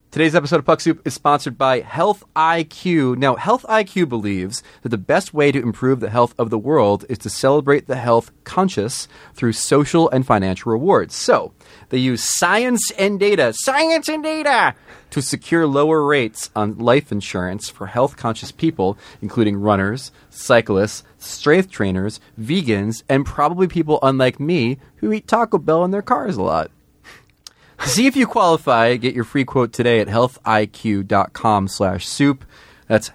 Today's episode of Puck Soup is sponsored by Health IQ. Now, Health IQ believes that the best way to improve the health of the world is to celebrate the health conscious through social and financial rewards. So, they use science and data to secure lower rates on life insurance for health-conscious people, including runners, cyclists, strength trainers, vegans, and probably people unlike me who eat Taco Bell in their cars a lot. To see if you qualify, get your free quote today at healthiq.com/soup. That's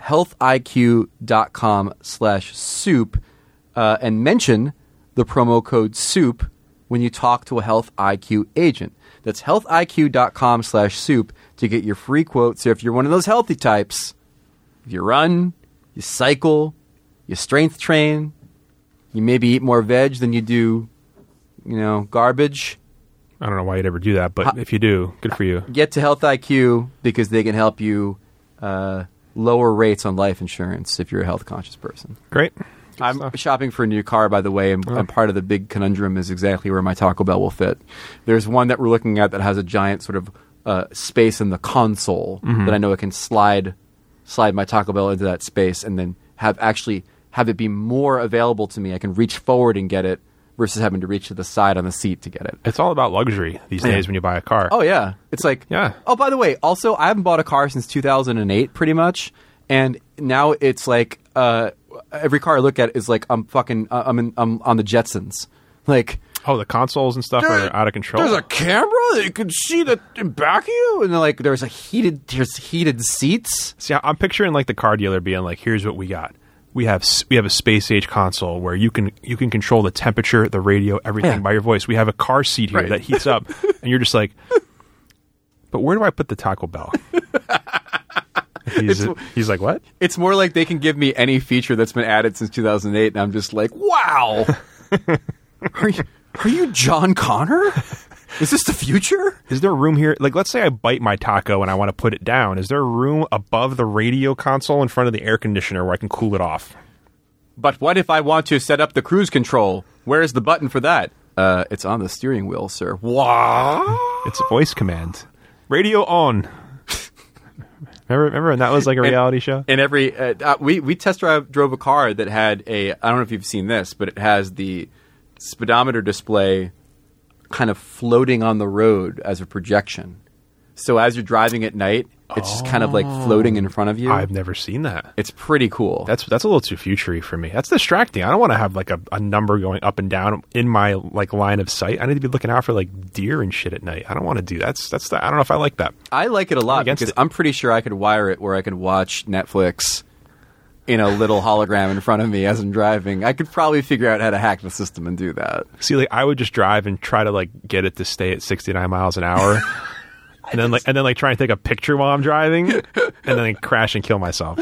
healthiq.com/soup. And mention the promo code SOUP when you talk to a Health IQ agent. That's healthiq.com/soup to get your free quote. So if you're one of those healthy types, if you run, you cycle, you strength train, you maybe eat more veg than you do, garbage. I don't know why you'd ever do that, but if you do, good for you. Get to Health IQ because they can help you lower rates on life insurance if you're a health-conscious person. Great. I'm shopping for a new car, by the way, and part of the big conundrum is exactly where my Taco Bell will fit. There's one that we're looking at that has a giant sort of space in the console that I know I can slide my Taco Bell into that space and then have it be more available to me. I can reach forward and get it versus having to reach to the side on the seat to get it. It's all about luxury these days when you buy a car. Oh, yeah. It's like... Yeah. Oh, by the way, also, I haven't bought a car since 2008, pretty much. And now it's like... every car I look at is like I'm on the Jetsons. Like... Oh, the consoles and stuff are out of control. There's a camera that you can see the back of you, and like there's heated seats. See, I'm picturing like the car dealer being like, "Here's what we got. We have a space age console where you can control the temperature, the radio, everything by your voice. We have a car seat here that heats up," and you're just like, "But where do I put the Taco Bell?" He's like, "What?" It's more like they can give me any feature that's been added since 2008, and I'm just like, "Wow." Are you John Connor? Is this the future? Is there room here? Like, let's say I bite my taco and I want to put it down. Is there room above the radio console in front of the air conditioner where I can cool it off? But what if I want to set up the cruise control? Where's the button for that? It's on the steering wheel, sir. What? It's a voice command. Radio on. Remember when that was like a reality show? And we test drove a car that had I don't know if you've seen this, but it has the speedometer display kind of floating on the road as a projection. So as you're driving at night, it's just kind of like floating in front of you. I've never seen that. It's pretty cool. That's a little too future-y for me. That's distracting. I don't want to have like a number going up and down in my like line of sight. I need to be looking out for like deer and shit at night. I don't want to do that. I don't know if I like that. I like it a lot because I'm pretty sure I could wire it where I could watch Netflix in a little hologram in front of me as I'm driving. I could probably figure out how to hack the system and do that. See, like I would just drive and try to like get it to stay at 69 miles an hour. And then try and take a picture while I'm driving, and then crash and kill myself.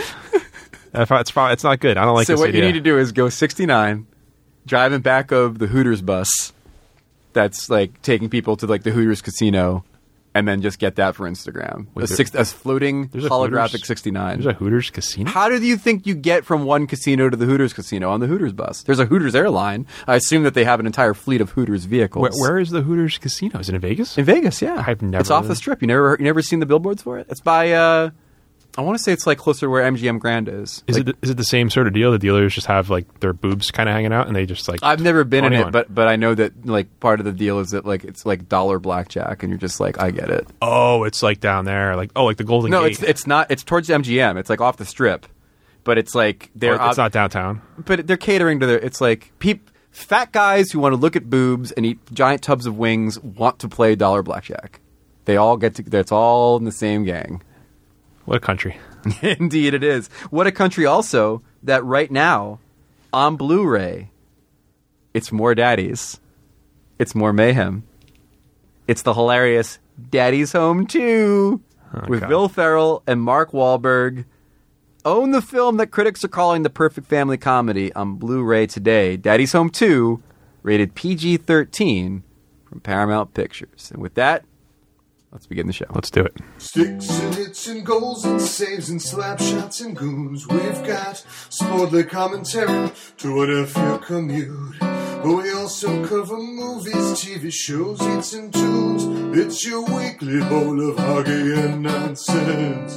It's not good. I don't like this idea. So what you need to do is go 69, drive in back of the Hooters bus that's like taking people to like the Hooters casino, and then just get that for Instagram. A floating holographic 69. There's a Hooters casino? How do you think you get from one casino to the Hooters casino on the Hooters bus? There's a Hooters airline. I assume that they have an entire fleet of Hooters vehicles. Where is the Hooters casino? Is it in Vegas? In Vegas, yeah. I've never. It's off the strip. You never seen the billboards for it? It's by I want to say it's like closer to where MGM Grand is. Is it the same sort of deal? The dealers just have like their boobs kind of hanging out, and they just like. I've never been in it, but I know that like part of the deal is that like it's like dollar blackjack, and you're just like, I get it. Oh, it's like down there, like the Golden Gate. No, it's not. It's towards MGM. It's like off the strip, but it's like it's not downtown. But they're catering to it's like fat guys who want to look at boobs and eat giant tubs of wings want to play dollar blackjack. They all get to. It's all in the same gang. What a country. Indeed it is. What a country also that right now, on Blu-ray, it's more daddies. It's more mayhem. It's the hilarious Daddy's Home 2 with Will Ferrell and Mark Wahlberg. Own the film that critics are calling the perfect family comedy on Blu-ray today. Daddy's Home 2, rated PG-13 from Paramount Pictures. And with that, let's begin the show. Let's do it. Sticks and hits and goals and saves and slap shots and goons. We've got sportly commentary to whatever your commute. But we also cover movies, TV shows, hits and tunes. It's your weekly bowl of hockey and nonsense.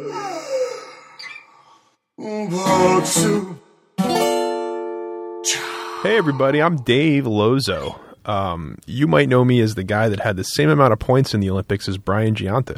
Puck Soup. Hey everybody, I'm Dave Lozo. You might know me as the guy that had the same amount of points in the Olympics as Brian Giunta.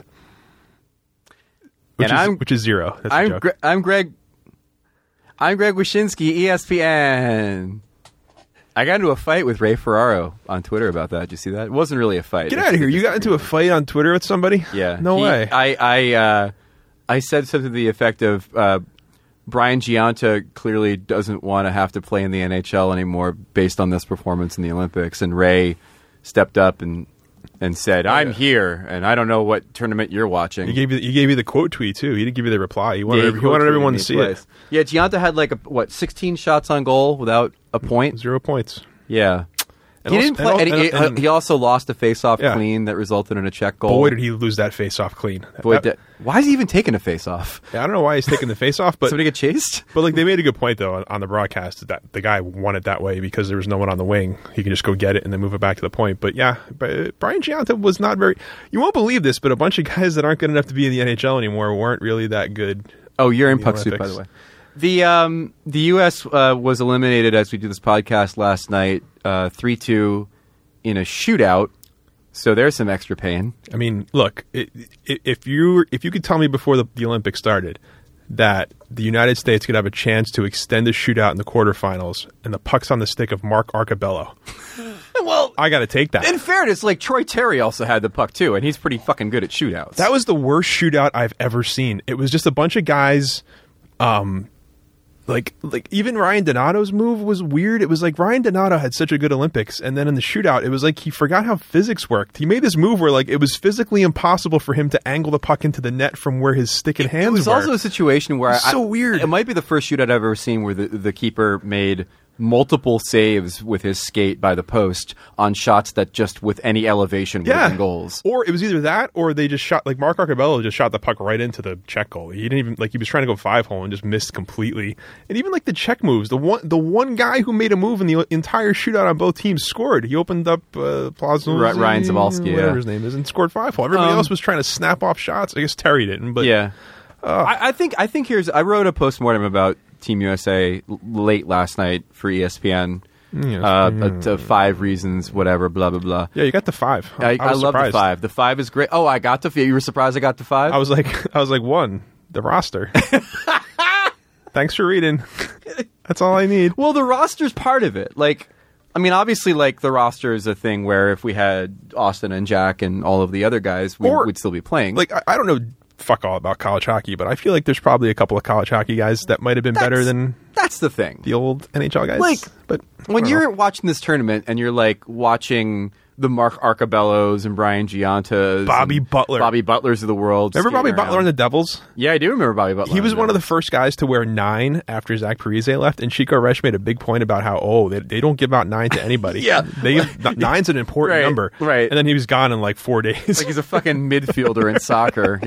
Which is zero. That's a joke. I'm Greg Wyshynski, ESPN. I got into a fight with Ray Ferraro on Twitter about that. Did you see that? It wasn't really a fight. Get out of here. You got into a fight on Twitter with somebody? Yeah. No way. I said something to the effect of Brian Giunta clearly doesn't want to have to play in the NHL anymore based on this performance in the Olympics. And Ray stepped up and said, I'm here, and I don't know what tournament you're watching. He gave you the quote tweet, too. He didn't give you the reply. He wanted everyone to see it. Yeah, Giunta had 16 shots on goal without a point? 0 points. Yeah. He didn't play. He also lost a face-off clean that resulted in a check goal. Boy, did he lose that face-off clean. Why is he even taking a face-off? I don't know why he's taking the face-off, but somebody get chased. But they made a good point though on the broadcast that the guy won it that way because there was no one on the wing. He can just go get it and then move it back to the point. But yeah, Brian Giunta was not very. You won't believe this, but a bunch of guys that aren't good enough to be in the NHL anymore weren't really that good. Oh, you're in Puck Soup, by the way. The U.S. Was eliminated as we do this podcast last night, 3-2 in a shootout. So there's some extra pain. I mean, look, if you could tell me before the Olympics started that the United States could have a chance to extend the shootout in the quarterfinals and the puck's on the stick of Mark Arcabello, well, I got to take that. In fairness, Troy Terry also had the puck too, and he's pretty fucking good at shootouts. That was the worst shootout I've ever seen. It was just a bunch of guys. Like even Ryan Donato's move was weird. It was like Ryan Donato had such a good Olympics, and then in the shootout, it was like he forgot how physics worked. He made this move where it was physically impossible for him to angle the puck into the net from where his stick and hands were. It was also a situation where so weird. It might be the first shootout I've ever seen where the keeper made multiple saves with his skate by the post on shots that just with any elevation would have been goals. Or it was either that or they just shot, Mark Arcabello just shot the puck right into the check goal. He didn't even, he was trying to go 5-hole and just missed completely. And even the check moves, the one guy who made a move in the entire shootout on both teams scored. He opened up Plaza, Ryan Zabalski, whatever his name is, and scored 5-hole. Everybody else was trying to snap off shots. I guess Terry didn't, but yeah. I think I wrote a postmortem about Team USA late last night for ESPN. 5 reasons, whatever, blah blah blah. Yeah, you got the 5. I love the 5. The 5 is great. Oh, I got the 5. You were surprised I got the 5? I was like 1, the roster. Thanks for reading. That's all I need. Well, the roster's part of it. Obviously, the roster is a thing where if we had Austin and Jack and all of the other guys, we'd still be playing. I don't know fuck all about college hockey, but I feel like there's probably a couple of college hockey guys that might have been better than that's the thing. The old NHL guys. But when you're watching this tournament and you're watching the Mark Arcabellos and Brian Giuntas, Bobby Butlers of the world. Remember Bobby Butler on the Devils? Yeah, I do remember Bobby Butler. He was one of the first guys to wear 9 after Zach Parise left, and Chico Resch made a big point about how they don't give out 9 to anybody. Yeah, 9's an important number, right? And then he was gone in 4 days. He's a fucking midfielder in soccer,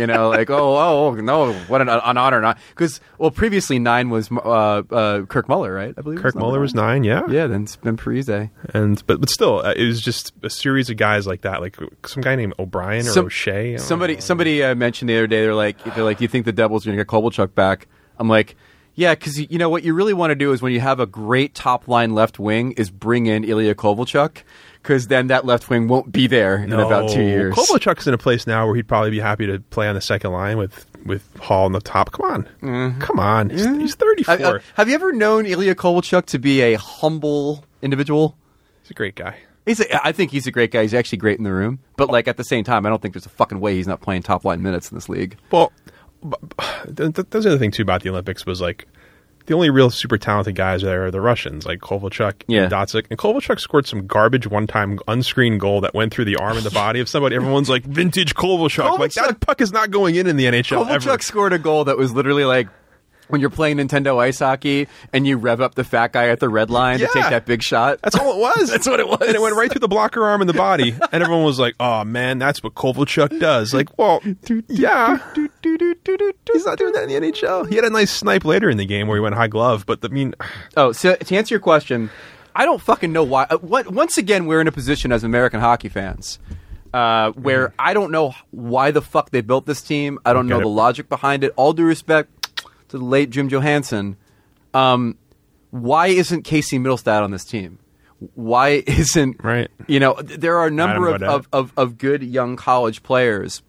oh no, what an honor! Not because previously 9 was Kirk Muller, right? I believe Kirk Muller was 9. Yeah, then it's been Parise, but still, it was just a series of guys like that, some guy named O'Brien or O'Shea. Somebody mentioned the other day, they're like, do you think the Devils are going to get Kovalchuk back? I'm like, yeah, because what you really want to do is when you have a great top line left wing is bring in Ilya Kovalchuk, because then that left wing won't be there in about 2 years. Kovalchuk's in a place now where he'd probably be happy to play on the second line with Hall on the top. Come on. Mm-hmm. Come on. He's 34. Have you ever known Ilya Kovalchuk to be a humble individual? He's a great guy. I think he's a great guy. He's actually great in the room. But at the same time, I don't think there's a fucking way he's not playing top line minutes in this league. Well, that's the other thing too about the Olympics was the only real super talented guys there are the Russians, like Kovalchuk and Datsyuk. And Kovalchuk scored some garbage one-time unscreened goal that went through the arm and the body of somebody. Everyone's like, vintage Kovalchuk. That puck is not going in the NHL Kovalchuk ever. Scored a goal that was literally when you're playing Nintendo Ice Hockey and you rev up the fat guy at the red line to take that big shot. That's all it was. That's what it was. And it went right through the blocker arm and the body. And everyone was like, oh, man, that's what Kovalchuk does. Yeah. He's not doing that in the NHL. He had a nice snipe later in the game where he went high glove. But, so to answer your question, I don't fucking know why. Once again, we're in a position as American hockey fans where I don't know why the fuck they built this team. I don't know the logic behind it. All due respect to the late Jim Johansson. Why isn't Casey Middlestad on this team? Why isn't there are a number of good young college players.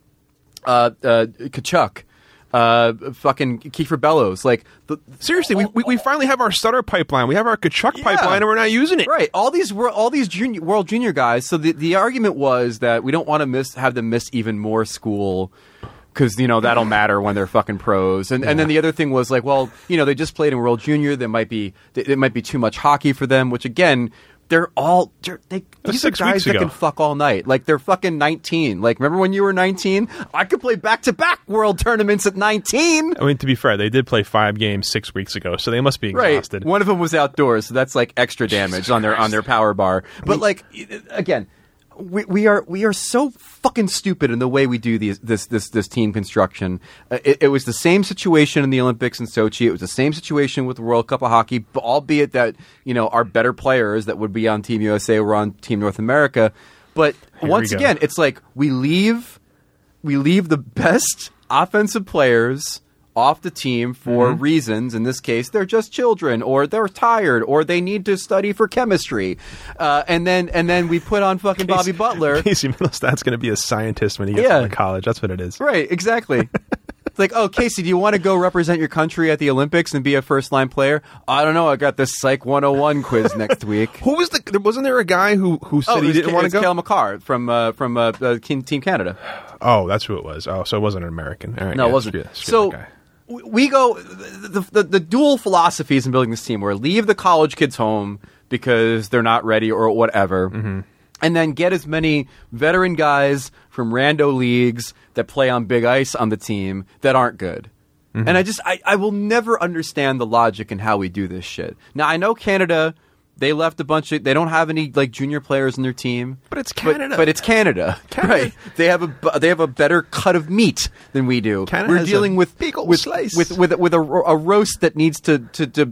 Kachuk. Fucking Kiefer Bellows. Seriously, we finally have our Sutter pipeline. We have our Kachuk pipeline, and we're not using it. Right. All these World Junior guys. So the argument was that we don't want to have them miss even more school because that'll matter when they're fucking pros. And then the other thing was they just played in World Junior. It might be too much hockey for them. Which again. These are guys that can fuck all night. They're fucking 19. Remember when you were 19? I could play back-to-back world tournaments at 19. I mean, to be fair, they did play 5 games 6 weeks ago, so they must be exhausted. Right. One of them was outdoors, so that's extra damage on their power bar. But again, we are so fucking stupid in the way we do this team construction. It was the same situation in the Olympics in Sochi. It was the same situation with the World Cup of Hockey, albeit that our better players that would be on Team USA were on Team North America. But once again, it's we leave the best offensive players off the team for reasons. In this case, they're just children, or they're tired, or they need to study for chemistry. And then we put on fucking Bobby Butler. Casey Middlestad's going to be a scientist when he gets out of college. That's what it is. Right, exactly. It's Casey, do you want to go represent your country at the Olympics and be a first-line player? I don't know. I got this Psych 101 quiz next week. Who was wasn't there a guy who said he didn't want to go? Cale Makar from Team Canada. Oh, that's who it was. Oh, so it wasn't an American. All right, no, it wasn't. So we go the dual philosophies in building this team were leave the college kids home because they're not ready or whatever, and then get as many veteran guys from rando leagues that play on big ice on the team that aren't good. And I will never understand the logic in how we do this shit. Now, I know Canada, they left they don't have any junior players in their team. But it's Canada. But it's Canada. Right. They have a better cut of meat than we do. Canada We're dealing with slice. with a roast that needs to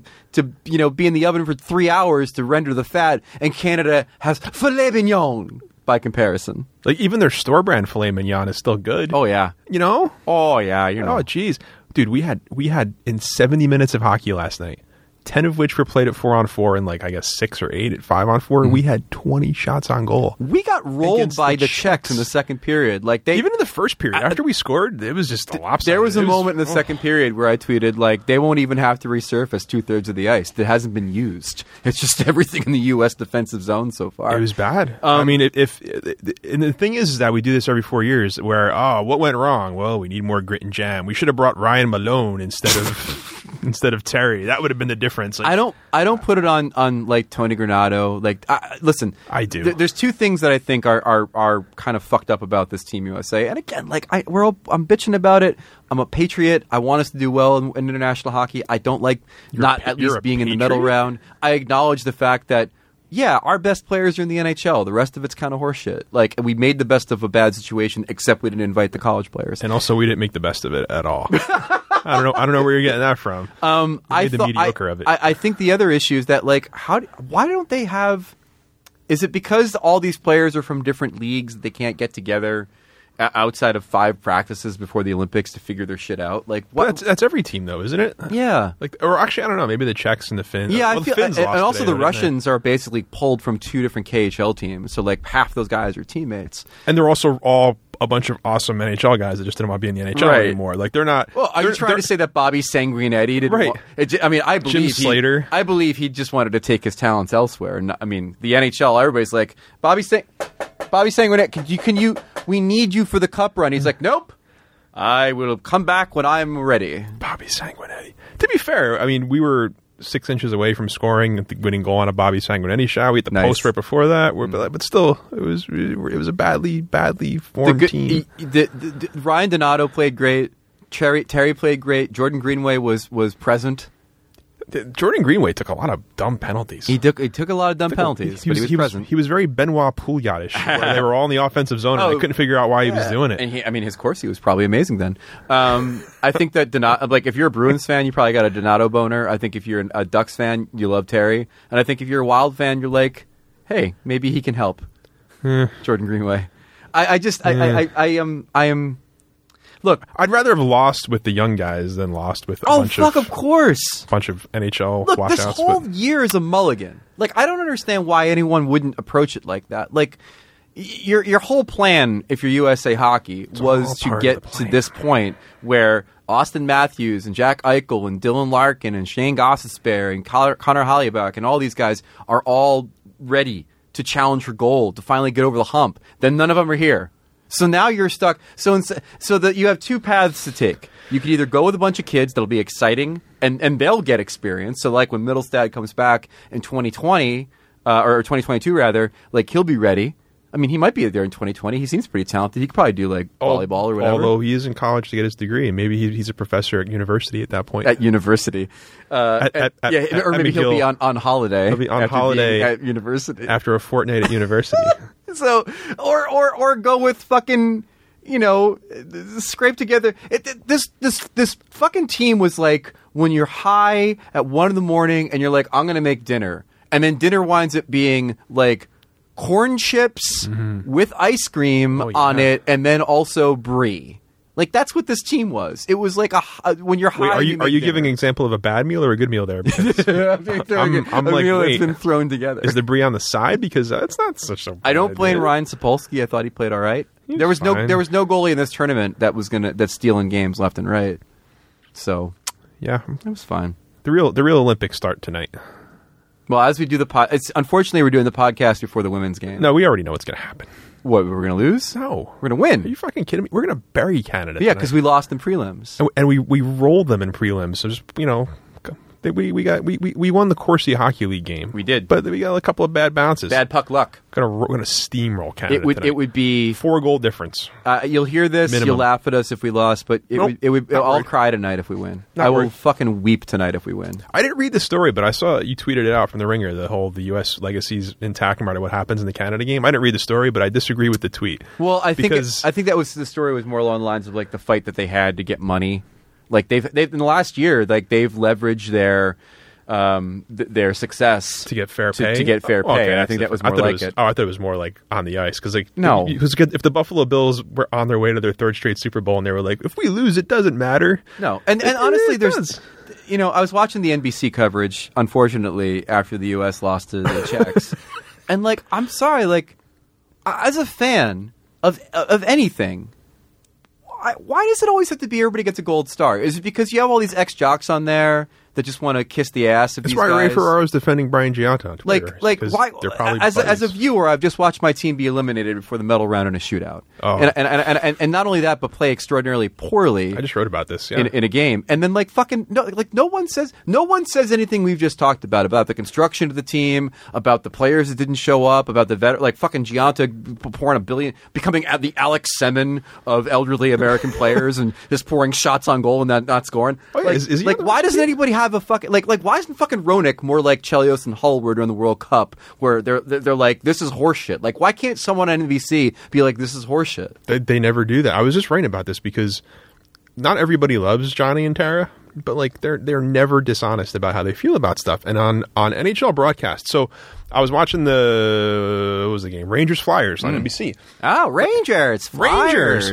be in the oven for 3 hours to render the fat, and Canada has filet mignon by comparison. Even their store brand filet mignon is still good. Oh yeah. Oh yeah, Oh jeez. Dude, we had in 70 minutes of hockey last night, 10 of which were played at 4-on-4 and I guess 6 or 8 at 5-on-4. We had 20 shots on goal. We got rolled by the Czechs in the second period. Even in the first period, after we scored, it was just lopsided. There was a moment in the second period where I tweeted they won't even have to resurface 2/3 of the ice. It hasn't been used. It's just everything in the U.S. defensive zone so far. It was bad. I mean, and the thing is that we do this every 4 years. Where what went wrong? Well, we need more grit and jam. We should have brought Ryan Malone instead of Terry. That would have been the difference. I don't put it on Tony Granato. Listen, I do. There's two things that I think are kind of fucked up about this Team USA. And again, I'm bitching about it. I'm a patriot. I want us to do well in international hockey. I don't like at least being in the medal round. I acknowledge the fact that our best players are in the NHL. The rest of it's kind of horseshit. We made the best of a bad situation, except we didn't invite the college players. And also, we didn't make the best of it at all. I don't know where you're getting that from. I made the mediocre of it. I think the other issue is that why don't they have? Is it because all these players are from different leagues that they can't get together outside of 5 practices before the Olympics to figure their shit out? That's every team though, isn't it? Yeah. Or actually, I don't know. Maybe the Czechs and the Finns. Yeah, the Finns and lost also today, the Russians are basically pulled from 2 different KHL teams. So half those guys are teammates, and they're also all a bunch of awesome NHL guys that just didn't want to be in the NHL anymore. They're not. Well, are you trying to say that Bobby Sanguinetti didn't? Right. I believe Jim Slater. I believe he just wanted to take his talents elsewhere. And the NHL, everybody's like Bobby Sanguinetti. We need you for the cup run. He's like, nope. I will come back when I'm ready. Bobby Sanguinetti. To be fair, we were 6 inches away from scoring the winning goal on a Bobby Sanguinetti shot. We hit the post right before that. But still, it was a badly formed team. Ryan Donato played great. Terry played great. Jordan Greenway was present. Jordan Greenway took a lot of dumb penalties. He took a lot of dumb penalties, but he was present. He was very Benoit Pouliot-ish. They were all in the offensive zone, and they couldn't figure out why he was doing it. And his Corsi was probably amazing then. I think that Donato, if you're a Bruins fan, you probably got a Donato boner. I think if you're a Ducks fan, you love Terry. And I think if you're a Wild fan, you're like, hey, maybe he can help. Jordan Greenway. I am. Look, I'd rather have lost with the young guys than lost with of course. bunch of NHL Look, washouts. this whole year is a mulligan. Like, I don't understand why anyone wouldn't approach it like that. Like, your whole plan, if you're USA Hockey, was to get to this point where Austin Matthews and Jack Eichel and Dylan Larkin and Shane Gostisbehere and Connor Hellebuyck and all these guys are all ready to challenge for gold, to finally get over the hump. Then none of them are here. So now you're stuck. So that you have two paths to take. You could either go with a bunch of kids that'll be exciting and they'll get experience. So like when Middlestad comes back in 2020 or 2022 rather, like he'll be ready. I mean, he might be there in 2020. He seems pretty talented. He could probably do like volleyball or whatever. Although he is in college to get his degree, and maybe he's a professor at university at that point. At university, or maybe he'll be on holiday. He'll be on holiday at university after a fortnight at university. So, or go with fucking, scrape together. This fucking team was like when you're high at 1 a.m. and you're like, I'm gonna make dinner, and then dinner winds up being like corn chips with ice cream on it, and then also brie. Like that's what this team was. It was like when you're high. Wait, are you giving an example of a bad meal or a good meal there? I'm like, meal wait, that's been thrown together. Is the brie on the side? Because it's not such a. I don't blame Ryan Sapolsky. I thought he played all right. There was no goalie in this tournament that's stealing games left and right. So yeah, it was fine. The real Olympics start tonight. Well, as we do unfortunately we're doing the podcast before the women's game. No, we already know what's going to happen. What, we're going to lose? No. We're going to win. Are you fucking kidding me? We're going to bury Canada. Yeah, because we lost in prelims. And we rolled them in prelims. So just, we won the Corsi Hockey League game. We did. But we got a couple of bad bounces. Bad puck luck. We're going to steamroll Canada tonight. It would be 4-goal difference. You'll hear this. Minimum. You'll laugh at us if we lost, but I'll cry tonight if we win. I will fucking weep tonight if we win. I didn't read the story, but I saw you tweeted it out from the Ringer. The U.S. legacy's intact, no matter what happens in the Canada game. I didn't read the story, but I disagree with the tweet. Well, I think that was the story was more along the lines of like the fight that they had to get money. Like they've in the last year, like they've leveraged their success to get fair pay. To get fair pay, okay, and I think that was more like it. Oh, I thought it was more like on the ice because no, if the Buffalo Bills were on their way to their 3rd straight Super Bowl and they were like, if we lose, it doesn't matter. No, and honestly, there's. I was watching the NBC coverage, unfortunately, after the U.S. lost to the Czechs, and like, I'm sorry, like, as a fan of anything. Why does it always have to be everybody gets a gold star? Is it because you have all these ex-jocks on there that just want to kiss the ass of these guys? That's why Ray Ferraro is defending Brian Giunta on Twitter. Like why? As a viewer, I've just watched my team be eliminated before the medal round in a shootout, and not only that, but play extraordinarily poorly. I just wrote about this in a game, and then no one says anything we've just talked about the construction of the team, about the players that didn't show up, about the fucking Giunta pouring $1 billion, becoming the Alex Semin of elderly American players, and just pouring shots on goal and not scoring. Oh, yeah. Is he why doesn't anybody have a fucking like why isn't fucking Roenick more like Chelios and Hull were during the World Cup, where they're like, this is horseshit? Like, why can't someone on NBC be like, this is horseshit? They never do that. I was just writing about this because not everybody loves Johnny and Tara, but like they're never dishonest about how they feel about stuff. And on NHL broadcast, so I was watching what was the game? Rangers Flyers on NBC. Oh, Rangers Flyers,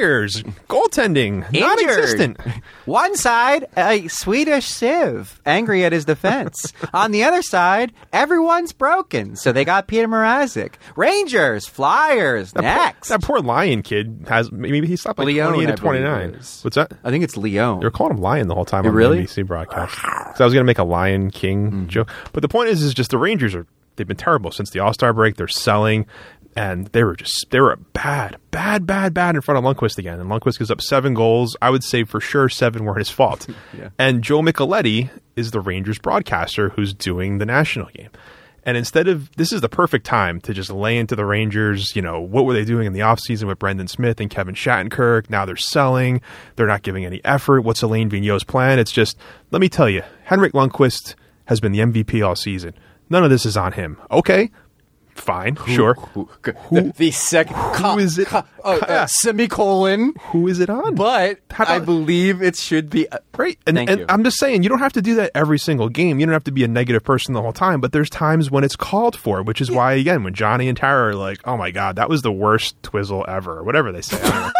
goaltending, non-existent. One side, a Swedish sieve, angry at his defense. On the other side, everyone's broken, so they got Peter Mrazek. Rangers Flyers next. That poor Lion kid maybe he stopped like Leon, 28 to 29. What's that? I think it's Leon. They were calling him Lion the whole time on the NBC broadcast. So I was going to make a Lion King joke, but the point is just the Rangers they've been terrible since the All-Star break. They're selling, and they were bad in front of Lundqvist again. And Lundqvist gives up 7 goals. I would say for sure 7 were his fault. Yeah. And Joe Micheletti is the Rangers broadcaster who's doing the national game. And this is the perfect time to just lay into the Rangers, what were they doing in the offseason with Brendan Smith and Kevin Shattenkirk? Now they're selling. They're not giving any effort. What's Alain Vigneault's plan? It's just, let me tell you, Henrik Lundqvist has been the MVP all season. None of this is on him. Okay, Fine, sure. The second. Who is it? Semicolon. Who is it on? But I believe it should be. Right. And I'm just saying, you don't have to do that every single game. You don't have to be a negative person the whole time. But there's times when it's called for, which is why, again, when Johnny and Tara are like, oh my God, that was the worst twizzle ever, or whatever they say.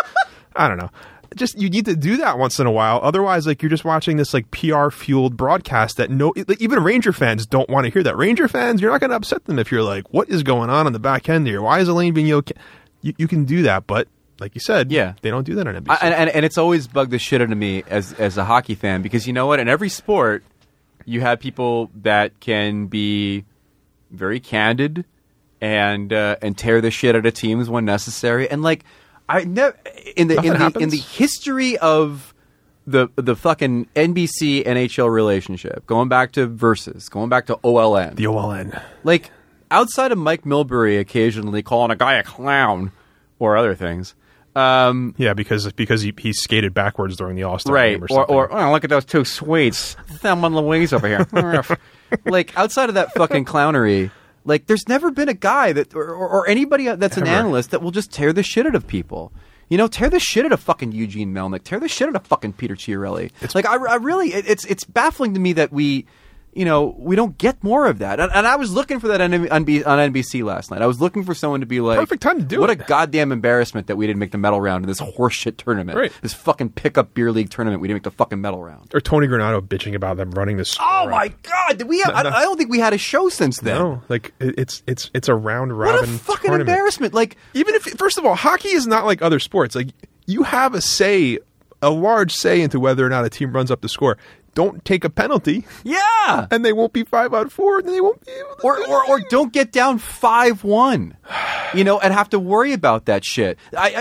I don't know. Just, you need to do that once in a while. Otherwise, like, you're just watching this like PR fueled broadcast that even Ranger fans don't want to hear that. Ranger fans, you're not going to upset them if you're like, what is going on the back end here? Why is Elaine Vigneault? You can do that, but like you said, they don't do that on NBC. And it's always bugged the shit out of me as a hockey fan, because you know what? In every sport, you have people that can be very candid and tear the shit out of teams when necessary, and like. I never in the history of the fucking NBC NHL relationship, going back to Versus, going back to OLN. The OLN. Like, outside of Mike Milbury occasionally calling a guy a clown or other things. Because he skated backwards during the All-Star game or something. Or oh, look at those two Swedes. Thelma and Louise over here. Like, outside of that fucking clownery, like, there's never been a guy that, or anybody that's an analyst that will just tear the shit out of people. You know, tear the shit out of fucking Eugene Melnyk. Tear the shit out of fucking Peter Chiarelli. I really, it's baffling to me that we don't get more of that. And I was looking for that on NBC last night. I was looking for someone to be like, perfect time to do it. What a goddamn embarrassment that we didn't make the medal round in this horseshit tournament. Right. This fucking pickup beer league tournament. We didn't make the fucking medal round. Or Tony Granato bitching about them running this. Oh my God! Did we have? I don't think we had a show since then. No, like it's a round robin. What a fucking tournament. Embarrassment! Like, even if, first of all, hockey is not like other sports. Like, you have a large say into whether or not a team runs up the score. Don't take a penalty. Yeah. And they won't be 5-on-4, and they won't be able to or don't get down 5-1. And have to worry about that shit.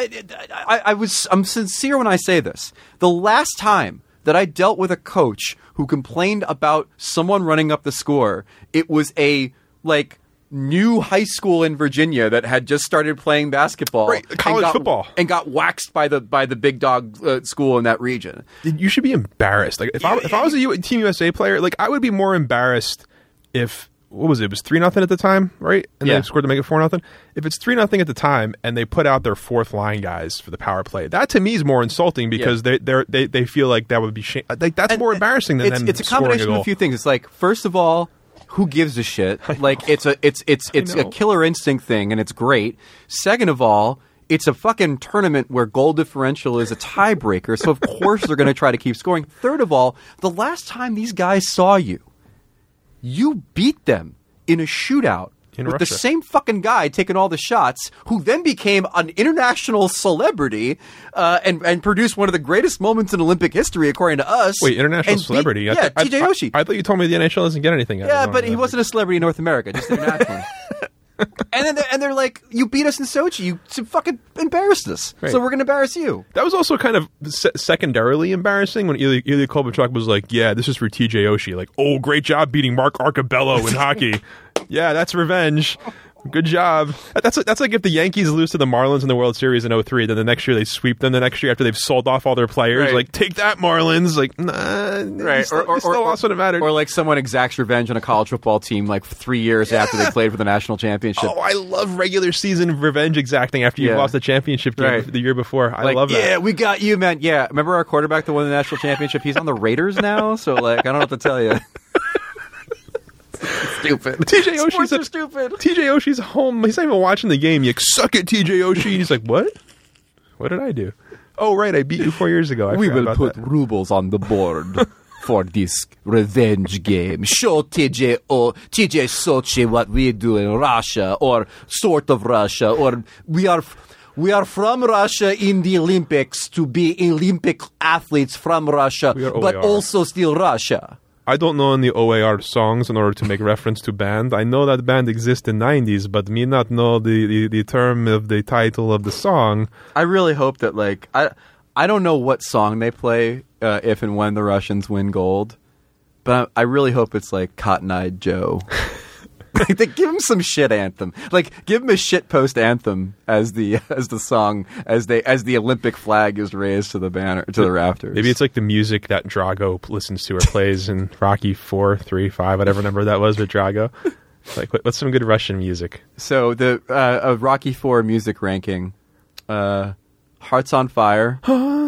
I'm sincere when I say this. The last time that I dealt with a coach who complained about someone running up the score, it was a new high school in Virginia that had just started playing basketball, right? College football, and got waxed by the big dog school in that region. You should be embarrassed. Like, if I was a Team USA player, like, I would be more embarrassed if it was 3-0 at the time, right? And they scored to make it 4-0. If it's 3-0 at the time and they put out their fourth line guys for the power play, that to me is more insulting, because they feel like that would be like that's more embarrassing than them. It's a combination of a few things. It's like, first of all, who gives a shit? Like, it's a killer instinct thing, and it's great. Second of all, it's a fucking tournament where goal differential is a tiebreaker, so of course they're going to try to keep scoring. Third of all, the last time these guys saw you beat them in a shootout with Russia. The same fucking guy taking all the shots, who then became an international celebrity and produced one of the greatest moments in Olympic history, according to us. Wait, international celebrity? TJ Oshie. I thought you told me the NHL doesn't get anything out of it. Yeah, but he wasn't a celebrity in North America, just internationally. And they're like, you beat us in Sochi. You fucking embarrassed us. Right. So we're going to embarrass you. That was also kind of secondarily embarrassing when Ilya Kovalchuk was like, yeah, this is for TJ Oshie. Like, oh, great job beating Mark Arcabello in hockey. Yeah, that's revenge. Good job. That's like if the Yankees lose to the Marlins in the World Series in 2003, then the next year they sweep them the next year after they've sold off all their players. Right. Like, take that, Marlins. Like, nah. Right. Still lost what it mattered. Or like someone exacts revenge on a college football team like 3 years after they played for the national championship. Oh, I love regular season revenge exacting after you've lost the championship game the year before. I love that. Yeah, we got you, man. Yeah. Remember our quarterback that won the national championship? He's on the Raiders now. So, like, I don't know what to tell you. Stupid. TJ Oshie's stupid. TJ Oshie's home. He's not even watching the game. You suck it, TJ Oshie. He's like, what? What did I do? Oh, right. I beat you 4 years ago. We will put rubles on the board for this revenge game. Show TJ Sochi what we do in Russia, or sort of Russia, or we are from Russia in the Olympics to be Olympic athletes from Russia, but also still Russia. I don't know any OAR songs in order to make reference to band. I know that band exists in 90s, but me not know the term of the title of the song. I really hope that, like, I don't know what song they play if and when the Russians win gold, but I really hope it's like Cotton Eye Joe. Like, they give him some shit anthem. Like, give him a shit post anthem as the song as the Olympic flag is raised to the banner, to the rafters. Maybe it's like the music that Drago listens to or plays in Rocky 4, 3, 5, whatever number that was with Drago. Like, what's some good Russian music? So the Rocky IV music ranking, Hearts on Fire,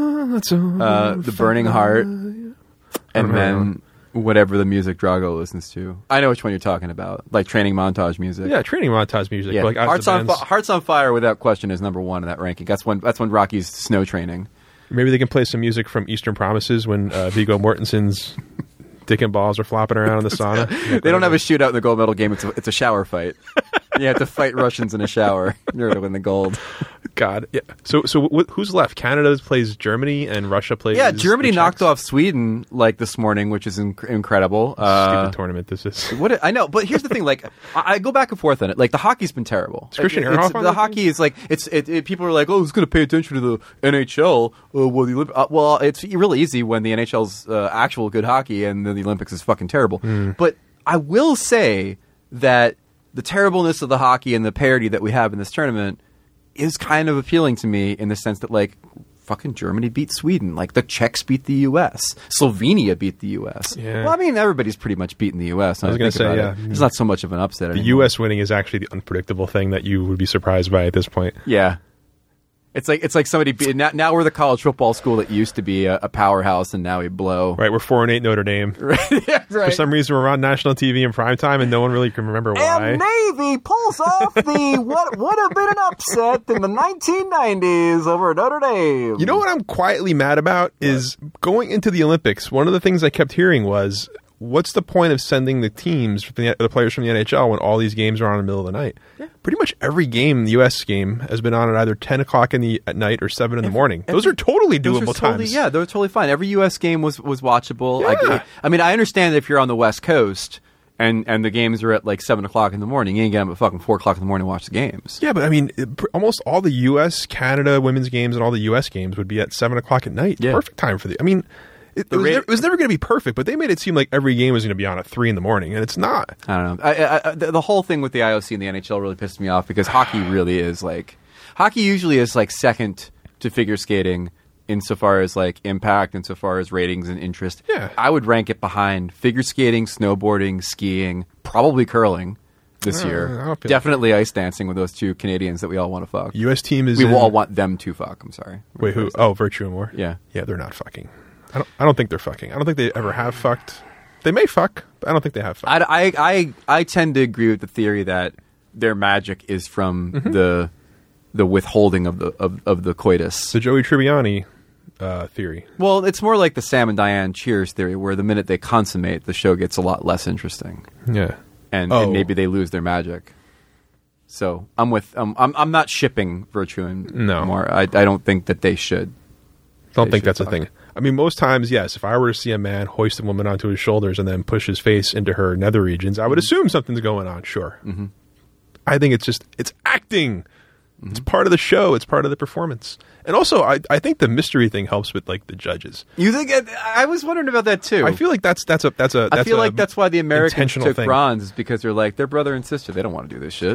The Burning Heart, and then whatever the music Drago listens to. I know which one you're talking about, like training montage music. Yeah, training montage music. Yeah, Like, Hearts on Fire, without question, is number one in that ranking. That's when Rocky's snow training. Maybe they can play some music from Eastern Promises when Viggo Mortensen's dick and balls are flopping around in the sauna. They don't have a shootout in the gold medal game. It's a shower fight. You have to fight Russians in a shower in order to win the gold. God, yeah. So who's left? Canada plays Germany, and Russia plays. Yeah, Germany knocked off Sweden like this morning, which is incredible. Stupid tournament this is. What I know, but here's the thing: like, I go back and forth on it. Like, the hockey's been terrible. Is Christian Ehrhoff on the hockey is like people are like, oh, who's going to pay attention to the NHL? Well, it's really easy when the NHL's actual good hockey, and then the Olympics is fucking terrible. But I will say that the terribleness of the hockey and the parity that we have in this tournament is kind of appealing to me, in the sense that, like, fucking Germany beat Sweden. Like, the Czechs beat the U.S. Slovenia beat the U.S. Yeah. Well, I mean, everybody's pretty much beaten the U.S. I was going to say, yeah. It's not so much of an upset The anymore. U.S. winning is actually the unpredictable thing that you would be surprised by at this point. Yeah. It's like somebody now we're the college football school that used to be a powerhouse, and now we blow. Right, we're 4-8 Notre Dame. Yeah, right. For some reason, we're on national TV in primetime, and no one really can remember why. And Navy pulls off the what would have been an upset in the 1990s over Notre Dame. You know what I'm quietly mad about is going into the Olympics. One of the things I kept hearing was, what's the point of sending the teams, the players from the NHL, when all these games are on in the middle of the night? Yeah. Pretty much every game, the U.S. game, has been on at either 10 o'clock at night or 7 in the morning. Those are totally doable times. Yeah, they're totally fine. Every U.S. game was watchable. Yeah. I mean, I understand if you're on the West Coast and the games are at like 7 o'clock in the morning, you ain't get up at fucking 4 o'clock in the morning to watch the games. Yeah, but I mean, almost all the U.S., Canada women's games and all the U.S. games would be at 7 o'clock at night. Yeah. Perfect time for I mean... It was never going to be perfect, but they made it seem like every game was going to be on at 3 in the morning, and it's not. I don't know. The whole thing with the IOC and the NHL really pissed me off, because hockey really is like... Hockey usually is like second to figure skating insofar as like impact, insofar as ratings and interest. Yeah. I would rank it behind figure skating, snowboarding, skiing, probably curling this year. Definitely ice dancing with those two Canadians that we all want to fuck. U.S. team is... We all want them to fuck, I'm sorry. Wait, who? Oh, Virtue and War? Yeah. Yeah, they're not fucking. I don't think they're fucking. I don't think they ever have fucked. They may fuck, but I don't think they have fucked. I tend to agree with the theory that their magic is from the withholding of the coitus. The Joey Tribbiani theory. Well, it's more like the Sam and Diane Cheers theory, where the minute they consummate, the show gets a lot less interesting. Yeah, and maybe they lose their magic. So I'm not shipping Virtue and War. I don't think that they should. I don't think that's a thing. I mean, most times, yes, if I were to see a man hoist a woman onto his shoulders and then push his face into her nether regions, I would assume something's going on, sure. Mm-hmm. I think it's acting. Mm-hmm. It's part of the show. It's part of the performance. And also, I think the mystery thing helps with, like, the judges. You think? I was wondering about that, too. I feel like that's I feel like that's why the Americans took thing. bronze, is because they're like, they're brother and sister. They don't want to do this shit.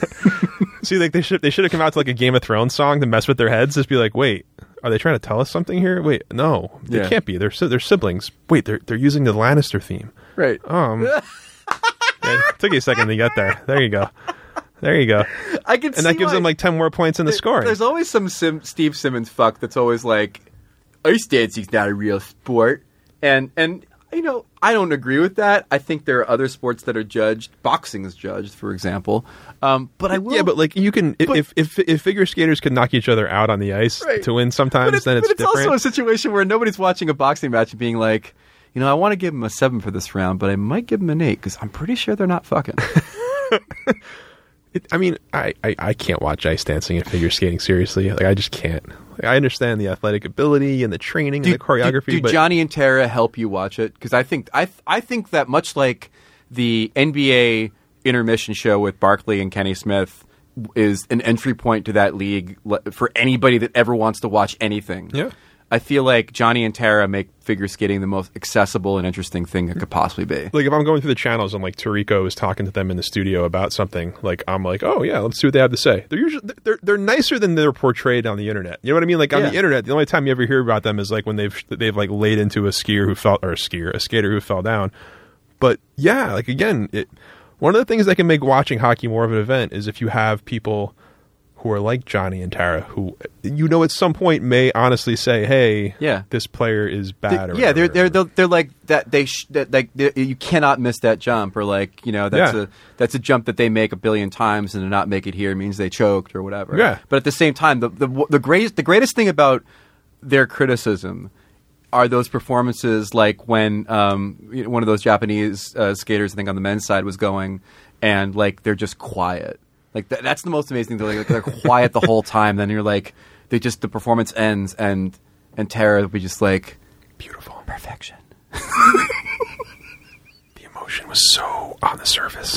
See, like, they should have come out to, like, a Game of Thrones song to mess with their heads. Just be like, wait, are they trying to tell us something here? Wait, no, they can't be. They're siblings. Wait, they're using the Lannister theme. Right. Yeah, it took you a second to get there. There you go. I can see and that gives them like 10 more points in the scoring. There's always some Steve Simmons fuck that's always like, ice dancing's not a real sport. And you know, I don't agree with that. I think there are other sports that are judged. Boxing is judged, for example. But I will. Yeah, but like you can, if figure skaters could knock each other out on the ice to win sometimes, then it's different. It's also a situation where nobody's watching a boxing match and being like, you know, I want to give him a 7 for this round, but I might give him an 8 because I'm pretty sure they're not fucking. I mean, I can't watch ice dancing and figure skating seriously. Like, I just can't. Like, I understand the athletic ability and the training and the choreography. Do Johnny and Tara help you watch it? Because I think that much like the NBA intermission show with Barkley and Kenny Smith is an entry point to that league for anybody that ever wants to watch anything. Yeah. I feel like Johnny and Tara make figure skating the most accessible and interesting thing it could possibly be. Like, if I'm going through the channels and like Tarico is talking to them in the studio about something, like I'm like, oh yeah, let's see what they have to say. They're usually they're nicer than they're portrayed on the internet. You know what I mean? Like on the internet, the only time you ever hear about them is like when they've like laid into a skater who fell down. But yeah, like again, One of the things that can make watching hockey more of an event is if you have people who are like Johnny and Tara, who at some point may honestly say, "Hey, this player is bad." They're like that. You cannot miss that jump, or like that's a jump that they make a billion times, and to not make it here means they choked or whatever. Yeah. But at the same time, the greatest thing about their criticism are those performances, like when one of those Japanese skaters, I think on the men's side, was going, and like they're just quiet. Like that's the most amazing thing. Like, they're quiet the whole time. Then you're like, the performance ends, and Tara will be just like, beautiful perfection. The emotion was so on the surface.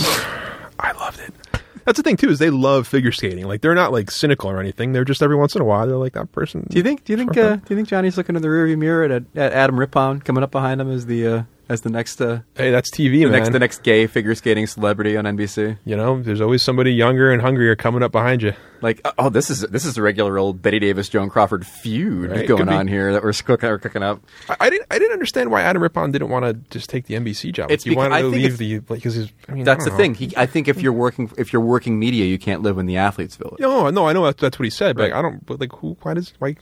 I loved it. That's the thing too, is they love figure skating. Like they're not like cynical or anything. They're just every once in a while they're like, that person. Do you think Johnny's looking in the rearview mirror at Adam Rippon coming up behind him as the next hey, that's TV, man. The next gay figure skating celebrity on NBC? There's always somebody younger and hungrier coming up behind you. Like, this is a regular old Betty Davis Joan Crawford feud going on here that we're cooking up. I didn't understand why Adam Rippon didn't want to just take the NBC job. He wanted to leave because that's the thing. I think if you're working media, you can't live in the athletes' village. No, I know that's what he said, but I don't. But like, who? Why?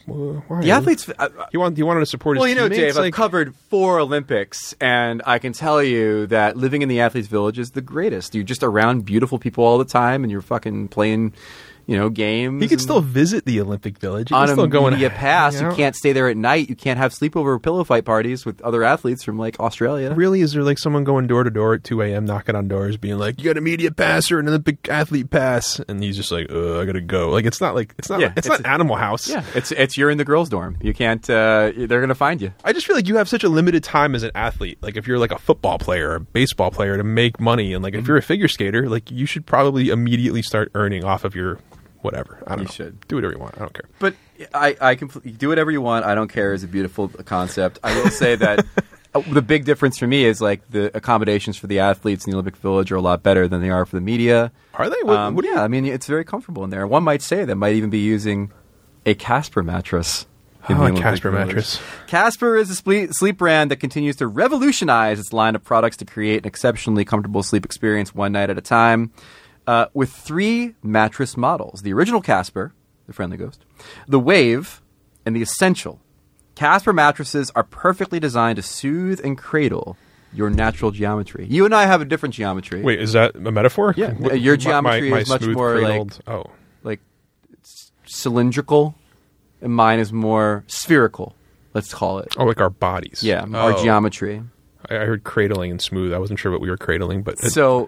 The athletes? He wanted to support his teammates. Dave, I've covered 4 Olympics, and I can tell you that living in the athletes' village is the greatest. You're just around beautiful people all the time, and you're fucking playing, games. He could still visit the Olympic Village. He on still a media pass. You can't stay there at night. You can't have sleepover pillow fight parties with other athletes from like Australia. Really, is there like someone going door to door at 2 a.m. knocking on doors, being like, "You got a media pass or an Olympic athlete pass?" And he's just like, "I gotta go." Like it's not Animal House. Yeah, it's you're in the girls' dorm. You can't. They're gonna find you. I just feel like you have such a limited time as an athlete. Like if you're like a football player or a baseball player to make money, and like if you're a figure skater, like you should probably immediately start earning off of your whatever. I don't know. You should do whatever you want. I don't care. But I completely do whatever you want. I don't care is a beautiful concept. I will say that the big difference for me is like the accommodations for the athletes in the Olympic Village are a lot better than they are for the media. Are they? I mean, it's very comfortable in there. One might say they might even be using a Casper mattress. Casper mattress. Casper is a sleep brand that continues to revolutionize its line of products to create an exceptionally comfortable sleep experience one night at a time. With 3 mattress models: the original Casper, the friendly ghost, the Wave, and the Essential. Casper mattresses are perfectly designed to soothe and cradle your natural geometry. You and I have a different geometry. Wait, is that a metaphor? Yeah, your geometry is much more cradled, like cylindrical, and mine is more spherical. Let's call it. Oh, like our bodies. Yeah, our geometry. I heard cradling and smooth. I wasn't sure what we were cradling, but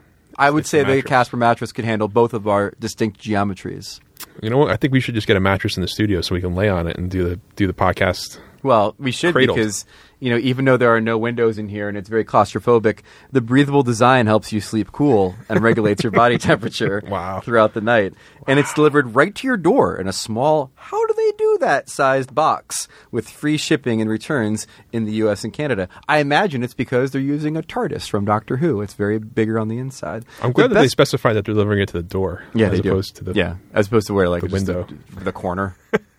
I would say the Casper mattress could handle both of our distinct geometries. You know what? I think we should just get a mattress in the studio so we can lay on it and do the podcast. Well, we should cradled. Because even though there are no windows in here and it's very claustrophobic, the breathable design helps you sleep cool and regulates your body temperature throughout the night. Wow. And it's delivered right to your door in a small, how do they do that sized box with free shipping and returns in the U.S. and Canada. I imagine it's because they're using a TARDIS from Doctor Who. It's very bigger on the inside. I'm glad that they specify that they're delivering it to the door. Yeah, as opposed to where like the window, the corner.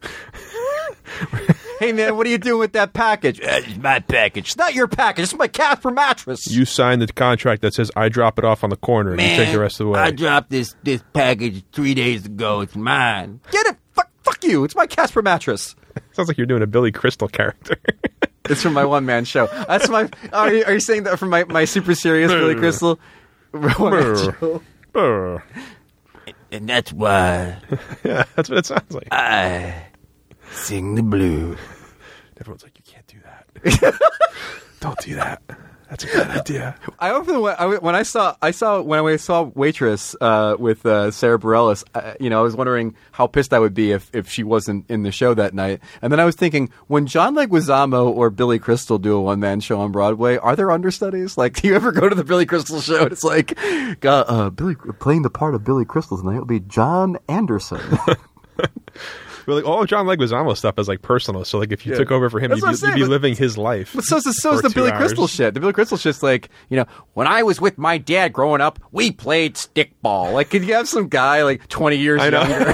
Hey, man, what are you doing with that package? It's my package. It's not your package. It's my Casper mattress. You signed the contract that says I drop it off on the corner and you take the rest of the way. I dropped this package 3 days ago. It's mine. Get it? Fuck you. It's my Casper mattress. Sounds like you're doing a Billy Crystal character. It's from my one-man show. That's my... Are you saying that from my super serious Billy Crystal one-man show? And that's why... Yeah, that's what it sounds like. I... sing the blues. Everyone's like, you can't do that. Don't do that. That's a bad idea. I often when I saw Waitress with Sarah Bareilles, I was wondering how pissed I would be if she wasn't in the show that night. And then I was thinking, when John Leguizamo or Billy Crystal do a one-man show on Broadway, are there understudies? Like, do you ever go to the Billy Crystal show and it's like, Billy playing the part of Billy Crystal tonight will be John Anderson. Well, like all of John Leguizamo stuff is like personal. So like if you took over for him, you'd be living his life. But so is the Billy Crystal shit. The Billy Crystal shit's like, when I was with my dad growing up, we played stickball. Like, could you have some guy like 20 years younger?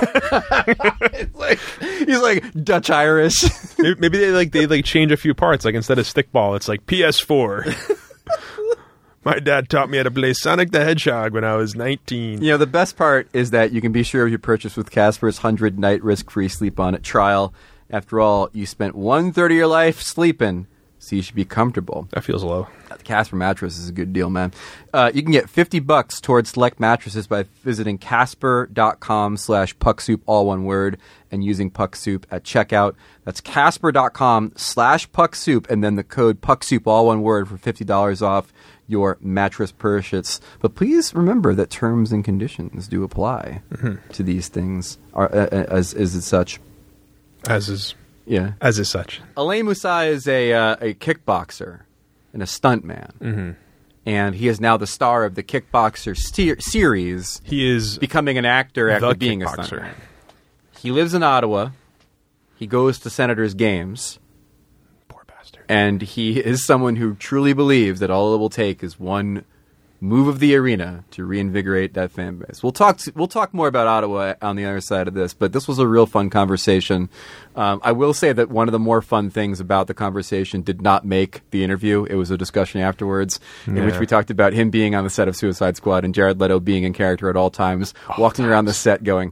He's like Dutch Irish. Maybe they change a few parts. Like instead of stickball, it's like PS4. My dad taught me how to play Sonic the Hedgehog when I was 19. You know, the best part is that you can be sure of your purchase with Casper's 100-night risk-free sleep-on-it trial. After all, you spent 1/3 of your life sleeping, so you should be comfortable. That feels low. The Casper mattress is a good deal, man. You can get $50 towards select mattresses by visiting Casper.com/PuckSoup, all one word, and using PuckSoup at checkout. That's Casper.com/PuckSoup, and then the code PuckSoup, all one word, for $50 off your mattress purchase. But please remember that terms and conditions do apply to these things, as is such. As is such. Alain Moussa is a kickboxer and a stuntman. And he is now the star of the Kickboxer series. He is becoming an actor after being a stuntman. He lives in Ottawa. He goes to Senators games. Poor bastard. And he is someone who truly believes that all it will take is one move of the arena to reinvigorate that fan base. We'll talk more about Ottawa on the other side of this, but this was a real fun conversation. I will say that one of the more fun things about the conversation did not make the interview. It was a discussion afterwards in which we talked about him being on the set of Suicide Squad and Jared Leto being in character at all times, walking around the set going,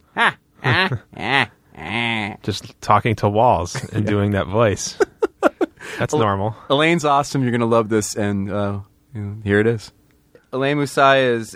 just talking to walls and doing that voice. That's normal. Elaine's awesome. You're going to love this, and here it is. Alain Moussa is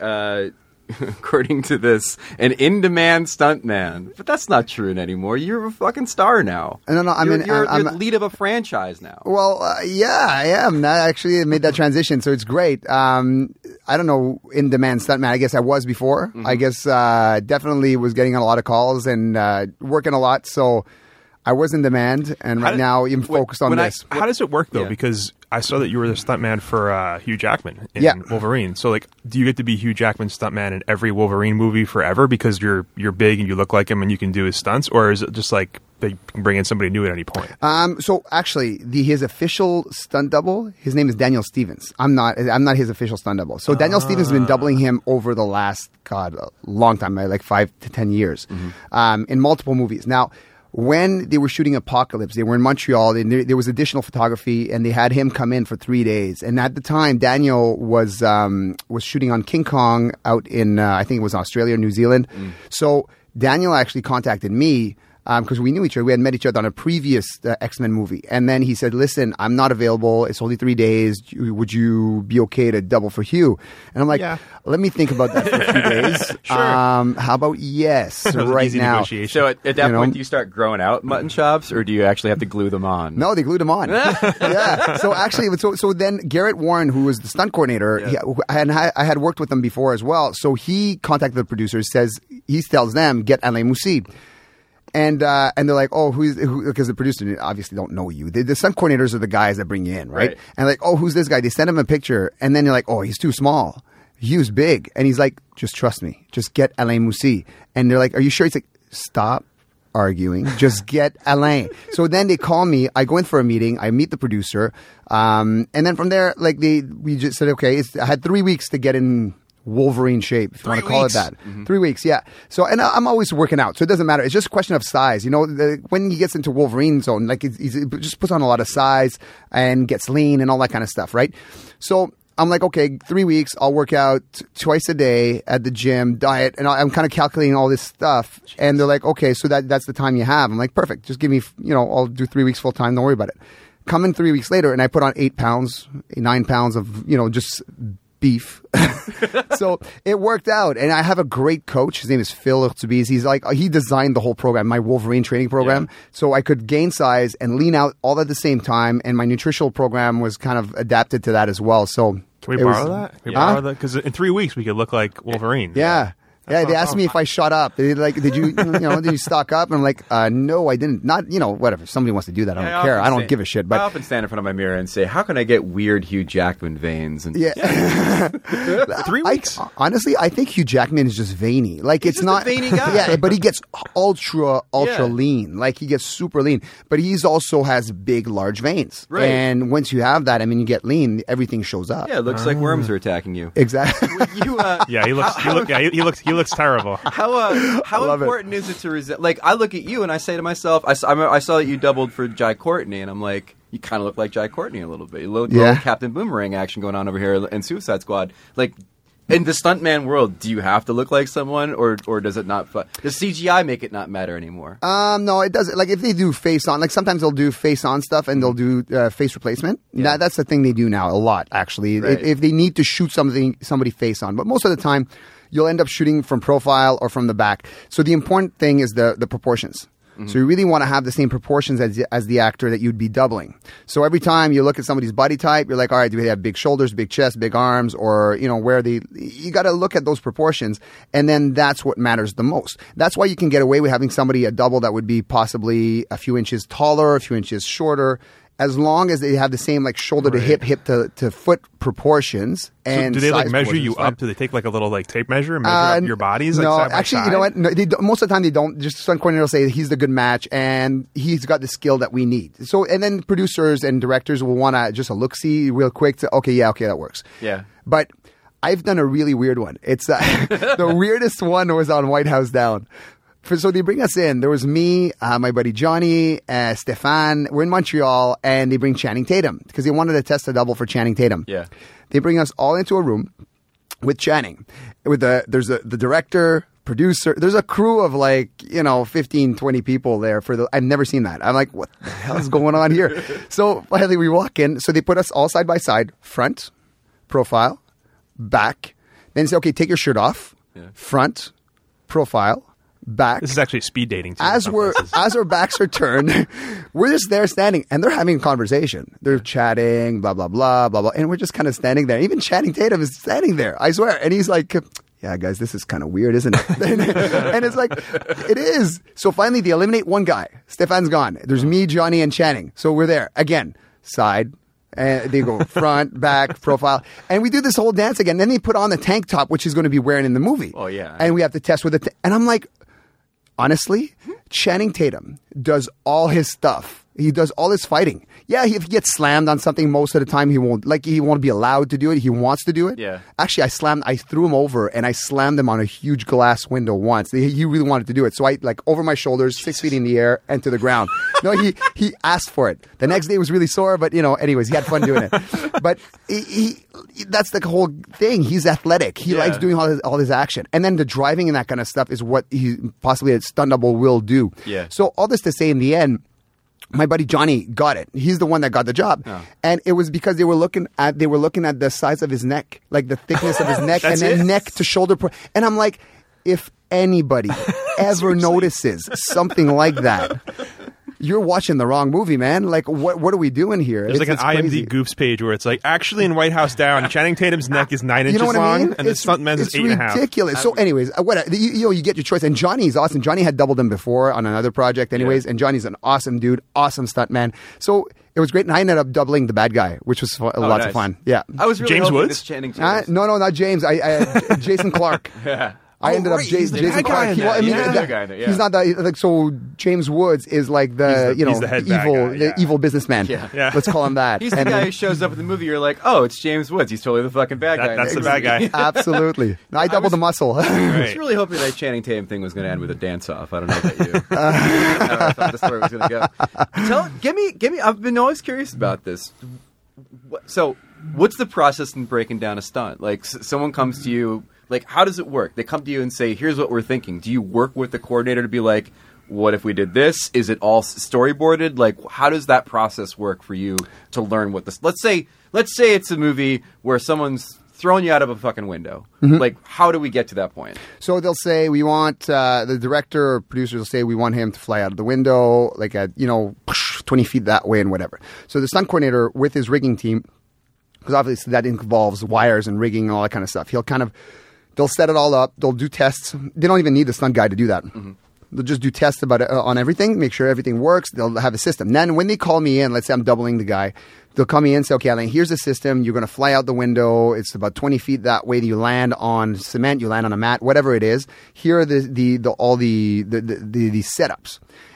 according to this, an in-demand stuntman. But that's not true anymore. You're a fucking star now. No, I'm the lead of a franchise now. Well, yeah, I am. I actually made that transition, so it's great. I don't know, in-demand stuntman. I guess I was before. I guess definitely was getting a lot of calls and working a lot, so I was in demand, and right now I'm focused on this. How does it work, though? Yeah. Because I saw that you were the stuntman for Hugh Jackman in Wolverine. So, like, do you get to be Hugh Jackman's stuntman in every Wolverine movie forever because you're big and you look like him and you can do his stunts? Or is it just like they can bring in somebody new at any point? So actually, his official stunt double, his name is Daniel Stevens. I'm not his official stunt double. So Daniel Stevens has been doubling him over the last, a long time, like 5 to 10 years, in multiple movies. Now, when they were shooting Apocalypse, they were in Montreal, and there was additional photography, and they had him come in for 3 days. And at the time, Daniel was shooting on King Kong out in, I think it was Australia or New Zealand. So Daniel actually contacted me because we knew each other. We had met each other on a previous X-Men movie. And then he said, listen, I'm not available. It's only 3 days. Would you be okay to double for Hugh? And I'm like, let me think about that for a few days. Sure. How about yes, right now? So at that point, do you start growing out mutton chops, or do you actually have to glue them on? No, they glued them on. Yeah. So actually, so then Garrett Warren, who was the stunt coordinator, I had worked with him before as well. So he contacted the producers, he tells them, get Alain Moussa. And they're like, oh, because the producers obviously don't know you. The stunt coordinators are the guys that bring you in, right? And like, oh, who's this guy? They send him a picture, and then you're like, oh, he's too small. Hugh's big. And he's like, just trust me. Just get Alain Moussa. And they're like, are you sure? He's like, stop arguing. Just get Alain. So then they call me. I go in for a meeting. I meet the producer. And then from there, like we just said, okay, I had 3 weeks to get in Wolverine shape, if you want to call it that. 3 weeks, yeah. So, and I'm always working out, so it doesn't matter. It's just a question of size. You know, when he gets into Wolverine zone, like he just puts on a lot of size and gets lean and all that kind of stuff, right? So I'm like, okay, 3 weeks, I'll work out twice a day at the gym, diet, and I'm kind of calculating all this stuff. Jeez. And they're like, okay, so that's the time you have. I'm like, perfect. Just give me, I'll do 3 weeks full time. Don't worry about it. Come in 3 weeks later, and I put on 9 pounds of, just beef. So it worked out, and I have a great coach. His name is Phil Urtubise. He designed the whole program, my Wolverine training program, so I could gain size and lean out all at the same time, and my nutritional program was kind of adapted to that as well. So can we borrow that? Can we borrow that? Because in 3 weeks we could look like Wolverine. Yeah. Yeah, they asked me if I shot up. They're like, did you stock up? And I'm like, no, I didn't. Not, whatever. If somebody wants to do that, I don't care. I don't give a shit. But I often stand in front of my mirror and say, how can I get weird Hugh Jackman veins? And 3 weeks. Honestly, I think Hugh Jackman is just veiny. Like, he's it's not a veiny guy. Yeah, but he gets ultra lean. Like, he gets super lean. But he's also has big, large veins. Right. And once you have that, you get lean, everything shows up. Yeah, it looks like worms are attacking you. Exactly. He looks terrible. How important is it to resist? Like, I look at you and I say to myself, I saw that you doubled for Jai Courtney, and I'm like, you kind of look like Jai Courtney a little bit. A little Captain Boomerang action going on over here in Suicide Squad. Like, in the stuntman world, do you have to look like someone, or does it not? Does CGI make it not matter anymore? No, it doesn't. Like, if they do face on, like sometimes they'll do face on stuff and they'll do face replacement. Yeah. That's the thing they do now a lot, actually. Right. If they need to shoot somebody face on, but most of the time, you'll end up shooting from profile or from the back. So the important thing is the proportions. So you really want to have the same proportions as the actor that you'd be doubling. So every time you look at somebody's body type, you're like, all right, do they have big shoulders, big chest, big arms, or, you got to look at those proportions, and then that's what matters the most. That's why you can get away with having somebody a double that would be possibly a few inches taller, a few inches shorter, as long as they have the same like shoulder to hip, hip to foot proportions. And so do they like measure you up? Do they take like a little like tape measure and measure up your bodies? No, like, actually, you know what? No, most of the time they don't. Just stunt coordinator will say he's the good match and he's got the skill that we need. So, and then producers and directors will want to just a look-see real quick to, okay, that works. Yeah. But I've done a really weird one. It's the weirdest one was on White House Down. So they bring us in. There was me, my buddy Johnny, Stefan. We're in Montreal, and they bring Channing Tatum because they wanted to test a double for Channing Tatum. Yeah. They bring us all into a room with Channing. There's the director, producer. There's a crew of 15, 20 people there. I've never seen that. I'm like, what the hell is going on here? So finally we walk in. So they put us all side by side, front, profile, back. Then say, okay, take your shirt off, front, profile. Back. This is actually speed dating too. As our backs are turned, we're just there standing, and they're having a conversation. They're chatting, blah blah blah blah blah, and we're just kind of standing there. Even Channing Tatum is standing there, I swear, and he's like, "Yeah, guys, this is kind of weird, isn't it?" And it's like, it is. So finally, they eliminate one guy. Stefan's gone. There's me, Johnny, and Channing. So we're there again, side. And they go front, back, profile. And we do this whole dance again. Then they put on the tank top, which he's going to be wearing in the movie. Oh, yeah. And we have to test with it. And I'm like, honestly, Channing Tatum does all his stuff. He does all his fighting. Yeah, if he gets slammed on something, most of the time he won't be allowed to do it. He wants to do it. Yeah. Actually, I threw him over and I slammed him on a huge glass window once. He really wanted to do it. So I over my shoulders, 6 feet in the air and to the ground. No, he asked for it. The next day was really sore, but anyways, he had fun doing it. But that's the whole thing. He's athletic. He likes doing all his action. And then the driving and that kind of stuff is what he possibly a stunt double will do. Yeah. So all this to say in the end, my buddy Johnny got it. He's the one that got the job. Oh. And it was because they were looking at the size of his neck, like the thickness of his neck and then neck to shoulder. And I'm like, if anybody ever notices something like that, you're watching the wrong movie, man. Like, what are we doing here? There's like an IMDb Goofs page where it's like, actually in White House Down, Channing Tatum's neck is 9 inches long, and the stuntman's is 8.5. It's ridiculous. So anyways, you get your choice. And Johnny's awesome. Johnny had doubled him before on another project anyways, and Johnny's an awesome dude, awesome stuntman. So it was great, and I ended up doubling the bad guy, which was lots of fun. Yeah. I was really James hoping Woods? this Channing Tatum. No, not James. I Jason Clark. Yeah. I ended up Jason Clark. He's not that. So James Woods is like the evil businessman. Yeah. Let's call him that. He's the guy who shows up in the movie. You're like, oh, it's James Woods. He's totally the fucking bad guy. That's the bad guy. Absolutely. I doubled the muscle. I was really hoping that Channing Tatum thing was going to end with a dance off. I don't know about you. I thought the story was going to go. Give me. I've been always curious about this. So, what's the process in breaking down a stunt? Like, someone comes to you. Like, how does it work? They come to you and say, here's what we're thinking. Do you work with the coordinator to be like, what if we did this? Is it all storyboarded? Like, how does that process work for you to learn what this... Let's say it's a movie where someone's throwing you out of a fucking window. Mm-hmm. Like, how do we get to that point? So they'll say, we want... the director or producers will say, we want him to fly out of the window, like at, 20 feet that way and whatever. So the stunt coordinator with his rigging team, because obviously that involves wires and rigging and all that kind of stuff, they'll set it all up. They'll do tests. They don't even need the stunt guy to do that. Mm-hmm. They'll just do tests about it, on everything, make sure everything works. They'll have a system. Then when they call me in, let's say I'm doubling the guy, they'll call me in and say, okay, Alain, here's the system. You're going to fly out the window. It's about 20 feet that way. You land on cement. You land on a mat, whatever it is. Here are all the setups.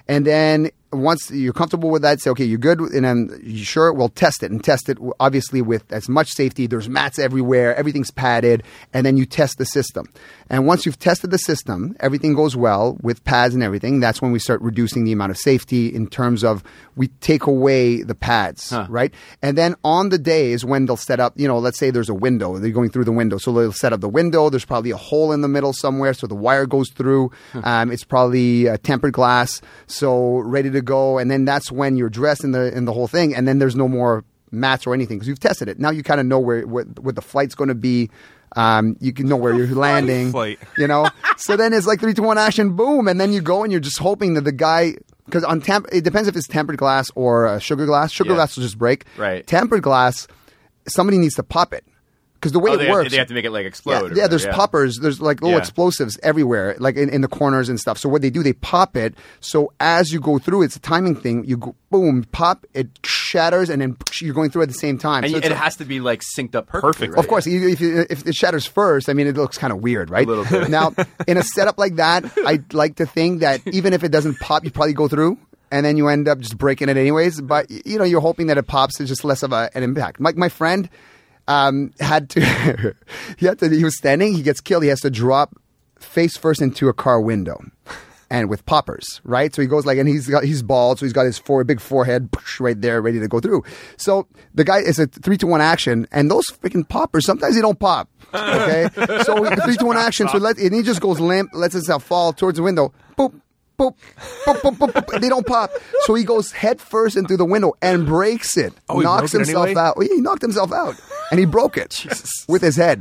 And then once you're comfortable with that, say, okay, you're good, and then you sure, we'll test it. And test it, obviously, with as much safety. There's mats everywhere. Everything's padded. And then you test the system. And once you've tested the system, everything goes well with pads and everything. That's when we start reducing the amount of safety in terms of we take away the pads, right? And then on the days when they'll set up, let's say there's a window. They're going through the window. So they'll set up the window. There's probably a hole in the middle somewhere, so the wire goes through. It's probably tempered glass, so ready to go. And then that's when you're dressed in the whole thing. And then there's no more mats or anything because you've tested it. Now you kind of know where the flight's going to be. You can know where you're landing. So then it's like 3, 2, 1 action, boom, and then you go and you're just hoping that the guy. Because it depends if it's tempered glass or sugar glass. Sugar glass will just break. Right. Tempered glass, somebody needs to pop it. Because the way it works... They have to make it like explode. Yeah, there's poppers. There's like little explosives everywhere, like in the corners and stuff. So what they do, they pop it. So as you go through, it's a timing thing. You go, boom, pop, it shatters, and then you're going through at the same time. And so it has to be like synced up perfectly. Right? Of course, if it shatters first, I mean, it looks kind of weird, right? A little bit. Now, in a setup like that, I'd like to think that even if it doesn't pop, you probably go through. And then you end up just breaking it anyways. But, you're hoping that it pops. It's just less of an impact. My friend had to, he was standing. He gets killed. He has to drop face first into a car window. And with poppers, right? So he goes and he's bald. So he's got his big forehead right there ready to go through. So the guy is a 3, 2, 1 action. And those freaking poppers, sometimes they don't pop. Okay? So 3, 2, 1 action. So and he just goes limp, lets himself fall towards the window. Boop. Boop, boop, boop, boop, boop. They don't pop. So he goes head first into the window and breaks it. Oh, knocks himself out. He knocked himself out. And he broke it with his head.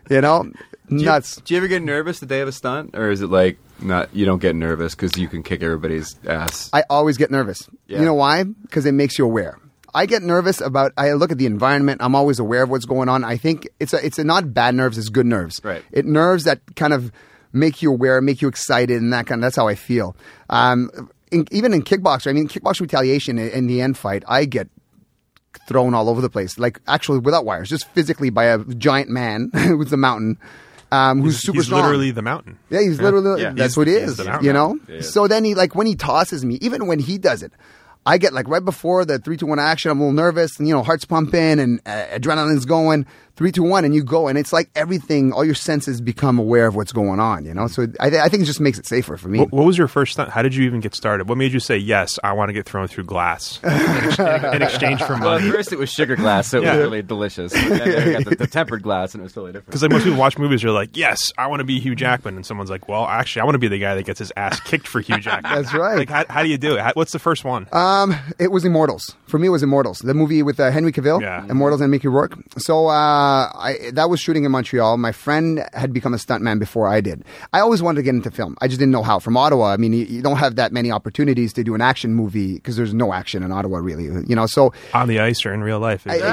Nuts. Do you ever get nervous the day of a stunt? Or is it like, you don't get nervous because you can kick everybody's ass? I always get nervous. Yeah. You know why? Because it makes you aware. I get nervous I look at the environment. I'm always aware of what's going on. I think it's not bad nerves, it's good nerves. Right. It nerves that kind of make you aware, make you excited, and that's how I feel. Even in kickboxing, kickboxing retaliation in the end fight, I get thrown all over the place, like actually without wires, just physically by a giant man who's a mountain, who's super strong. He's literally the mountain. Yeah, he's literally, that's what he is, Yeah. So then when he tosses me, even when he does it, I get right before the 3, 2, 1 action, I'm a little nervous and, heart's pumping and adrenaline's going. 3, 2, 1, and you go, and it's like everything, all your senses become aware of what's going on, So I think it just makes it safer for me. What was your first stunt? How did you even get started? What made you say, yes, I want to get thrown through glass in exchange for money? Well, at first it was sugar glass, so it was really delicious. And then we got the tempered glass, and it was totally different. Because most people watch movies, you're like, yes, I want to be Hugh Jackman. And someone's like, well, actually, I want to be the guy that gets his ass kicked for Hugh Jackman. That's right. How do you do it? What's the first one? It was Immortals. For me, it was Immortals. The movie with Henry Cavill, Immortals and Mickey Rourke. So that was shooting in Montreal. My friend had become a stuntman before I did. I always wanted to get into film. I just didn't know how. From Ottawa, you don't have that many opportunities to do an action movie because there's no action in Ottawa, really. So on the ice or in real life. There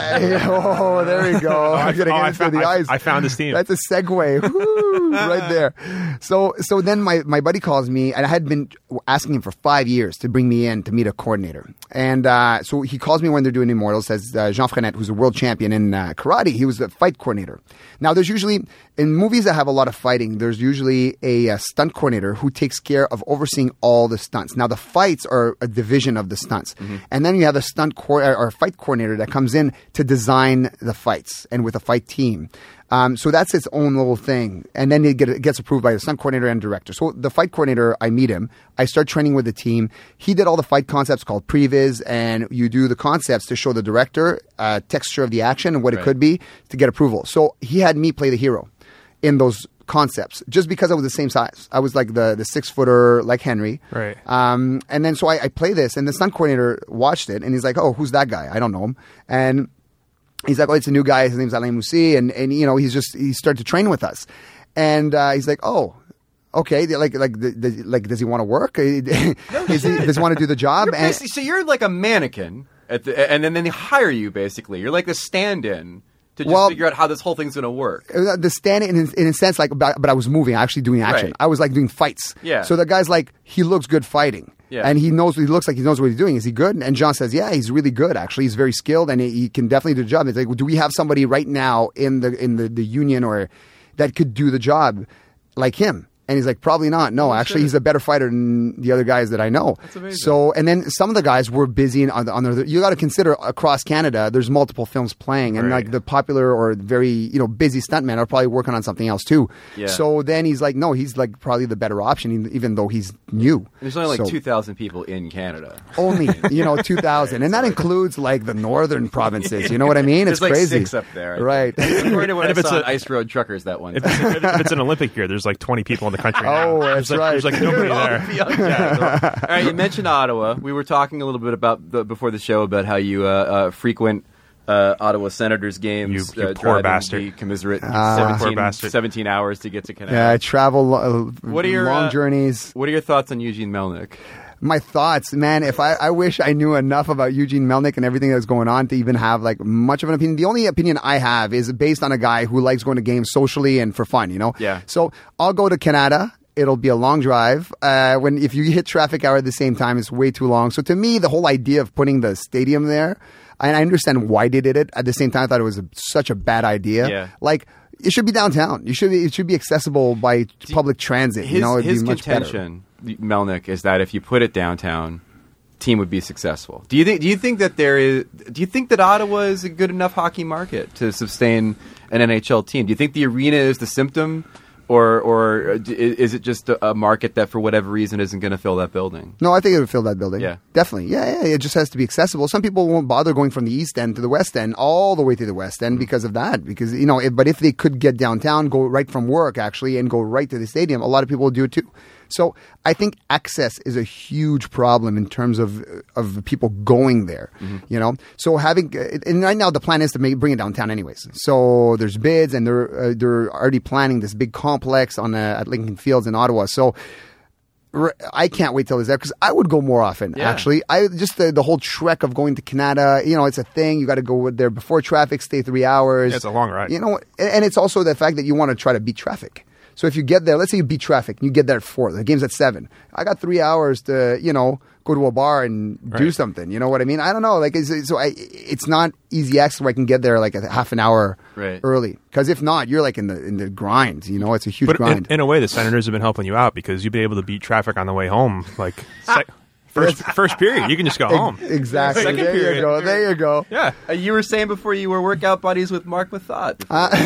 we go. I found this team. That's a segue. Woo, right there. So then my buddy calls me, and I had been asking him for 5 years to bring me in to meet a coordinator. And so he calls me when they're doing Immortals, says Jean Frenette, who's a world champion in karate. He was the fight coordinator. Now, there's usually, in movies that have a lot of fighting, there's usually a stunt coordinator who takes care of overseeing all the stunts. Now, the fights are a division of the stunts. Mm-hmm. And then you have a or fight coordinator that comes in to design the fights and with a fight team. So that's its own little thing. And then it gets approved by the stunt coordinator and director. So the fight coordinator, I meet him. I start training with the team. He did all the fight concepts called previs, and you do the concepts to show the director texture of the action and what it could be to get approval. So he had me play the hero in those concepts just because I was the same size. I was like the 6-footer like Henry. Right. And then so I play this, and the stunt coordinator watched it, and he's like, oh, who's that guy? I don't know him. And he's like, oh, it's a new guy. His name's Alain Moussi. And he started to train with us. And he's like, oh, okay. Does he want to work? Does he want to do the job? So you're like a mannequin, and then they hire you, basically. You're like a stand-in to just figure out how this whole thing's going to work. The stand-in, in a sense, but I was moving, actually doing action. Right. I was like doing fights. Yeah. So the guy's like, he looks good fighting. Yeah. And he looks like he knows what he's doing. Is he good? And John says, yeah, he's really good, actually. He's very skilled, and he can definitely do the job. It's like, well, do we have somebody right now in the union or that could do the job like him? And he's like, probably not. No, actually, he's a better fighter than the other guys that I know. That's amazing. So, and then some of the guys were busy on their. You got to consider across Canada, there's multiple films playing, and like the popular or very busy stuntmen are probably working on something else too. Yeah. So then he's like, no, he's like probably the better option, even though he's new. There's only like 2,000 people in Canada. Only 2,000, and that includes like the northern provinces. You know what I mean? There's It's crazy. like 6 up there, right? According to what And I if saw it's on Ice Road Truckers that one. If it's an Olympic year, there's like 20 people in the country. Oh, now. that's right. There's like nobody there. All right, you mentioned Ottawa. We were talking a little bit about before the show about how you frequent Ottawa Senators games. You poor driving bastard. the commiserate Poor bastard. 17 hours to get to Canada. Yeah, I travel What are your long journeys. What are your thoughts on Eugene Melnyk? My thoughts, man, if I wish I knew enough about Eugene Melnyk and everything that's going on to even have like much of an opinion. The only opinion I have is based on a guy who likes going to games socially and for fun, Yeah. So I'll go to Canada. It'll be a long drive. If you hit traffic hour at the same time, it's way too long. So to me, the whole idea of putting the stadium there, and I understand why they did it. At the same time, I thought it was such a bad idea. Yeah. Like, it should be downtown. It should be accessible by public transit. It'd His be much contention, Melnyk, is that if you put it downtown, team would be successful. Do you think that Ottawa is a good enough hockey market to sustain an NHL team? Do you think the arena is the symptom? Or is it just a market that, for whatever reason, isn't going to fill that building? No, I think it would fill that building. Yeah. Definitely. Yeah. It just has to be accessible. Some people won't bother going from the East End to the West End, all the way to the West End because of that. Because, but if they could get downtown, go right from work, actually, and go right to the stadium, a lot of people will do it too. So I think access is a huge problem in terms of people going there, So and right now the plan is to bring it downtown anyways. So there's bids and they're already planning this big complex at Lincoln Fields in Ottawa. So I can't wait till it's there because I would go more often. Yeah. Actually, the whole trek of going to Canada, it's a thing. You got to go there before traffic, stay 3 hours. Yeah, it's a long ride. And it's also the fact that you want to try to beat traffic. So if you get there, let's say you beat traffic, and you get there at 4, the game's at 7. I got 3 hours to, go to a bar and do something. You know what I mean? I don't know. It's not easy access where I can get there like a half an hour early. Because if not, you're like in the grind. It's a huge grind. In a way, the Senators have been helping you out because you'll be able to beat traffic on the way home. Like first period, you can just go home. Exactly. Second There period. you go. There you go. Yeah. You were saying before you were workout buddies with Mark Mathot.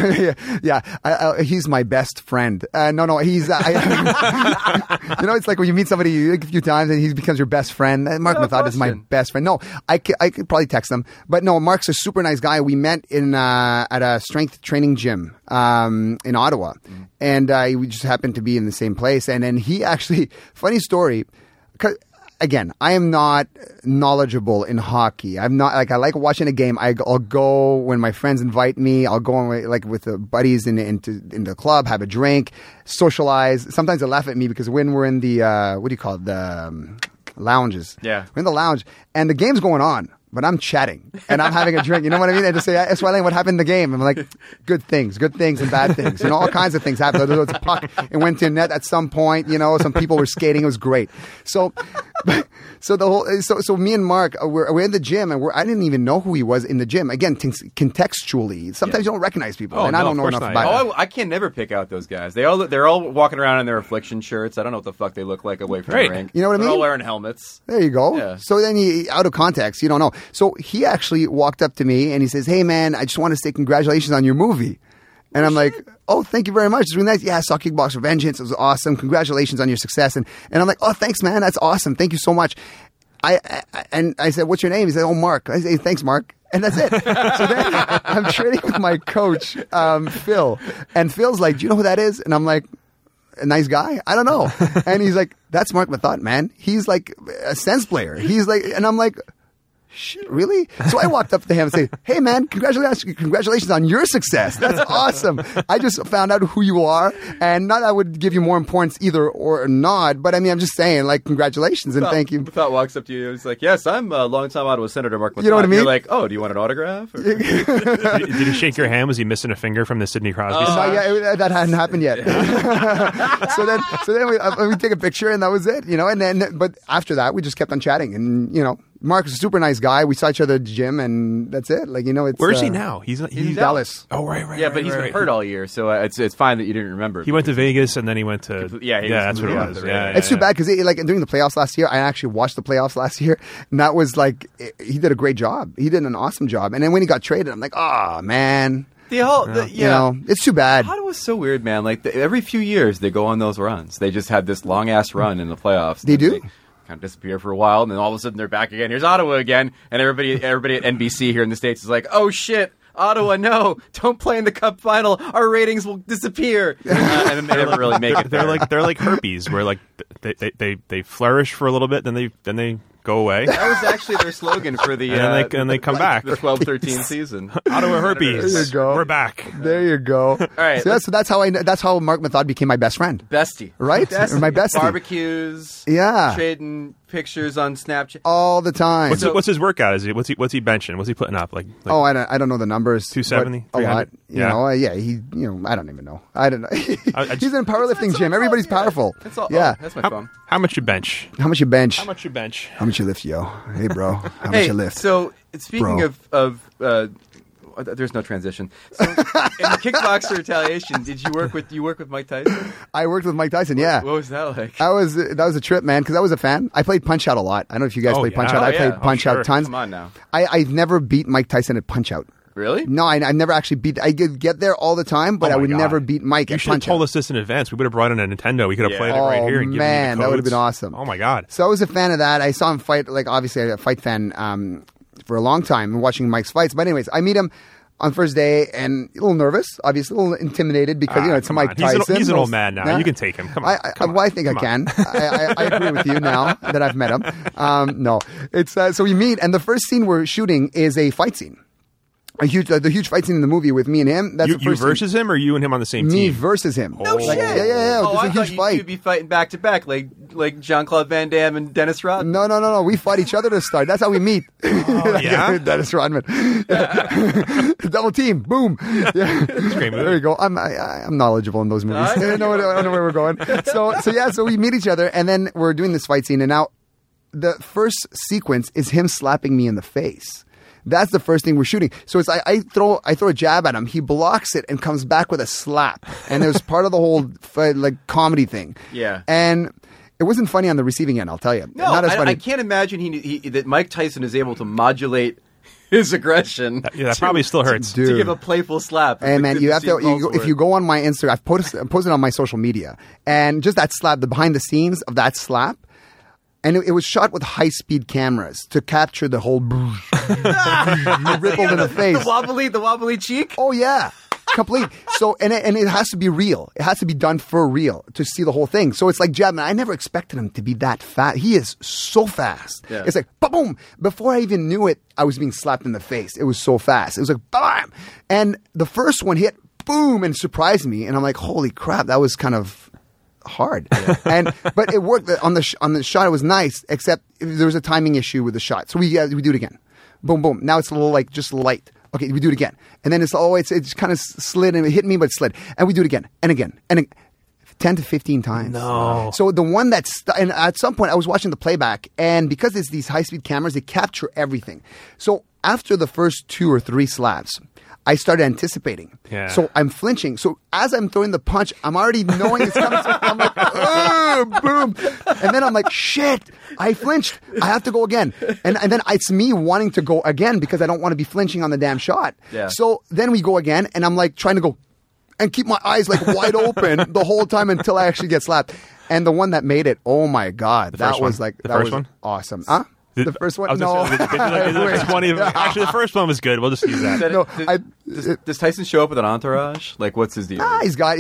He's my best friend. No, he's. It's like when you meet somebody a few times and he becomes your best friend. Mark Mathot is my best friend. No, I could probably text him, but no, Mark's a super nice guy. We met at a strength training gym in Ottawa, and we just happened to be in the same place. And then he actually, funny story. Again, I am not knowledgeable in hockey. I'm not I like watching a game. I'll go when my friends invite me. I'll go with the buddies in the club, have a drink, socialize. Sometimes they laugh at me because when we're in the what do you call it, the lounges? Yeah, we're in the lounge and the game's going on. But I'm chatting and I'm having a drink. You know what I mean? They just say, SY, what happened in the game? I'm like, good things and bad things. All kinds of things happened. There was a puck. It went to net at some point. Some people were skating. It was great. So me and Mark, we're in the gym and I didn't even know who he was in the gym. Again, contextually, sometimes you don't recognize people and I don't know enough about it. I can never pick out those guys. They're all walking around in their Affliction shirts. I don't know what the fuck they look like away from the rink. You know what I mean? They're all wearing helmets. There you go. Yeah. So then out of context, you don't know. So he actually walked up to me and he says, "Hey man, I just want to say congratulations on your movie." And I'm like, "Oh, thank you very much. It's really nice. Yeah, I saw Kickboxer Vengeance. It was awesome. Congratulations on your success." And I'm like, "Oh, thanks, man. That's awesome. Thank you so much." I said, "What's your name?" He said, "Oh, Mark." I say, "Thanks, Mark." And that's it. So then I'm training with my coach, Phil. And Phil's like, "Do you know who that is?" And I'm like, "A nice guy? I don't know." And he's like, "That's Mark Mathot, man. He's like a Sens player." He's like, and I'm like, "Shit, really?" So I walked up to him and said, "Hey man, congratulations on your success. That's awesome. I just found out who you are, and not that I would give you more importance either or not, but I mean, I'm just saying, like, congratulations and thank you." Mathot walks up to you and he's like, "Yes, I'm a longtime Ottawa Senator Mark Mathot." You know what I mean? You're like, "Oh, do you want an autograph?" Did he shake your hand? Was he missing a finger from the Sidney Crosby song? Yeah, that hadn't happened yet. so then we take a picture and that was it, And then, but after that, we just kept on chatting, and Mark is a super nice guy. We saw each other at the gym, and that's it. Like, you know, it's Where is he now? He's Dallas. Oh, right. Yeah, but he's been hurt all year, so it's fine that you didn't remember. He went to Vegas and then he went to that's what it was. It's too bad because like during the playoffs last year, I actually watched the playoffs last year, and that was like he did a great job. He did an awesome job, and then when he got traded, I'm like, oh man. You know, it's too bad. Ottawa's so weird, man. Like every few years, they go on those runs. They just have this long ass run in the playoffs. They do. Kind of disappear for a while, and then all of a sudden they're back again. Here's Ottawa again, and everybody at NBC here in the States is like, "Oh shit, Ottawa, no! Don't play in the Cup final. Our ratings will disappear." And then they never really make it. They're like herpes, where like they flourish for a little bit, then they go away. That was actually their slogan for the and they come back. The 12-13 season. Ottawa herpes. There you go. We're back. There you go. All right. So that's how Mark Method became my best friend. Bestie. Right? Bestie. Or my bestie. Barbecues. Yeah. Trading pictures on Snapchat. All the time. What's his workout? What's he benching? What's he putting up? Like oh, I don't know the numbers. 270? A lot. Yeah. He I don't even know. I don't know. He's in a powerlifting gym. Everybody's powerful. That's all. Yeah. That's my phone. How much you bench? How much you bench? How much you bench? How much you lift, yo? Hey, bro. How much you lift? So speaking Bro. of there's no transition. So in Kickboxer Retaliation, did you work with Mike Tyson? I worked with Mike Tyson. Yeah. What was that like? That was a trip, man, because I was a fan. I played Punch Out a lot. I don't know if you guys played Punch Out. I played Punch Out tons. Come on now. I've never beat Mike Tyson at Punch Out. Really? No, I never actually beat. I could get there all the time, but I would never beat Mike You at should have Punch told Out. us this in advance. We would have brought in a Nintendo. We could have played it right here. And Man, given you the that would have codes. been awesome. Oh my god! So I was a fan of that. I saw him fight. Like obviously, a fight fan for a long time, watching Mike's fights. But anyways, I meet him on first day and a little nervous, obviously a little intimidated because it's Mike Tyson. He's an old man now. You can take him. Come on. I think I can. I agree with you now that I've met him. No, it's so we meet, and the first scene we're shooting is a fight scene. The huge fight scene in the movie with me and him. That's you the first versus him, or you and him on the same team? Me versus him. No shit. Yeah. Oh, It's a huge fight. You'd be fighting back to back like Jean-Claude Van Damme and Dennis Rodman. No. We fight each other to start. That's how we meet. Oh, yeah? Dennis Rodman. Double team. Boom. Yeah. That's a great movie. There you go. I'm knowledgeable in those movies. I know where we're going. So we meet each other, and then we're doing this fight scene, and now the first sequence is him slapping me in the face. That's the first thing we're shooting. So it's I throw a jab at him. He blocks it and comes back with a slap. And it was part of the whole comedy thing. Yeah. And it wasn't funny on the receiving end, I'll tell you. No, Not as funny. I can't imagine that Mike Tyson is able to modulate his aggression. That probably still hurts. Dude. To give a playful slap. Hey man, you have to. If you go on my Instagram, I've posted it on my social media, and just that slap, the behind the scenes of that slap. And it was shot with high-speed cameras to capture the whole rippled in the face. The wobbly cheek? Oh, yeah. Complete. So, and it has to be real. It has to be done for real to see the whole thing. So it's like jabbing. I never expected him to be that fast. He is so fast. Yeah. It's like, boom. Before I even knew it, I was being slapped in the face. It was so fast. It was like, bam. And the first one hit, boom, and surprised me. And I'm like, holy crap, that was kind of hard. But it worked on the shot. It was nice, except there was a timing issue with the shot. So we do it again. Boom, boom. Now it's a little like just light. Okay, we do it again. And then it's kind of slid and it hit me, but it slid. And we do it again and again and again. 10 to 15 times. No. So the one and at some point I was watching the playback, and because it's these high-speed cameras, they capture everything. So after the first 2 or 3 slaps, I started anticipating. Yeah. So I'm flinching. So as I'm throwing the punch, I'm already knowing it's coming. So I'm like, oh, boom. And then I'm like, shit, I flinched. I have to go again. And then it's me wanting to go again because I don't want to be flinching on the damn shot. Yeah. So then we go again, and I'm like trying to go and keep my eyes like wide open the whole time until I actually get slapped. And the one that made it, oh my God, that was awesome. Huh? The first one? No. Actually, the first one was good. We'll just use that. No, does Tyson show up with an entourage? Like, what's his deal? He's got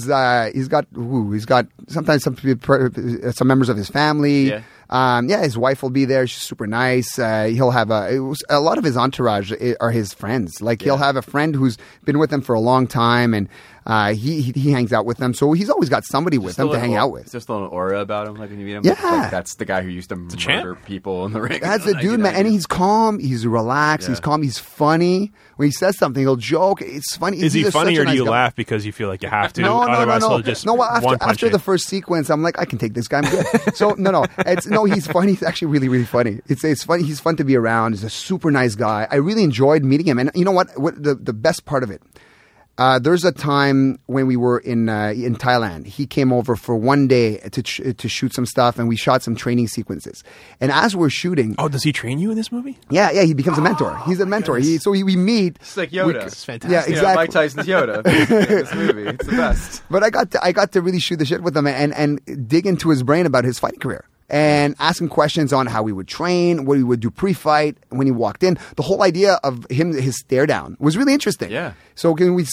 sometimes some members of his family. Yeah. His wife will be there. She's super nice. He'll have a lot of his entourage are his friends. Like he'll have a friend who's been with him for a long time, and he hangs out with them. So he's always got somebody with him to hang out with. Is there still an aura about him? Like when you meet him, Yeah. like, that's the guy who used to murder people in the ring. That's the dude, man. And he's calm. He's relaxed. Yeah. He's calm. He's funny. When he says something, he'll joke. It's funny. Is he He's funny, such a or do nice you guy. laugh because you feel like you have to? No. Otherwise, he'll just after one-punch the you. first sequence, I'm like, I can take this guy. I'm good. So no. No, he's funny. He's actually really, really funny. It's funny. He's fun to be around. He's a super nice guy. I really enjoyed meeting him. And you know what the best part of it? There's a time when we were in Thailand. He came over for one day to shoot some stuff, and we shot some training sequences. And as we're shooting, does he train you in this movie? Yeah, he becomes a mentor. He's a mentor. We meet. It's like Yoda. It's fantastic. Yeah, exactly. Mike Tyson's Yoda. This movie, it's the best. But I got to really shoot the shit with him and dig into his brain about his fighting career. And ask him questions on how he would train, what he would do pre-fight, when he walked in. The whole idea of his stare down was really interesting. Yeah. So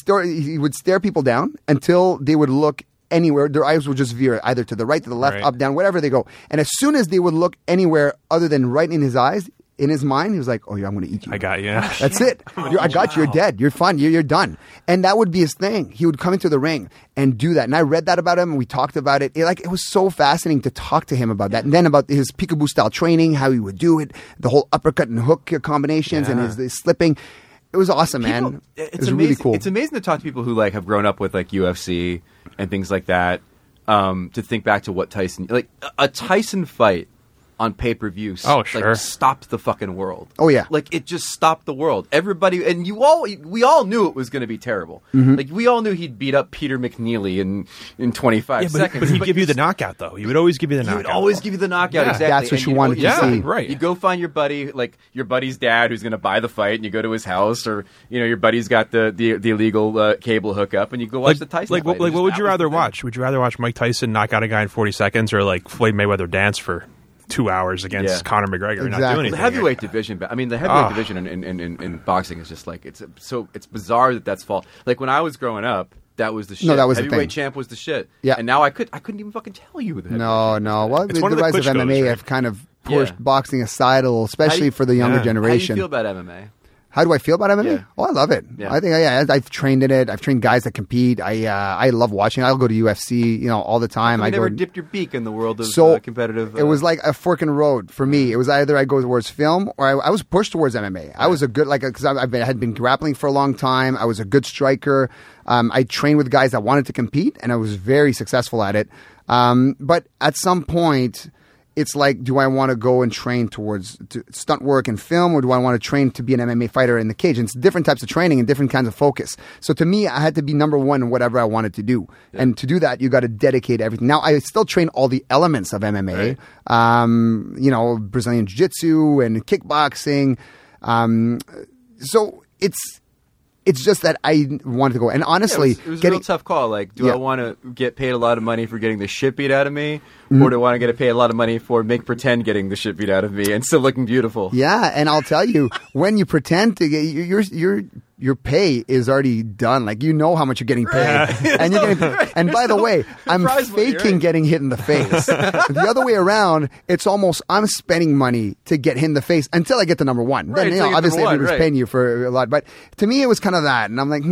he would stare people down until they would look anywhere. Their eyes would just veer either to the right, to the left, up, down, wherever they go. And as soon as they would look anywhere other than right in his eyes, in his mind, he was like, "Oh yeah, I'm going to eat you. I got you. That's it. I got you. You're dead. You're fine. You're done." And that would be his thing. He would come into the ring and do that. And I read that about him, and we talked about it. It was so fascinating to talk to him about that. And then about his peekaboo style training, how he would do it, the whole uppercut and hook combinations, and his slipping. It was awesome, man. It was really cool. It's amazing to talk to people who have grown up with UFC and things like that. To think back to what Tyson, a Tyson fight on pay-per-view stopped the fucking world. Oh yeah. It just stopped the world. Everybody, and we all knew it was going to be terrible. Mm-hmm. We all knew he'd beat up Peter McNeely in 25 seconds. But he'd give you the knockout though. He would always give you the knockout. He would always give you the knockout, exactly. That's what you wanted to see. Right. You go find your buddy, your buddy's dad who's going to buy the fight, and you go to his house, or your buddy's got the illegal cable hookup, and you go watch the Tyson fight. What would you rather watch? Would you rather watch Mike Tyson knock out a guy in 40 seconds, or Floyd Mayweather dance for 2 hours against Conor McGregor? Exactly. Not doing anything. The heavyweight division. The heavyweight division in boxing is just it's bizarre that's fall. When I was growing up, that was the shit. No, that was the heavyweight thing. champ was the shit. Yeah. And now I couldn't even fucking tell you that. No. Well, It's the one of the rise of Klitschko's, MMA right? have kind of pushed boxing aside a little, especially for the younger How do generation. you feel about MMA? How do I feel about MMA? Yeah. Oh, I love it. Yeah. I think I've trained in it. I've trained guys that compete. I love watching. I'll go to UFC, all the time. I I never go. dipped your beak in the world of So competitive. it was like a fork in the road for me. It was either I go towards film or I was pushed towards MMA. I was a good because I had been grappling for a long time. I was a good striker. I trained with guys that wanted to compete, and I was very successful at it. But at some point, it's do I want to go and train towards stunt work and film, or do I want to train to be an MMA fighter in the cage? And it's different types of training and different kinds of focus. So to me, I had to be number one in whatever I wanted to do. Yeah. And to do that, you got to dedicate everything. Now, I still train all the elements of MMA, right. Brazilian Jiu-Jitsu and kickboxing. So it's just that I wanted to go. And honestly, it was a real tough call. Do I want to get paid a lot of money for getting the shit beat out of me? Or do I want to get paid a lot of money for make pretend getting the shit beat out of me and still looking beautiful? Yeah, and I'll tell you, when you pretend to get your pay is already done. You know how much you're getting paid, and you're getting. And by the way, I'm faking getting hit in the face. The other way around, it's almost I'm spending money to get hit in the face until I get to number one. Right, Then obviously everybody's paying you for a lot, but to me it was kind of that, and I'm like,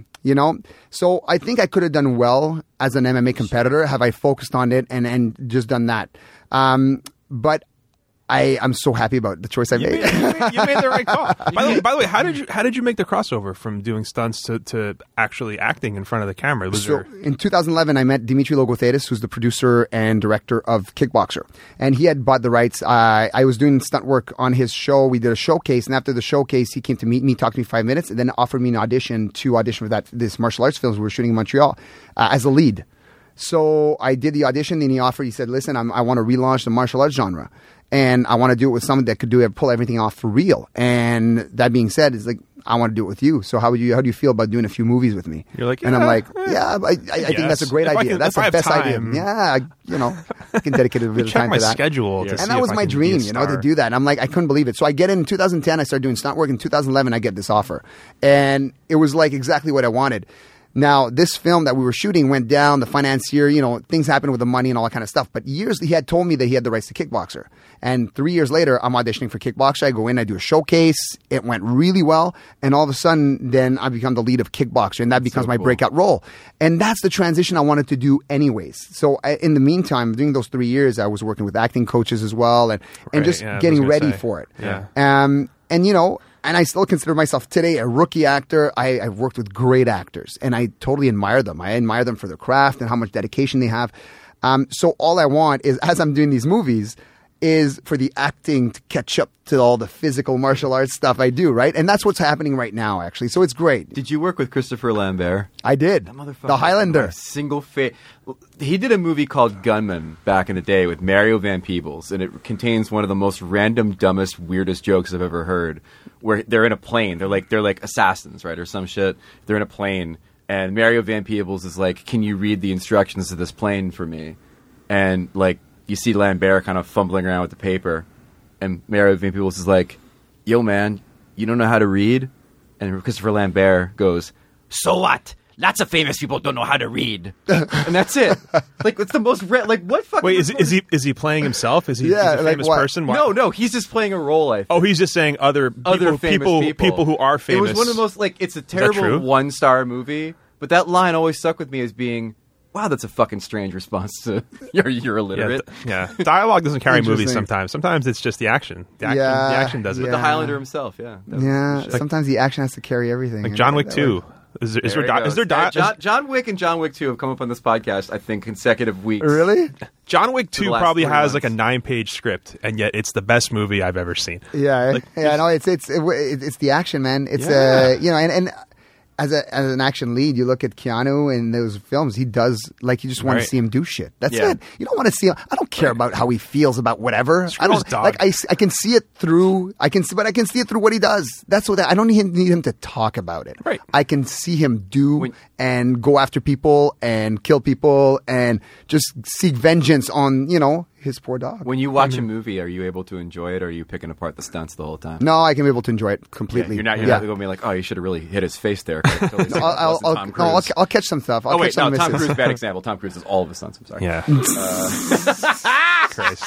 So I think I could have done well as an MMA competitor have I focused on it and just done that. But I'm so happy about the choice I made. You made the right call. By the way, how did you make the crossover from doing stunts to actually acting in front of the camera? In 2011, I met Dimitri Logothetis, who's the producer and director of Kickboxer, and he had bought the rights. I was doing stunt work on his show. We did a showcase, and after the showcase, he came to meet me, talked to me 5 minutes, and then offered me an audition for this martial arts films we were shooting in Montreal as a lead. So I did the audition, and he said, "Listen, I want to relaunch the martial arts genre. And I want to do it with someone that could pull everything off for real." And that being said, it's I want to do it with you. So how do you feel about doing a few movies with me? You're like, and I'm like, I think that's a great idea. That's the best idea. Yeah, I can dedicate a bit of time to that. Check my schedule. And that was my dream, to do that. And I'm like, I couldn't believe it. So I get in 2010, I started doing stunt work. In 2011, I get this offer. And it was exactly what I wanted. Now, this film that we were shooting went down, the financier, things happened with the money and all that kind of stuff. But he had told me that he had the rights to Kickboxer. And 3 years later, I'm auditioning for Kickboxer. I go in, I do a showcase. It went really well. And all of a sudden, then I become the lead of Kickboxer. And that becomes my breakout role. And that's the transition I wanted to do anyways. So in the meantime, during those 3 years, I was working with acting coaches as well and just getting ready for it. Yeah. And I still consider myself today a rookie actor. I've worked with great actors, and I totally admire them. I admire them for their craft and how much dedication they have. So all I want is, as I'm doing these movies, is for the acting to catch up to all the physical martial arts stuff I do, right? And that's what's happening right now, actually. So it's great. Did you work with Christopher Lambert? I did. That motherfucker. The Highlander. He did a movie called Gunman back in the day with Mario Van Peebles, and it contains one of the most random, dumbest, weirdest jokes I've ever heard. Where they're in a plane, they're like assassins, right, or some shit. They're in a plane, and Mario Van Peebles is like, "Can you read the instructions of this plane for me?" And like, you see Lambert kind of fumbling around with the paper, and Mario Van Peebles is like, "Yo, man, you don't know how to read?" And Christopher Lambert goes, "So what? Lots of famous people don't know how to read." And that's it. Like, it's the most what fucking... Wait, is he playing himself? Is he Yeah, a famous like what? person? Why- No, he's just playing a role, I think. Oh, he's just saying other famous people who are famous. It was one of the most, it's a that terrible true? 1-star movie, but that line always stuck with me as being, wow, that's a fucking strange response to you're illiterate. Yeah, dialogue doesn't carry movies Interesting. sometimes. Sometimes it's just the action. The action does it. The Highlander himself, yeah. Yeah, sometimes the action has to carry everything. Like John Wick 2. Is there John Wick and John Wick 2 have come up on this podcast, I think, consecutive weeks. Really? John Wick 2 the last probably 3 has months. like a 9-page script, and yet it's the best movie I've ever seen. Yeah, Like, yeah. No, it's the action, man. It's and as an action lead, you look at Keanu in those films. He does you just want to Right. see him do shit. That's Yeah. it. You don't want to see him. I don't care about how he feels about whatever. Screw I don't his dog. like. I can see it through. I can see it through what he does. That's what I don't need him to talk about it. Right. I can see him do and go after people and kill people and just seek vengeance on his poor dog. When you watch a movie, are you able to enjoy it, or are you picking apart the stunts the whole time? No, I can be able to enjoy it Yeah, completely. you're not going to be like, oh, you should have really hit his face there. 'cause I totally said that wasn't Tom Cruise. I'll catch some stuff. I'll Oh, catch wait, some no, Tom misses. Cruise, bad example. Tom Cruise does all of his stunts. I'm sorry. Yeah. Christ.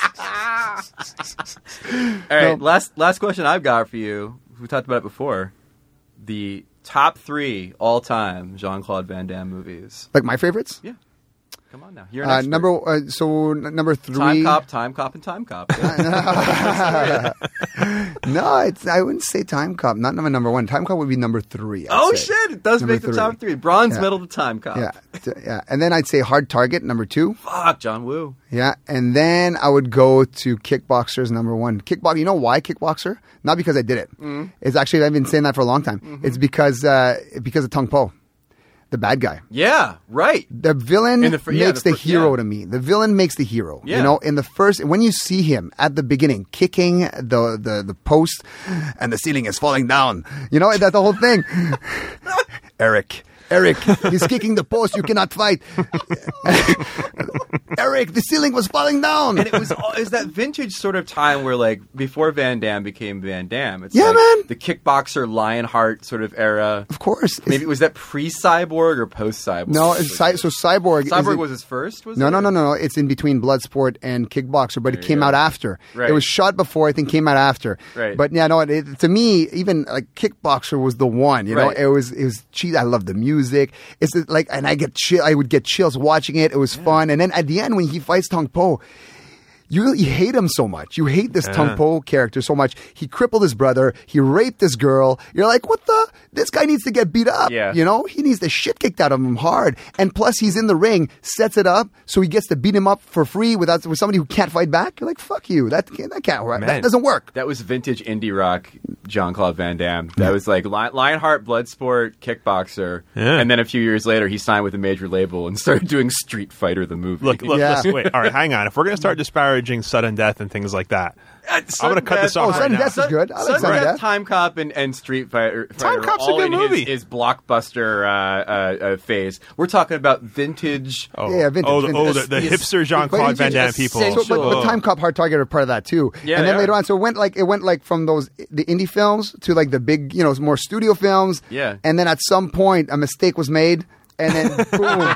All right, last question I've got for you. We talked about it before. The top 3 all-time Jean-Claude Van Damme movies. Like my favorites? Yeah. Come on now. You're an expert. Number 3. Time Cop, and Time Cop. No, I wouldn't say Time Cop. Not number 1. Time Cop would be number 3. Oh, shit. It does Number make the 3. top 3. Bronze Yeah. medal to Time Cop. Yeah. And then I'd say Hard Target, number 2. Fuck, John Woo. Yeah. And then I would go to Kickboxers, number 1. Kickboxer. You know why Kickboxer? Not because I did it. It's actually, I've been saying that for a long time. It's because of Tong Po, the bad guy. Yeah, right. The villain makes the hero yeah. to me. The villain makes the hero. Yeah. You know, in the first, when you see him at the beginning kicking the post and the ceiling is falling down, you know, that's the whole thing. Eric, he's kicking the post. You cannot fight. Eric, the ceiling was falling down. And it was that vintage sort of time where, like, before Van Damme became Van Damme. It's Yeah, like man. the kickboxer Lionheart sort of era. Of course. Maybe was that pre-Cyborg or post-Cyborg? No, so Cyborg. Cyborg was his first? Was No. it? It's in between Bloodsport and Kickboxer, but it There you came go. out after. Right. It was shot before, I think came out after. Right. But yeah, no, to me, even like Kickboxer was the one. You know, Right. it was cheap. I love the music. It's like, and I would get chills watching it. It was fun. And then at the end, when he fights Tong Po, you hate him so much. You hate this Tong Po character so much. He crippled his brother. He raped this girl. You're like, what the? This guy needs to get beat up. Yeah. You know, he needs the shit kicked out of him hard. And plus, he's in the ring, sets it up so he gets to beat him up for free with somebody who can't fight back. You're like, fuck you. That can't work. Man. That doesn't work. That was vintage indie rock Jean-Claude Van Damme. That was like Lionheart, Bloodsport, Kickboxer. Yeah. And then a few years later, he signed with a major label and started doing Street Fighter, the movie. Look, Yeah. listen, wait. All right, hang on. If we're going to start disparaging sudden death and things like that, I'm going to cut this off right Sudden now. Death is good. I like Sudden Death. Time Cop and Street Fighter. Time Cop's a all good in movie. His blockbuster phase. We're talking about vintage. Yeah, vintage. The hipster Jean-Claude Van Damme people. But Time Cop, Hard Target are part of that too. Yeah, and then they later are. on, so it went like from the indie films to like the big, more studio films. Yeah. And then at some point, a mistake was made, and then boom.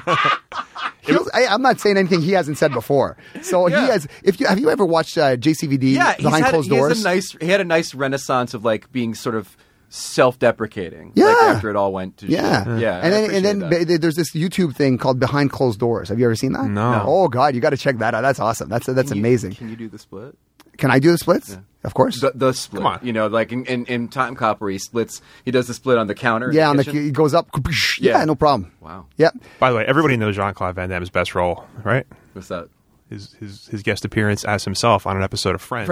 I'm not saying anything he hasn't said before. So Yeah. he has. Have you ever watched JCVD Behind Closed Doors? He had a nice renaissance of like being sort of self-deprecating. Yeah. Like after it all went to Yeah, shit. Yeah. and I then appreciate that. there's this YouTube thing called Behind Closed Doors. Have you ever seen that? No. Oh God, you got to check that out. That's awesome. That's amazing. Can you do the split? Can I do the splits? Of course. The split. Come on. You know, like in Time Cop where he does the split on the counter. Yeah, in on the the kitchen. he goes up. Yeah, Yeah. no problem. Wow. Yep. By the way, everybody knows Jean-Claude Van Damme's best role, right? What's that? his guest appearance as himself on an episode of Friends.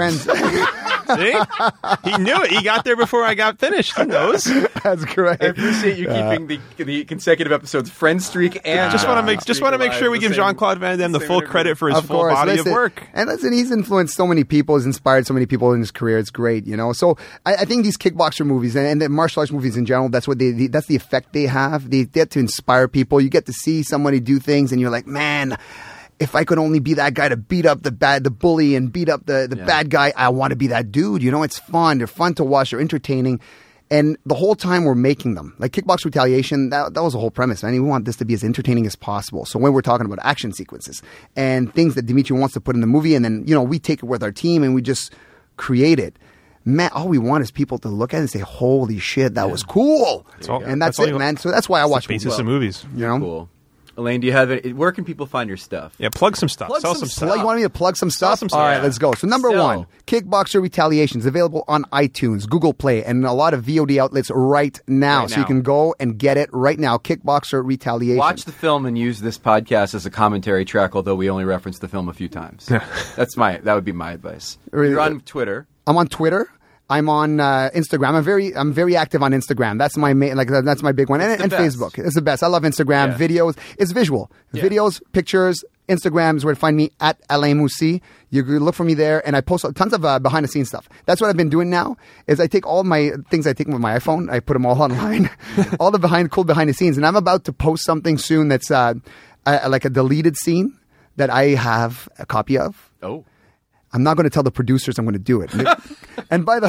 See? He knew it. He got there before I got finished. He knows. That's great. I appreciate you keeping the consecutive episodes Friends streak and just want to make sure we give Jean-Claude Van Damme the full credit for his full body of work. And listen, he's influenced so many people, he's inspired so many people in his career. It's great, you know. So I think these kickboxer movies and the martial arts movies in general, that's what that's the effect they have. They get to inspire people. You get to see somebody do things, and you're like, man, if I could only be that guy to beat up the bully and beat up the bad guy, I want to be that dude. You know, it's fun. They're fun to watch. They're entertaining. And the whole time we're making them. Like Kickbox Retaliation, that was the whole premise, man. We want this to be as entertaining as possible. So when we're talking about action sequences and things that Dimitri wants to put in the movie, and then, you know, we take it with our team and we just create it. Man, all we want is people to look at it and say, holy shit, that was cool. That's it, man. So that's why I watch basis of movies. You know? Cool. Elaine, do you have it? Where can people find your stuff? Yeah, plug some stuff. Sell some stuff. You want me to plug some stuff? Some stuff. All right, let's go. So number one, Kickboxer Retaliation is available on iTunes, Google Play, and a lot of VOD outlets right now. So you can go and get it right now. Kickboxer Retaliation. Watch the film and use this podcast as a commentary track, although we only reference the film a few times. That would be my advice. You're on Twitter. I'm on Twitter. I'm on Instagram. I'm very active on Instagram. That's my main, that's my big one, and Facebook. It's the best. I love Instagram videos. It's visual, videos, pictures. Instagram is where to find me at Alain Moussi. You can look for me there, and I post tons of behind the scenes stuff. That's what I've been doing now. Is I take all my things I take with my iPhone, I put them all online, all the cool behind the scenes, and I'm about to post something soon that's like a deleted scene that I have a copy of. Oh. I'm not going to tell the producers I'm going to do it. And by the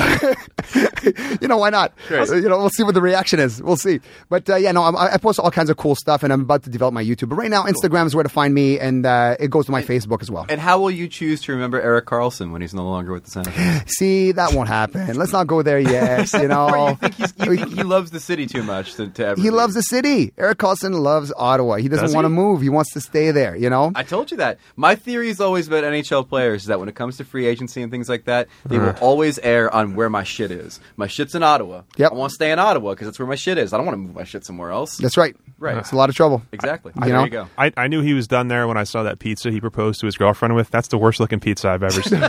way, you know, why not? Right. You know, we'll see what the reaction is. We'll see. But I post all kinds of cool stuff, and I'm about to develop my YouTube. But right now, Instagram is where to find me, and it goes to my Facebook as well. And how will you choose to remember Eric Carlson when he's no longer with the Senators? See, that won't happen. Let's not go there yet. You know, you think he loves the city too much to ever He loves the city. Eric Carlson loves Ottawa. He doesn't want to move. He wants to stay there. You know. I told you that. My theory is always about NHL players is that when it comes to free agency and things like that, they will always err on where my shit is. My shit's in Ottawa. Yep. I want to stay in Ottawa because that's where my shit is. I don't want to move my shit somewhere else. That's right. Right. It's a lot of trouble. Exactly. There you go. I knew he was done there when I saw that pizza he proposed to his girlfriend with. That's the worst looking pizza I've ever seen.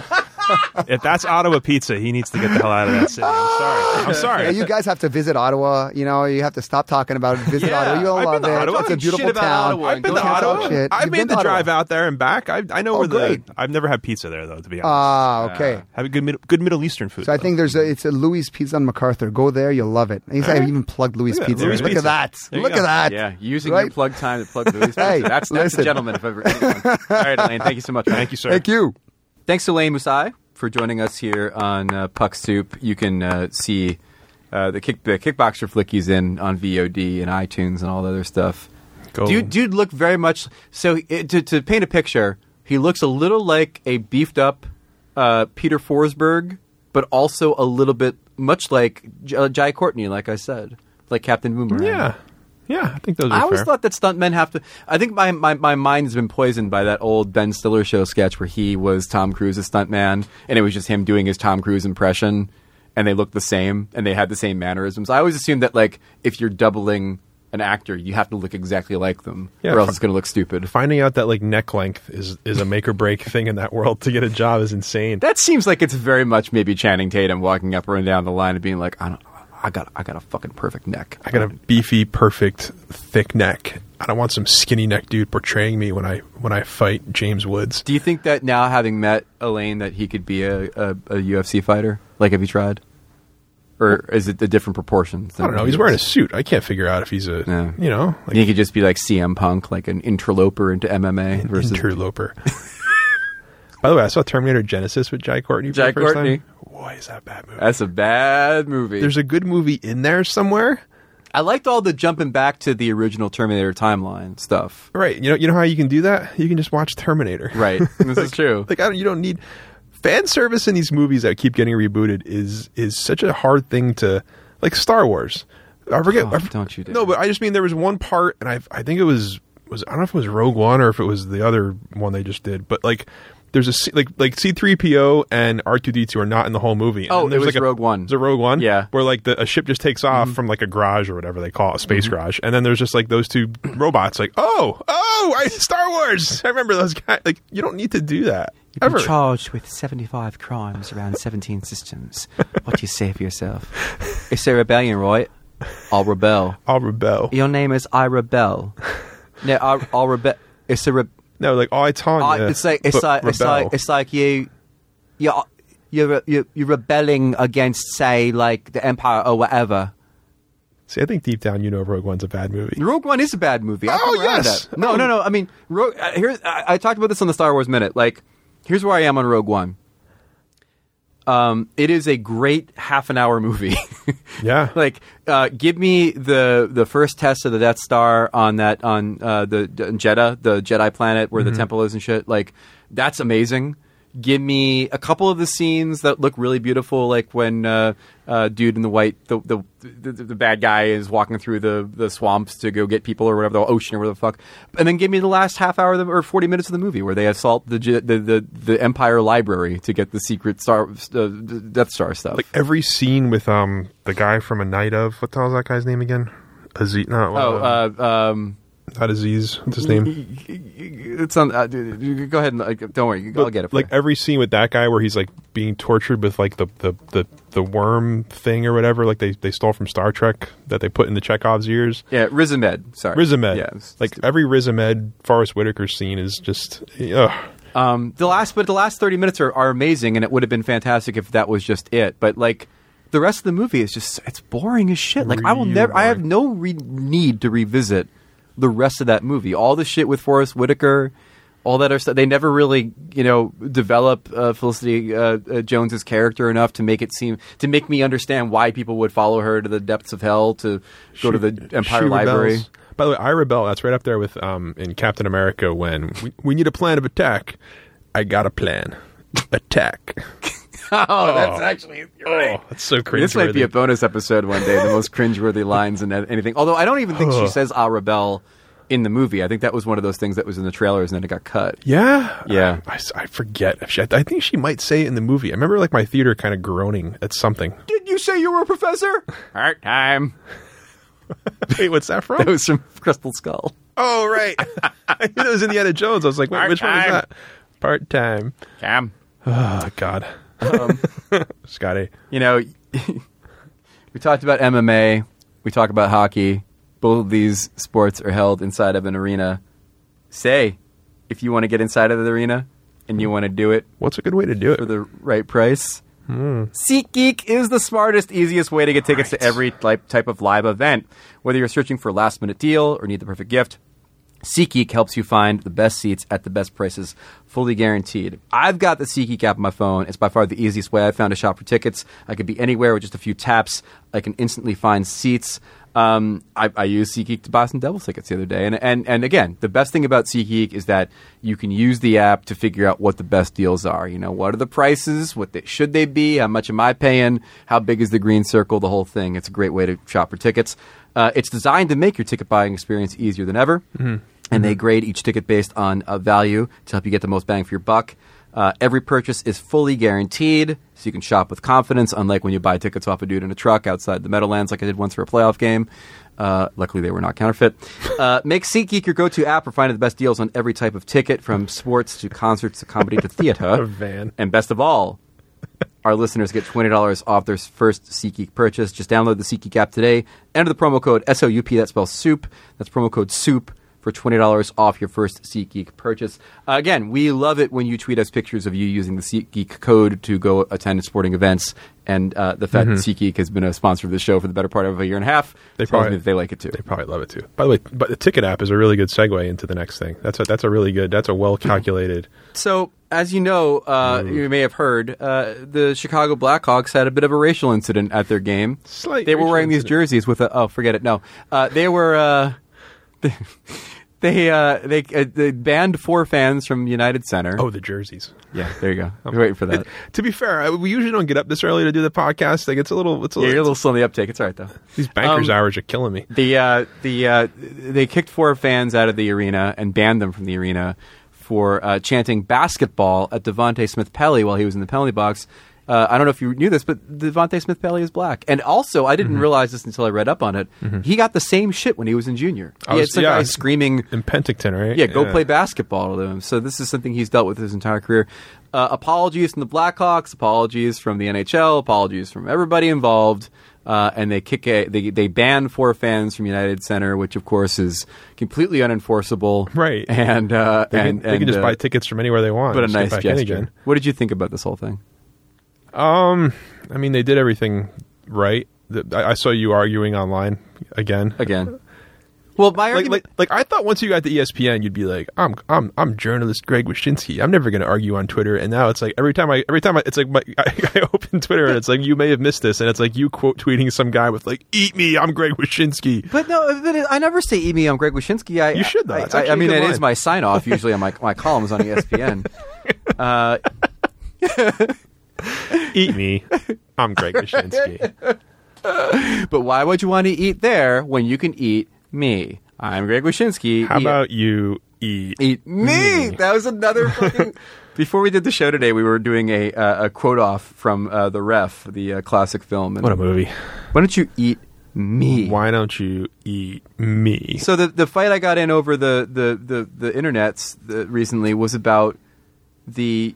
If that's Ottawa pizza, he needs to get the hell out of that city. I'm sorry. Yeah, you guys have to visit Ottawa. You know, you have to stop talking about visit Ottawa. You'll love it. Ottawa. It's a beautiful town. I've been to Ottawa. I've made the drive out there and back. I know where great. I've never had pizza there though, to be honest. Okay. Have a good Middle Eastern food. So I think it's a Louis Pizza on MacArthur. Go there, you'll love it. I even plugged Louis Pizza. Louis Look Pizza. at that. Look at that. Yeah, using your plug time to plug Louis Pizza. Hey, that's a gentleman if ever seen one. All right, Elaine, thank you so much. Thank you, sir. Thank you. Thanks to Elaine Moussi for joining us here on Puck Soup. You can see the Kickboxer flick he's in on VOD and iTunes and all the other stuff. Dude looked very much... So to paint a picture, he looks a little like a beefed up Peter Forsberg, but also a little bit much like Jai Courtney, like I said. Like Captain Boomerang. Yeah, I think those are I always fair. thought that stuntmen have to... I think my mind has been poisoned by that old Ben Stiller show sketch where he was Tom Cruise's stuntman, and it was just him doing his Tom Cruise impression, and they looked the same, and they had the same mannerisms. I always assumed that, like, if you're doubling an actor, you have to look exactly like them, or else it's going to look stupid. Finding out that, like, neck length is a make-or-break thing in that world to get a job is insane. That seems like it's very much maybe Channing Tatum walking up and down the line and being like, I got a fucking perfect neck. I got a beefy, perfect, thick neck. I don't want some skinny neck dude portraying me when I fight James Woods. Do you think that now, having met Elaine, that he could be a UFC fighter? Like, have you tried? Or is it the different proportions? I don't know. He's wearing a suit. I can't figure out if he's a, you know. Like, he could just be like CM Punk, like an interloper into MMA. Versus interloper. By the way, I saw Terminator Genesis with Jai Courtney for the first time. Boy, is that a bad movie. That's a bad movie. There's a good movie in there somewhere. I liked all the jumping back to the original Terminator timeline stuff. Right. You know how you can do that? You can just watch Terminator. Right. This is true. Like you don't need fan service in these movies that keep getting rebooted is such a hard thing to, like Star Wars. I forget. Don't you dare. No, but I just mean there was one part, and I think it was I don't know if it was Rogue One or if it was the other one they just did, but like. There's a like C-3PO and R2-D2 are not in the whole movie. And it was like Rogue One. Is it Rogue One? Yeah. Where like a ship just takes off from like a garage or whatever they call it, a space garage, and then there's just like those two robots. Like, oh, Star Wars. I remember those guys. Like, you don't need to do that. You've been charged with 75 crimes around 17 systems. What do you say for yourself? It's a rebellion, right? I'll rebel. I'll rebel. Your name is I Rebel. No, I'll rebel. It's a no, like I taught you. It's like you're rebelling against, say, like the Empire or whatever. See, I think deep down you know Rogue One's a bad movie. Rogue One is a bad movie. Yes. No. I mean, I talked about this on the Star Wars Minute. Like, here's where I am on Rogue One. It is a great half-an-hour movie. Yeah. Like, give me the first test of the Death Star on the Jeddah, the Jedi planet where the temple is and shit. Like, that's amazing. Give me a couple of the scenes that look really beautiful, like when dude in the white, the bad guy is walking through the swamps to go get people or whatever, the ocean or whatever the fuck. And then give me the last half hour or 40 minutes of the movie where they assault the Empire library to get the secret Death Star stuff. Like every scene with the guy from A Night of, what the hell is that guy's name again? Aziz. No, not Aziz. What's his name? It's on. Go ahead and don't worry. I'll get it. Like every scene with that guy where he's like being tortured with like the worm thing or whatever, like they stole from Star Trek that they put in the Chekhov's ears. Yeah, Riz Ahmed. Sorry, Riz Ahmed. Yeah, like every Riz Ahmed Forrest Whitaker scene is just. Ugh. The last 30 minutes are amazing, and it would have been fantastic if that was just it. But like. The rest of the movie is just, it's boring as shit. Like, I have no need to revisit the rest of that movie. All the shit with Forrest Whitaker, all that other stuff. They never really, develop Felicity Jones's character enough to make me understand why people would follow her to the depths of hell to go to the Empire Library. Rebels. By the way, I Rebel, that's right up there with in Captain America when we need a plan of attack. I got a plan. Attack. Oh, that's actually you're right. That's so cringeworthy. This might be a bonus episode one day. The most cringeworthy lines in anything. Although I don't even think she says "I'll rebel" in the movie. I think that was one of those things that was in the trailers and then it got cut. Yeah, yeah. I forget. I think she might say it in the movie. I remember like my theater kind of groaning at something. Did you say you were a professor? Part time. Wait, what's that from? That was from Crystal Skull. Oh, right. I knew it was Indiana Jones. I was like, wait, which one is that? Part time. Cam. Oh God. Scotty, we talked about MMA, we talk about hockey. Both of these sports are held inside of an arena. Say, if you want to get inside of the arena and you want to do it, what's a good way to do it for the right price? SeatGeek is the smartest, easiest way to get tickets to every type of live event. Whether you're searching for a last-minute deal or need the perfect gift, SeatGeek helps you find the best seats at the best prices, fully guaranteed. I've got the SeatGeek app on my phone. It's by far the easiest way I've found to shop for tickets. I could be anywhere with just a few taps. I can instantly find seats. I used SeatGeek to buy some Devils tickets the other day. And again, the best thing about SeatGeek is that you can use the app to figure out what the best deals are. What are the prices? Should they be? How much am I paying? How big is the green circle? The whole thing. It's a great way to shop for tickets. It's designed to make your ticket buying experience easier than ever. Mm-hmm. And they grade each ticket based on value to help you get the most bang for your buck. Every purchase is fully guaranteed, so you can shop with confidence, unlike when you buy tickets off a dude in a truck outside the Meadowlands like I did once for a playoff game. Luckily, they were not counterfeit. Make SeatGeek your go-to app for finding the best deals on every type of ticket, from sports to concerts to comedy to theater. Van. And best of all, our listeners get $20 off their first SeatGeek purchase. Just download the SeatGeek app today. Enter the promo code SOUP, that spells soup. That's promo code SOUP. For $20 off your first SeatGeek purchase. Again, we love it when you tweet us pictures of you using the SeatGeek code to go attend sporting events. And the fact that SeatGeek has been a sponsor of the show for the better part of a year and a half tells me that they like it too. They probably love it too. By the way, but the ticket app is a really good segue into the next thing. That's a really good. That's a well calculated. So, as you know, you may have heard, the Chicago Blackhawks had a bit of a racial incident at their game. They were wearing these jerseys with forget it. No, they were. They banned 4 fans from United Center. Oh, the jerseys. Yeah, there you go. I was waiting for that. To be fair, we usually don't get up this early to do the podcast. Like, it's a little. You're a little slow on the uptake. It's all right though. These bankers' hours are killing me. They kicked 4 fans out of the arena and banned them from the arena for chanting basketball at Devontae Smith-Pelly while he was in the penalty box. I don't know if you knew this, but Devontae Smith-Pelly is black. And also, I didn't realize this until I read up on it. He got the same shit when he was in junior. He had some guy screaming in Penticton, right? Yeah, go play basketball to him. So this is something he's dealt with his entire career. Apologies from the Blackhawks, apologies from the NHL, apologies from everybody involved. And they ban 4 fans from United Center, which of course is completely unenforceable. Right. And they can just buy tickets from anywhere they want. But a nice gesture. What did you think about this whole thing? I mean, they did everything right. I saw you arguing online again. Well, my argument, like I thought once you got to ESPN, you'd be like, I'm journalist Greg Wyshynski. I'm never going to argue on Twitter. And now it's like every time I it's like I open Twitter and it's like, you may have missed this, and it's like you quote tweeting some guy with like, "Eat me, I'm Greg Wyshynski." But no, I never say "Eat me, I'm Greg Wyshynski." You should though. I mean, it is my sign off usually on my columns on ESPN. Eat me, I'm Greg Wyshynski. But why would you want to eat there when you can eat me? I'm Greg Wyshynski. How about you eat me? That was another fucking... Before we did the show today, we were doing a quote off from The Ref, the classic film. And what a movie. Why don't you eat me? Why don't you eat me? So the fight I got in over the internets recently was about I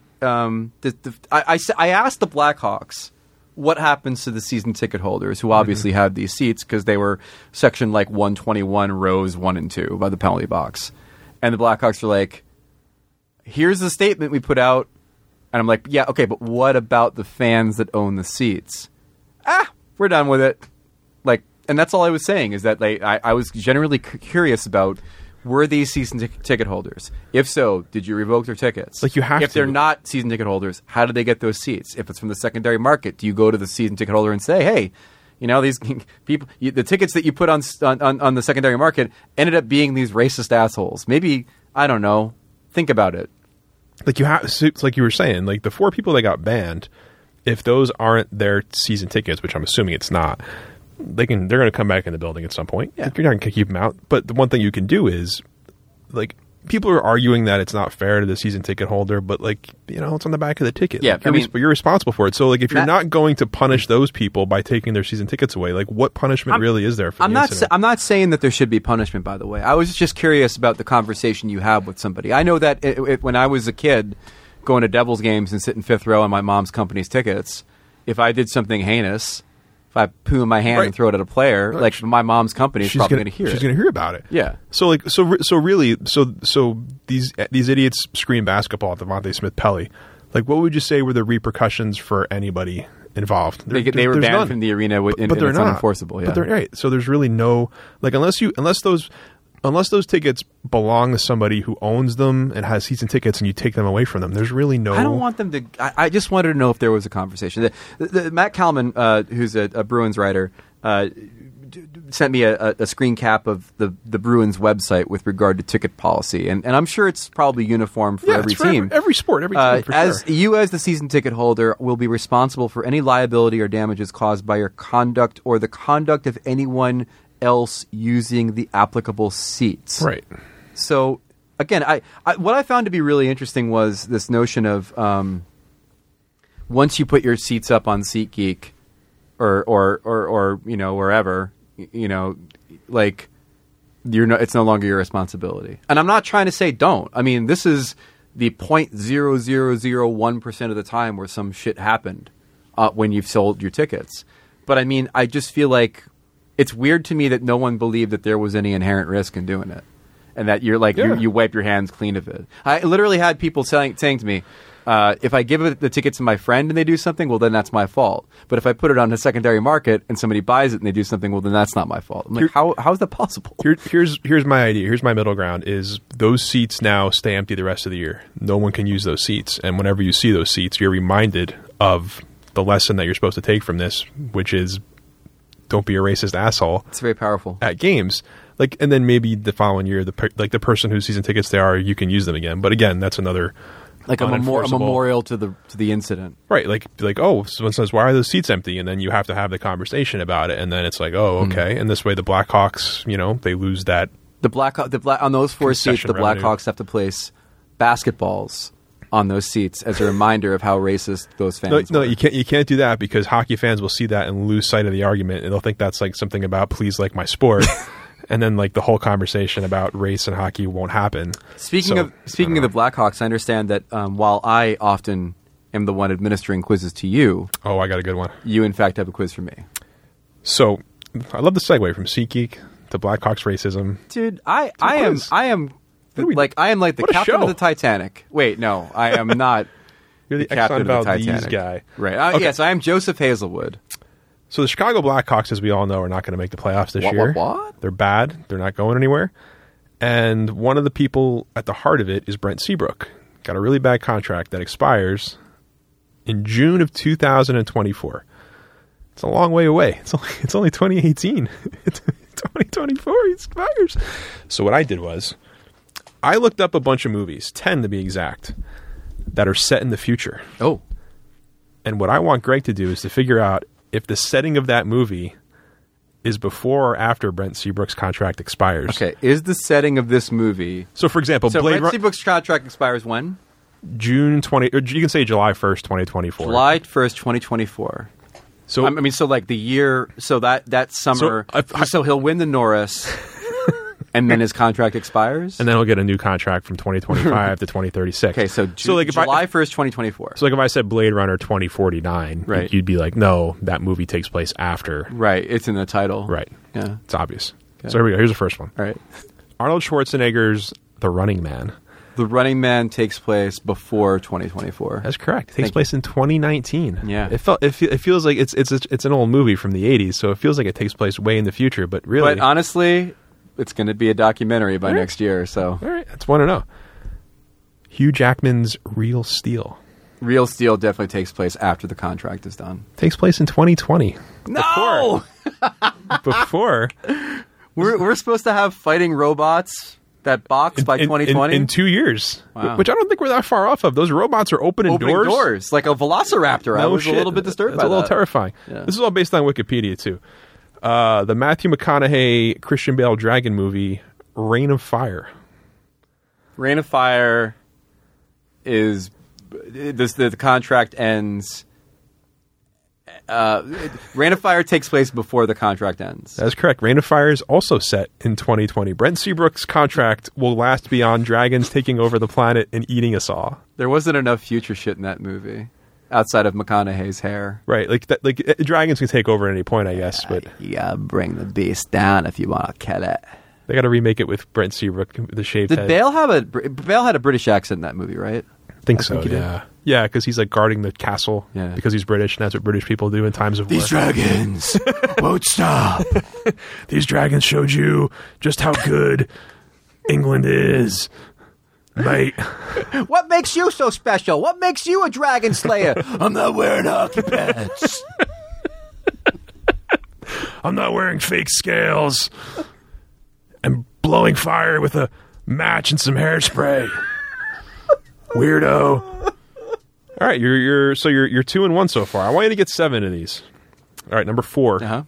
asked the Blackhawks what happens to the season ticket holders who obviously had these seats because they were section like 121, rows 1 and 2 by the penalty box. And the Blackhawks were like, here's the statement we put out. And I'm like, yeah, okay, but what about the fans that own the seats? We're done with it. Like, and that's all I was saying is that like, I was generally curious about, were these season ticket holders? If so, did you revoke their tickets? Like you have if they're not season ticket holders, how did they get those seats? If it's from the secondary market, do you go to the season ticket holder and say, hey, you know, these people, the tickets that you put on the secondary market ended up being these racist assholes. Maybe, I don't know. Think about it. Like it's like you were saying, like the 4 people that got banned, if those aren't their season tickets, which I'm assuming it's not, they're going to come back in the building at some point. Yeah. Like, you're not going to keep them out. But the one thing you can do is, like, people are arguing that it's not fair to the season ticket holder, but like, you know, it's on the back of the ticket. Yeah, like, you're responsible for it. So like, if you're not going to punish those people by taking their season tickets away, like, what punishment really is there for the incident? I'm not saying that there should be punishment, by the way. I was just curious about the conversation you have with somebody. I know that when I was a kid going to Devils games and sitting 5th row on my mom's company's tickets, if I did something heinous, if I poo in my hand and throw it at a player, like my mom's company is probably going to hear it. She's going to hear about it. Yeah. So like, so really, these idiots scream basketball at Devontae Smith-Pelly. Like, what would you say were the repercussions for anybody involved? They were banned from the arena, but they're not unenforceable. Yeah. But they're right. So there's really no, like, unless those tickets belong to somebody who owns them and has season tickets, and you take them away from them, there's really no... I don't want them to... I just wanted to know if there was a conversation. Matt Kalman, who's a Bruins writer, sent me a screen cap of the Bruins website with regard to ticket policy, and I'm sure it's probably uniform for every team. Every sport, every team, for as sure. You, as the season ticket holder, will be responsible for any liability or damages caused by your conduct or the conduct of anyone else using the applicable seats. Right. So, again, I what I found to be really interesting was this notion of once you put your seats up on SeatGeek or you know, wherever, you know, like it's no longer your responsibility. And I'm not trying to say don't. I mean, this is the 0.0001% of the time where some shit happened when you've sold your tickets. But I mean, I just feel like it's weird to me that no one believed that there was any inherent risk in doing it, and that you're like you wipe your hands clean of it. I literally had people saying to me, if I give the ticket to my friend and they do something, well, then that's my fault. But if I put it on a secondary market and somebody buys it and they do something, well, then that's not my fault. I'm like, how is that possible? Here's my idea. Here's my middle ground: is those seats now stay empty the rest of the year. No one can use those seats, and whenever you see those seats, you're reminded of the lesson that you're supposed to take from this, which is, don't be a racist asshole. It's very powerful at games. Like, and then maybe the following year, the person whose season tickets they are, you can use them again. But again, that's another like a memorial to the incident, right? Like oh, someone says, why are those seats empty? And then you have to have the conversation about it. And then it's like, oh, okay. And this way, the Blackhawks, you know, they lose that. On those 4 seats, the revenue. Blackhawks have to place basketballs on those seats as a reminder of how racist those fans No, were. you can't do that because hockey fans will see that and lose sight of the argument, and they'll think that's like something about please like my sport, and then like the whole conversation about race and hockey won't happen. Speaking of the Blackhawks, I understand that while I often am the one administering quizzes to you, Oh, I got a good one. you in fact have a quiz for me. So I love the segue from SeatGeek to Blackhawks racism. Dude, I quiz. am the What a captain show. of the Titanic. Wait, no, I am not. You're the captain Exxon of the Valdez Titanic guy. Right. Okay. Yes, I am Joseph Hazelwood. So the Chicago Blackhawks, as we all know, are not going to make the playoffs this year. What? They're bad. They're not going anywhere. And one of the people at the heart of it is Brent Seabrook. Got a really bad contract that expires in June of 2024. It's a long way away. It's only 2018. It's 2024. He expires. So what I did was I looked up a bunch of movies, 10 to be exact, that are set in the future. Oh, And what I want Greg to do is to figure out if the setting of that movie is before or after Brent Seabrook's contract expires. okay. Is the setting of this movie? So, for example, So Blade Brent Runner, Seabrook's contract expires when? June 20, or you can say July 1st, 2024. July 1st, 2024. So, I mean, so like the year, so that summer, so he'll win the Norris, and then his contract expires. and then he'll get a new contract from 2025 to 2036. Okay, so, like if July I, 1st, 2024. so like if I said Blade Runner 2049, Right. you'd be like, no, that movie takes place after. Right, it's in the title. Right. Yeah. It's obvious. Okay. So here we go. Here's the first one. All right. Arnold Schwarzenegger's The Running Man. The Running Man takes place before 2024. That's correct. It takes Thank place in 2019. Yeah. It feels like it's an old movie from the 80s, so it feels like it takes place way in the future, but really. But honestly, it's going to be a documentary by All right. next year. So all right, that's 1-0. Hugh Jackman's Real Steel Real Steel definitely takes place after the contract is done. takes place in 2020. No, Before we're supposed to have fighting robots that box by 2020 in 2 years, Wow. which I don't think we're that far off of. Those robots are opening doors like a Velociraptor. I No was shit. a little bit disturbed That's by a little that. terrifying. Yeah. This is all based on Wikipedia too. The Matthew McConaughey Christian Bale dragon movie Reign of Fire. Reign of Fire is the contract ends. Reign of Fire takes place before the contract ends. That's correct. Reign of Fire is also set in 2020. Brent Seabrook's contract will last beyond dragons taking over the planet and eating us all. There wasn't enough future shit in that movie outside of McConaughey's hair. Right, dragons can take over at any point, I guess, but You gotta bring the beast down if you want to kill it. they got to remake it with Brent Seabrook, the shaved Did head. Bale have Bale had a British accent in that movie, right? I think I so. think he did. Yeah, yeah, because he's like guarding the castle. Yeah. Because he's British, and that's what British people do in times of war. dragons won't stop. These dragons showed you just how good England is, mate. What makes you so special? What makes you a dragon slayer? I'm not wearing hockey pants. I'm not wearing fake scales. I'm blowing fire with a match and some hairspray. Weirdo. All right, you're 2-1 so far. I want you to get 7 of these. All right, number 4. Uh-huh.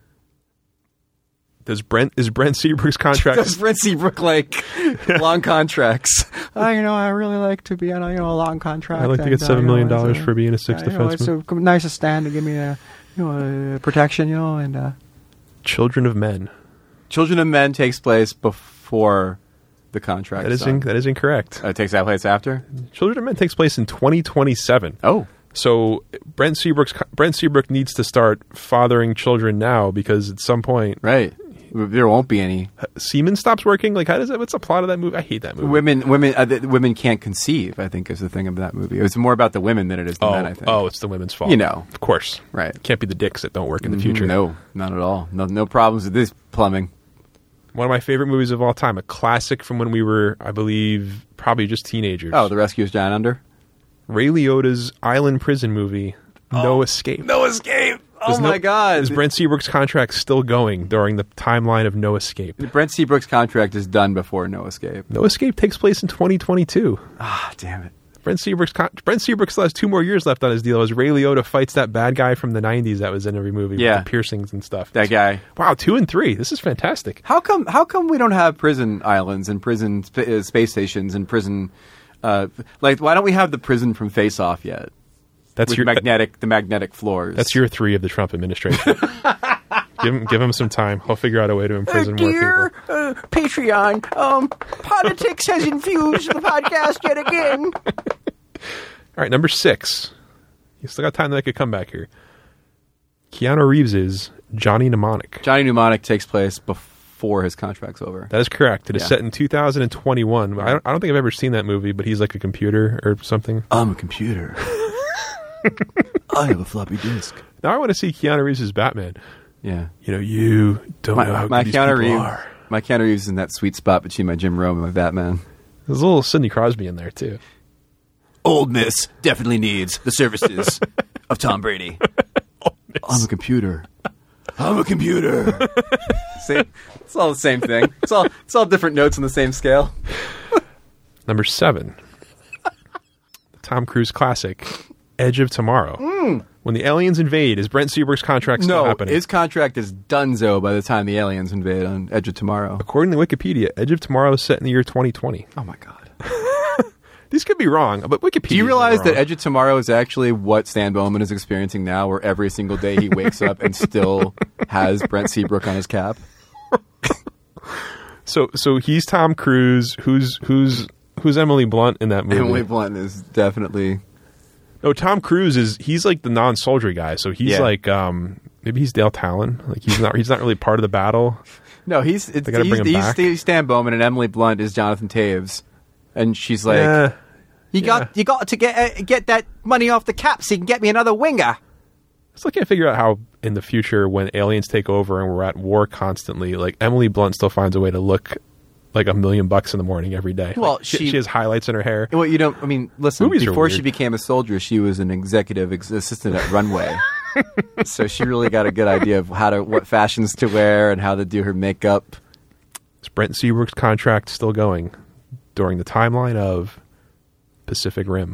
Is Brent Seabrook's contract? Does Brent Seabrook like long contracts? I really like to be on a long contract. I'd like to get $7 million for being a sixth defenseman. It's a nice stand to give me protection, and Children of Men. Children of Men takes place before the contract. That is incorrect. It takes that place after. Children of Men takes place in 2027. Oh, So Brent Seabrook needs to start fathering children now because at some point right. There won't be any semen stops working. Like, how does that? What's the plot of that movie? I hate that movie. women can't conceive. I think is the thing of that movie. It's more about the women than it is the men. I think. Oh, it's the women's fault. Of course, right? Can't be the dicks that don't work in the future. No, not at all. No problems with this plumbing. One of my favorite movies of all time, a classic from when we were, I believe, probably just teenagers. Oh, The Rescuers Down Under. Ray Liotta's Island Prison movie, No Escape. No Escape. Oh my God! Is Brent Seabrook's contract still going during the timeline of No Escape? Brent Seabrook's contract is done before No Escape. No Escape takes place in 2022. Ah, damn it. Brent Seabrook still has 2 more years left on his deal as Ray Liotta fights that bad guy from the 90s that was in every movie with the piercings and stuff. That guy. Wow, 2 and 3. This is fantastic. How come we don't have prison islands and prison space stations and prison Like, why don't we have the prison from Face Off yet? That's With the magnetic floors. That's year 3 of the Trump administration. give him some time. He'll figure out a way to imprison more people. Patreon, politics has infused the podcast yet again. All right, number 6. You still got time to make a comeback here. Keanu Reeves' Johnny Mnemonic. Johnny Mnemonic takes place before his contract's over. That is correct. It is set in 2021. I don't think I've ever seen that movie, but he's like a computer or something. I'm a computer. I have a floppy disk. Now I want to see Keanu Reeves' Batman. Yeah. You don't know how good these people are. My Keanu Reeves is in that sweet spot between my Jim Rome and my Batman. There's a little Sidney Crosby in there, too. Old Miss definitely needs the services of Tom Brady. I'm a computer. I'm a computer. See? It's all the same thing. It's all different notes on the same scale. Number 7. The Tom Cruise classic, Edge of Tomorrow. When the aliens invade, is Brent Seabrook's contract still happening? His contract is donezo by the time the aliens invade on Edge of Tomorrow. According to Wikipedia, Edge of Tomorrow is set in the year 2020. Oh, my God. These could be wrong, but Wikipedia. Do you realize that Edge of Tomorrow is actually what Stan Bowman is experiencing now, where every single day he wakes up and still has Brent Seabrook on his cap? So he's Tom Cruise. Who's Emily Blunt in that movie? Emily Blunt is definitely. No, Tom Cruise he's like the non-soldier guy. So he's like maybe he's Dale Talon. Like he's not really part of the battle. No, he's Stan Bowman, and Emily Blunt is Jonathan Taves. And she's like, you got to get that money off the cap so you can get me another winger. I still can't figure out how in the future when aliens take over and we're at war constantly, like Emily Blunt still finds a way to look like $1 million in the morning every day. Well, like, she has highlights in her hair. Well, listen, Movies before she became a soldier, she was an executive assistant at Runway. So she really got a good idea of what fashions to wear and how to do her makeup. Is Brent Seabrook's contract still going during the timeline of Pacific Rim?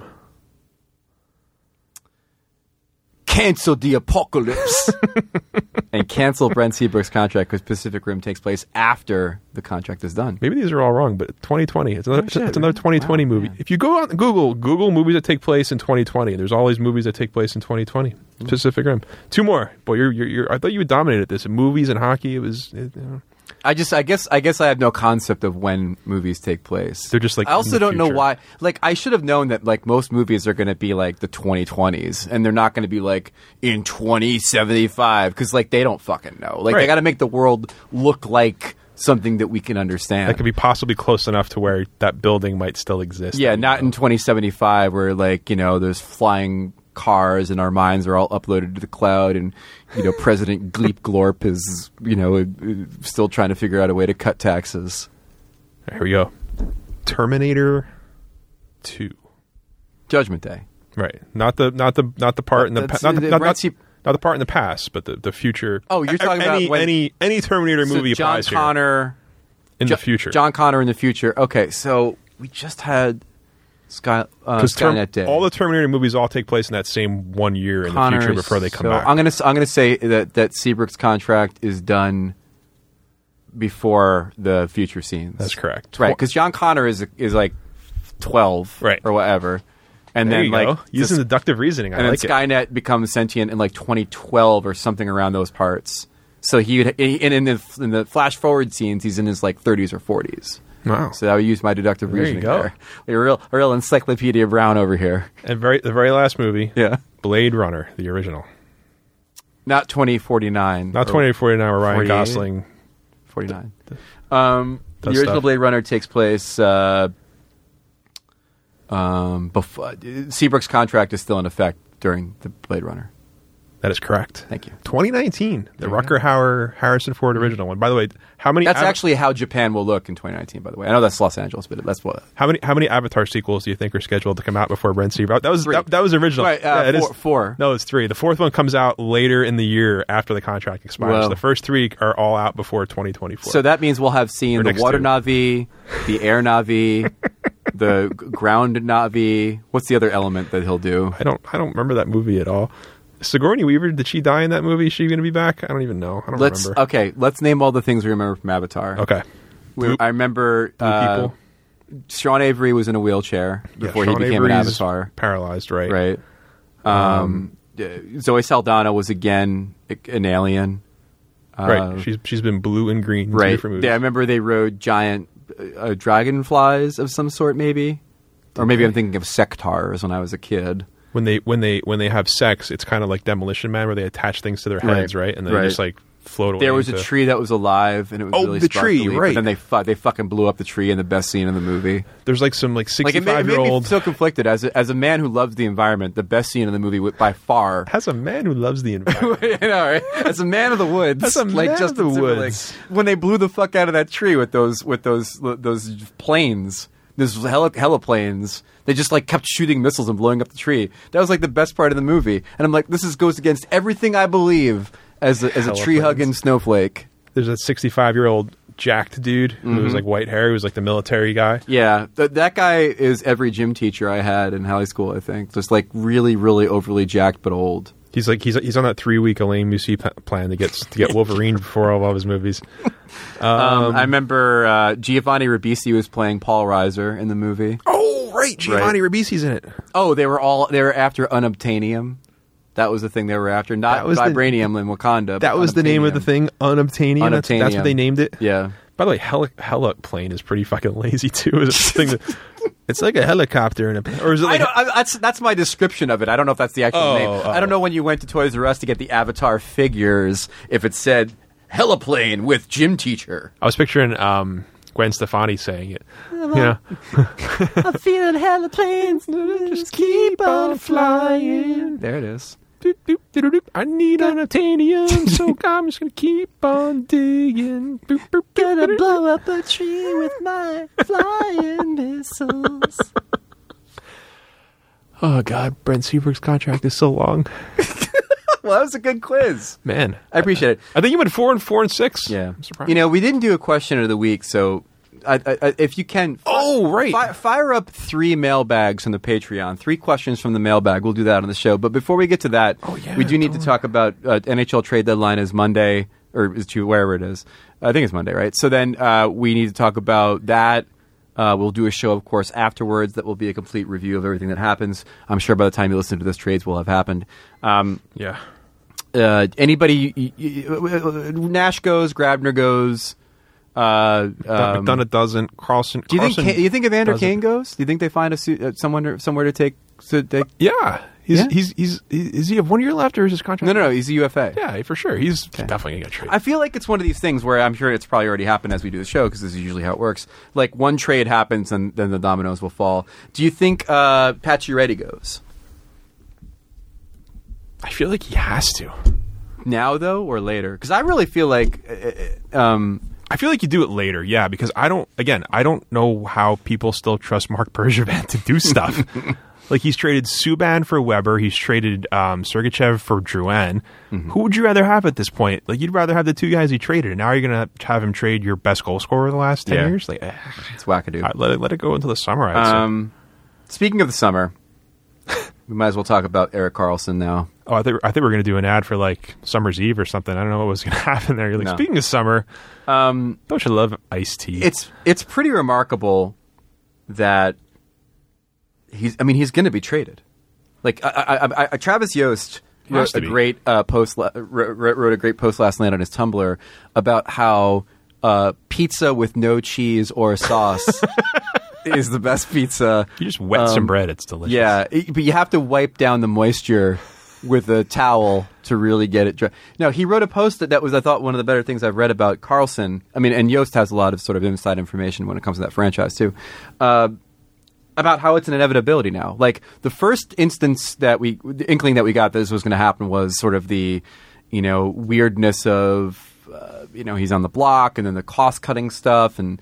Cancel the apocalypse. And cancel Brent Seabrook's contract because Pacific Rim takes place after the contract is done. Maybe these are all wrong, but 2020. It's another 2020 movie. Yeah. If you go on Google movies that take place in 2020, there's all these movies that take place in 2020. Pacific Rim. 2 more. Boy, I thought you would dominate at this. In movies and hockey, I guess I have no concept of when movies take place. They're just like. I also don't know why. Like, I should have known that like most movies are going to be like the 2020s, and they're not going to be like in 2075 because like they don't fucking know. Like they got to make the world look like something that we can understand. That could be possibly close enough to where that building might still exist. Yeah, not in 2075 where like there's flying cars and our minds are all uploaded to the cloud and President Gleep Glorp is still trying to figure out a way to cut taxes. Here we go. Terminator 2. Judgment Day. Right. Not the part in the not the part in the past, but the future. Oh, you're talking about any Terminator movie applies John Connor in the future. John Connor in the future. Okay, so we just had Skynet Day. All the Terminator movies all take place in that same 1 year in the future before they come back. I'm gonna say that Seabrook's contract is done before the future scenes. That's correct. Right, because John Connor is like 12 or whatever. And there then you go. Using deductive reasoning. And then Skynet becomes sentient in like 2012 or something around those parts. So in the flash forward scenes, he's in his like 30s or 40s. Wow. So I would use my deductive reasoning there. A real Encyclopedia Brown over here. And the very last movie. Yeah. Blade Runner, the original. Not 2049. Not 2049 where Ryan Gosling. 49. The original Blade Runner takes place before Seabrook's contract is still in effect during the Blade Runner. That is correct. Thank you. 2019, the Rutger Hauer Harrison Ford original one. By the way, how many? That's actually how Japan will look in 2019. By the way, I know that's Los Angeles, but that's what. How many Avatar sequels do you think are scheduled to come out before Brent Seabrook? That was original. Right, four. No, it's 3. The 4th one comes out later in the year after the contract expires. Well, the first 3 are all out before 2024. So that means we'll have seen the water Na'vi, the air Na'vi, the ground Na'vi. What's the other element that he'll do? I don't remember that movie at all. Sigourney Weaver, did she die in that movie? Is she going to be back? I don't even know. I don't remember. Okay, let's name all the things we remember from Avatar. Okay. I remember... Blue people? Sean Avery was in a wheelchair before Sean he became Avery's an Avatar. paralyzed, right? Right. Zoe Saldana was again an alien. Right. She's been blue and green in two Right. different movies. Yeah, I remember they rode giant dragonflies of some sort, maybe. Or maybe I'm thinking of sectars when I was a kid. When they have sex, it's kind of like Demolition Man, where they attach things to their heads, right? And they just like float away. There was a tree that was alive, and it was really the tree, sparkly, right? But then they fucking blew up the tree in the best scene in the movie. There's like some like 65-year-old. It made me so conflicted as a man who loves the environment. The best scene in the movie by far. As a man who loves the environment, You know, right? As a man of the woods, As a man of the woods. when they blew the fuck out of that tree with those planes, those hella planes. They just like kept shooting missiles and blowing up the tree. That was like the best part of the movie. And I'm like, this goes against everything I believe as a tree hugging snowflake. there's a 65-year-old jacked dude who was like white hair, who was like the military guy. Yeah, that guy is every gym teacher I had in high school. I think just like really, really overly jacked but old. He's on that 3-week Alain Musi plan to get Wolverine before all of his movies. I remember Giovanni Ribisi was playing Paul Reiser in the movie. Oh, right, Giovanni Ribisi's in it. Oh, they were after unobtainium. That was the thing they were after, not vibranium in Wakanda. That was the name of the thing, unobtainium. That's what they named it. Yeah. By the way, heli plane is pretty fucking lazy too. It's like a helicopter or is it like that's my description of it. I don't know if that's the actual name. I don't know when you went to Toys R Us to get the Avatar figures if it said heliplane with gym teacher. I was picturing Gwen Stefani saying it. Yeah. I'm feeling heliplanes, just keep on flying. There it is. I need unobtainium, so I'm just gonna keep on digging. Gonna blow up a tree with my flying missiles. Oh God, Brent Seabrook's contract is so long. Well, that was a good quiz. Man, I appreciate it. I think you went 4 and 4 and 6. Yeah, I'm surprised. You know, we didn't do a question of the week, so if you can, fire up 3 mailbags from the Patreon. 3 questions from the mailbag. We'll do that on the show. But before we get to that, we do need to talk about NHL trade deadline is Monday, or is wherever it is. I think it's Monday, right? So then we need to talk about that. We'll do a show, of course, afterwards that will be a complete review of everything that happens. I'm sure by the time you listen to this, trades will have happened. Yeah. Anybody? Nash goes. Grabner goes. McDonough doesn't. Carlson. Do you think Evander Kane goes? Do you think they find somewhere to take? Yeah. Is he have 1 year left, or is his contract? No. He's a UFA. Yeah, for sure. He's definitely gonna get traded. I feel like it's one of these things where I'm sure it's probably already happened as we do the show, because this is usually how it works. Like one trade happens, and then the dominoes will fall. Do you think Pacioretty goes? I feel like he has to. Now though, or later? Because I really feel like. I feel like you do it later, yeah, because I don't know how people still trust Mark Bergevin to do stuff. Like, he's traded Subban for Weber, he's traded Sergachev for Drouin. Mm-hmm. Who would you rather have at this point? Like, you'd rather have the 2 guys he traded, and now you're going to have him trade your best goal scorer of the last 10 years? Like, it's wackadoo. Let it go into the summer, I'd say. Speaking of the summer, we might as well talk about Erik Karlsson now. Oh, I think we're going to do an ad for, like, Summer's Eve or something. I don't know what was going to happen there. You're like, speaking of summer, don't you love iced tea? It's pretty remarkable that he's going to be traded. Like, Travis Yost wrote a great post last night on his Tumblr about how pizza with no cheese or sauce is the best pizza. You just wet some bread; it's delicious. Yeah, but you have to wipe down the moisture with a towel to really get it dry. Now, he wrote a post that was, I thought, one of the better things I've read about Karlsson. I mean, and Yost has a lot of sort of inside information when it comes to that franchise too. About how it's an inevitability now. Like, the first instance the inkling that we got that this was going to happen was sort of the, weirdness of, he's on the block, and then the cost cutting stuff, and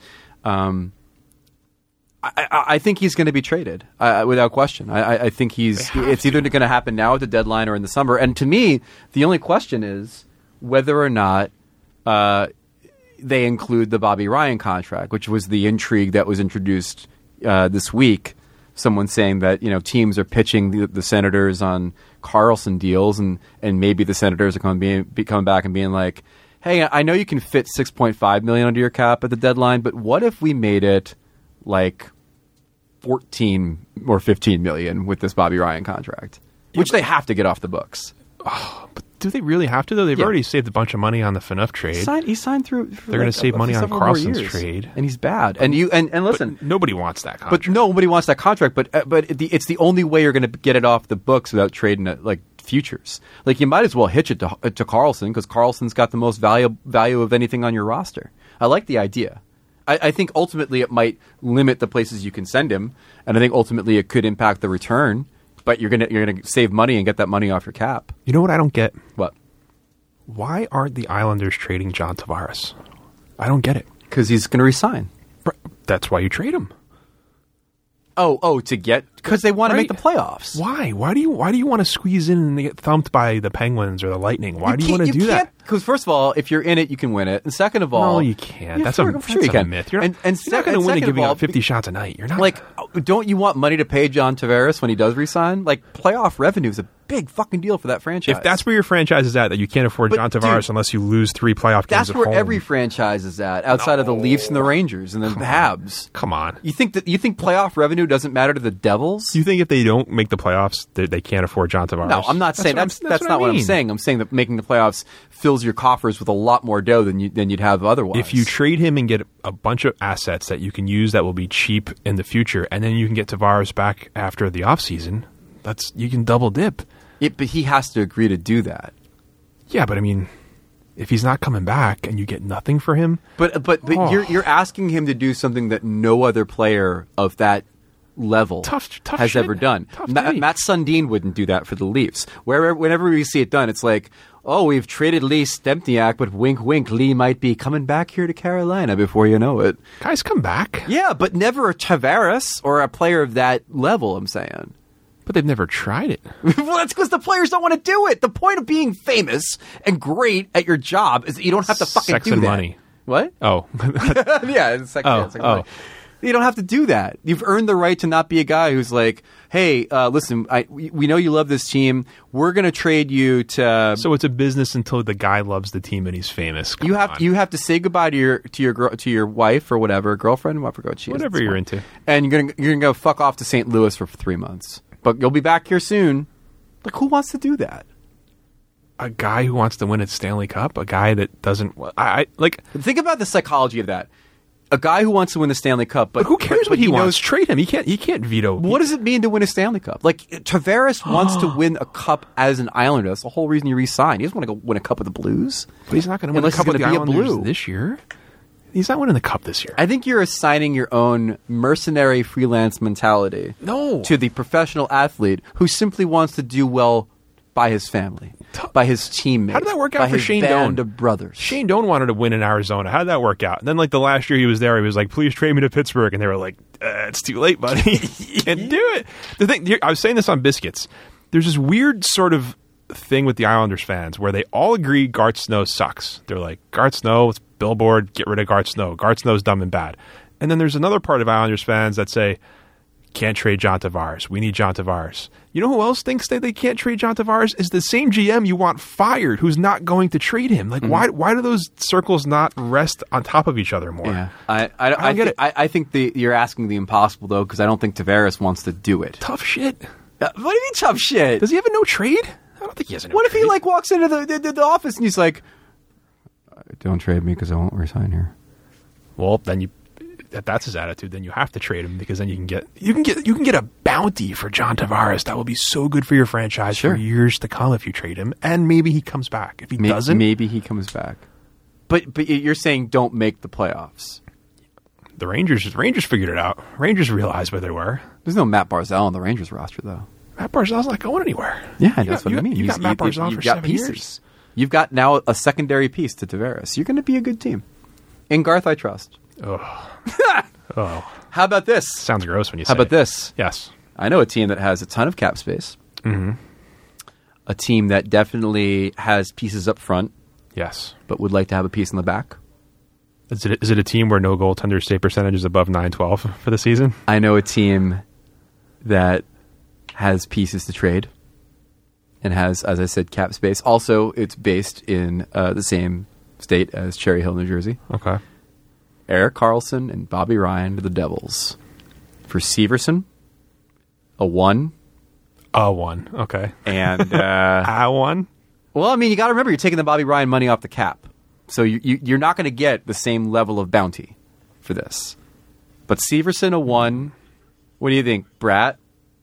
I think he's going to be traded without question. I think it's either going to happen now at the deadline or in the summer. And to me, the only question is whether or not they include the Bobby Ryan contract, which was the intrigue that was introduced this week. Someone saying that teams are pitching the Senators on Karlsson deals, and maybe the Senators are going to be coming back and being like, "Hey, I know you can fit $6.5 million under your cap at the deadline, but what if we made it like 14 or 15 million with this Bobby Ryan contract, which they have to get off the books. But do they really have to, though? They've already saved a bunch of money on the Phaneuf trade. He signed through. They're going to save money on Carlson's trade, and he's bad. And listen, but nobody wants that contract. But nobody wants that contract. But it's the only way you're going to get it off the books without trading it like futures. Like you might as well hitch it to Carlson because Carlson's got the most value of anything on your roster. I like the idea. I think ultimately it might limit the places you can send him, and I think ultimately it could impact the return. But you're gonna save money and get that money off your cap. You know what I don't get? What? Why aren't the Islanders trading John Tavares? I don't get it. Because he's going to resign. That's why you trade him. Because they want to make the playoffs. Why? Why do you want to squeeze in and get thumped by the Penguins or the Lightning? Why do you want to do that? Because first of all, if you're in it, you can win it, and second of all, no, you can't. Yeah, that's sure, a you can. myth. You're not going to win it giving up 50 shots a night. You're not. Like, don't you want money to pay John Tavares when he does resign? Like, playoff revenue is a big fucking deal for that franchise. If that's where your franchise is at, that you can't afford John Tavares unless you lose 3 playoff games at home. That's where every franchise is at, outside of the Leafs and the Rangers and the Habs. Come on. You think playoff revenue doesn't matter to the Devils? You think if they don't make the playoffs, they can't afford John Tavares? No, I'm not saying that's not what I'm saying. I'm saying that making the playoffs fills your coffers with a lot more dough than you'd have otherwise. If you trade him and get a bunch of assets that you can use that will be cheap in the future, and then you can get Tavares back after the offseason, you can double dip. But he has to agree to do that. Yeah, but I mean, if he's not coming back and you get nothing for him, but you're asking him to do something that no other player of that level has ever done. Matt Sundin wouldn't do that for the Leafs. Whenever we see it done, it's like, oh, we've traded Lee Stempniak, but wink, wink, Lee might be coming back here to Carolina before you know it. Guys come back. Yeah, but never a Tavares or a player of that level, I'm saying. But they've never tried it. Well, that's because the players don't want to do it. The point of being famous and great at your job is that you don't have to fucking sex do and that. Money. What? Oh. Yeah, it's sex and money. You don't have to do that. You've earned the right to not be a guy who's like, hey, listen, we know you love this team. We're going to trade you to... So it's a business until the guy loves the team and he's famous. You have to say goodbye to your wife or whatever, girlfriend, whatever you're into. And you're gonna go fuck off to St. Louis for 3 months. But you'll be back here soon. Like, who wants to do that? A guy who wants to win a Stanley Cup? A guy that doesn't... Think about the psychology of that. A guy who wants to win the Stanley Cup, but who cares what he wants? Trade him. He can't veto. What does it mean to win a Stanley Cup? Like, Tavares wants to win a cup as an Islander. That's the whole reason he re-signed. He doesn't want to go win a cup with the Blues. But he's not going to win a cup with the Islanders this year. He's not winning the cup this year. I think you're assigning your own mercenary freelance mentality to the professional athlete who simply wants to do well by his family, by his teammates. How did that work out for Shane Doan? Band of brothers. Shane Doan wanted to win in Arizona. How did that work out? And then, like, the last year he was there, he was like, please trade me to Pittsburgh. And they were like, it's too late, buddy. You can't do it. The thing, I was saying this on Biscuits. There's this weird sort of thing with the Islanders fans where they all agree Garth Snow sucks. They're like, Garth Snow, it's billboard, get rid of Garth Snow. Garth Snow's dumb and bad. And then there's another part of Islanders fans that say, can't trade John Tavares. We need John Tavares. You know who else thinks that they can't trade John Tavares? Is the same GM you want fired who's not going to trade him. Like, why do those circles not rest on top of each other more? Yeah. I get it. I think you're asking the impossible, though, because I don't think Tavares wants to do it. Tough shit. What do you mean tough shit? Does he have a no trade? I don't think he has a no trade. What if he, like, walks into the office and he's like, don't trade me because I won't resign here? Well, then that's his attitude. Then you have to trade him because then you can get a bounty for John Tavares that will be so good for your franchise for years to come if you trade him, and maybe he comes back. If he doesn't, maybe he comes back. But you're saying don't make the playoffs. The Rangers figured it out. Rangers realized where they were. There's no Matt Barzal on the Rangers roster, though. Matt Barzal's not going anywhere. Yeah, that's what I mean. You got Matt Barzal for 7 years. You've got now a secondary piece to Tavares. You're going to be a good team. In Garth, I trust. Oh. How about this? Sounds gross when you say it. How about this? Yes. I know a team that has a ton of cap space. Mm-hmm. A team that definitely has pieces up front. Yes. But would like to have a piece in the back. Is it a team where no goaltender save percentage is above .912 for the season? I know a team that has pieces to trade and has, as I said, cap space. Also, it's based in the same state as Cherry Hill, New Jersey. Okay. Erik Karlsson and Bobby Ryan to the Devils For Severson, a 1. A 1. Okay. And A 1. well, I mean, you got to remember you're taking the Bobby Ryan money off the cap, so you're not going to get the same level of bounty for this. But Severson, a 1. What do you think, Brat?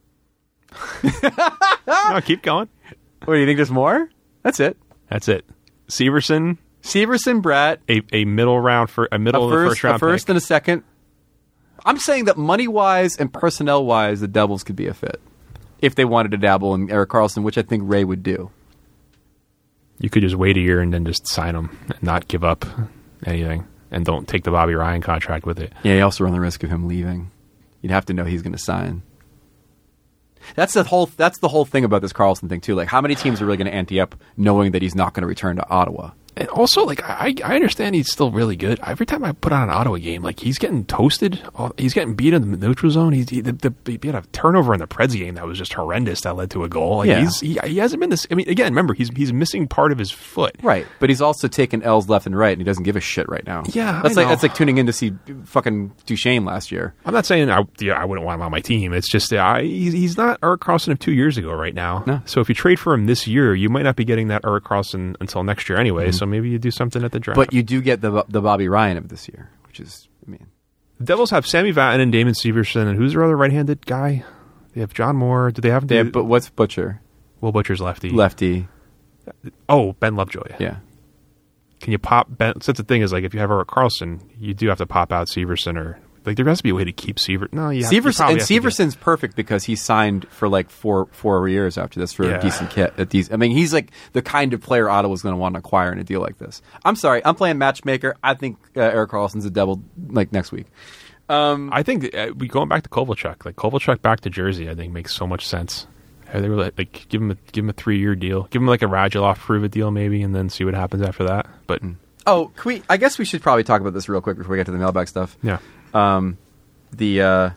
No, keep going. What do you think? There's more? That's it. That's it. Severson, Brat, a middle round for a middle of the first round. A first pick. and a second. I'm saying that money wise and personnel wise, the Devils could be a fit if they wanted to dabble in Erik Karlsson, which I think Ray would do. You could just wait a year and then just sign him and not give up anything, and don't take the Bobby Ryan contract with it. Yeah, you also run the risk of him leaving. You'd have to know he's going to sign. That's the whole thing about this Karlsson thing too. Like, how many teams are really going to ante up knowing that he's not going to return to Ottawa? And also, like, I understand he's still really good. Every time I put on an Ottawa game, like, he's getting toasted. He's getting beat in the neutral zone. He had a turnover in the Preds game that was just horrendous that led to a goal. Like, yeah. he hasn't been this. I mean, again, remember, he's missing part of his foot. Right, but he's also taken L's left and right, and he doesn't give a shit right now. Yeah, that's like tuning in to see fucking Duchesne last year. I'm not saying I wouldn't want him on my team. It's just he's not Erik Karlsson of 2 years ago right now. No. So if you trade for him this year, you might not be getting that Erik Karlsson until next year anyway. Mm-hmm. So maybe you do something at the draft. But you do get the Bobby Ryan of this year, which is, I mean, the Devils have Sammy Vatanen and Damon Severson, and who's their other right-handed guy? They have John Moore. Do they have? But what's Butcher? Will Butcher's lefty. Lefty. Oh, Ben Lovejoy. Yeah. Can you pop Ben? So that's the thing is, like, if you have Erik Karlsson, you do have to pop out Severson, or like there has to be a way to keep Severson. No, yeah. Severson's perfect because he signed for like four years after this for a decent kit. I mean, he's like the kind of player Ottawa's going to want to acquire in a deal like this. I'm sorry, I'm playing matchmaker. I think Erik Karlsson's a Devil like next week. I think we going back to Kovalchuk, like Kovalchuk back to Jersey, I think makes so much sense. They were like give him a 3-year deal, give him like a Radulov prove it deal maybe, and then see what happens after that. But I guess we should probably talk about this real quick before we get to the mailbag stuff. Yeah. The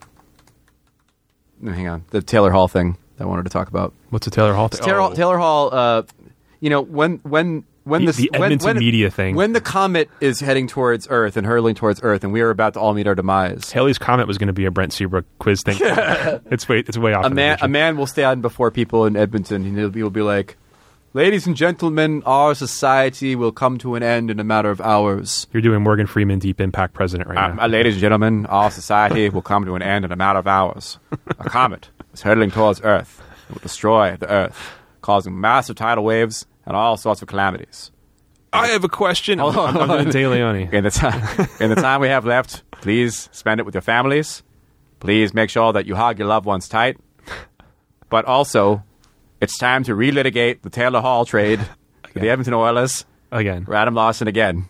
Taylor Hall thing that I wanted to talk about. What's the Taylor Hall thing? Taylor Hall, when the Edmonton media thing, when the comet is heading towards Earth and hurtling towards Earth, and we are about to all meet our demise. Haley's Comet was going to be a Brent Seabrook quiz thing. It's way off. A man will stand before people in Edmonton, and he'll be like, "Ladies and gentlemen, our society will come to an end in a matter of hours." You're doing Morgan Freeman, Deep Impact president right now. Ladies and gentlemen, our society will come to an end in a matter of hours. A comet is hurtling towards Earth. It will destroy the Earth, causing massive tidal waves and all sorts of calamities. I have a question. I'm De Leone. In the time we have left, please spend it with your families. Please make sure that you hug your loved ones tight. But also, it's time to relitigate the Taylor Hall trade to the Edmonton Oilers. Again. For Adam Lawson again.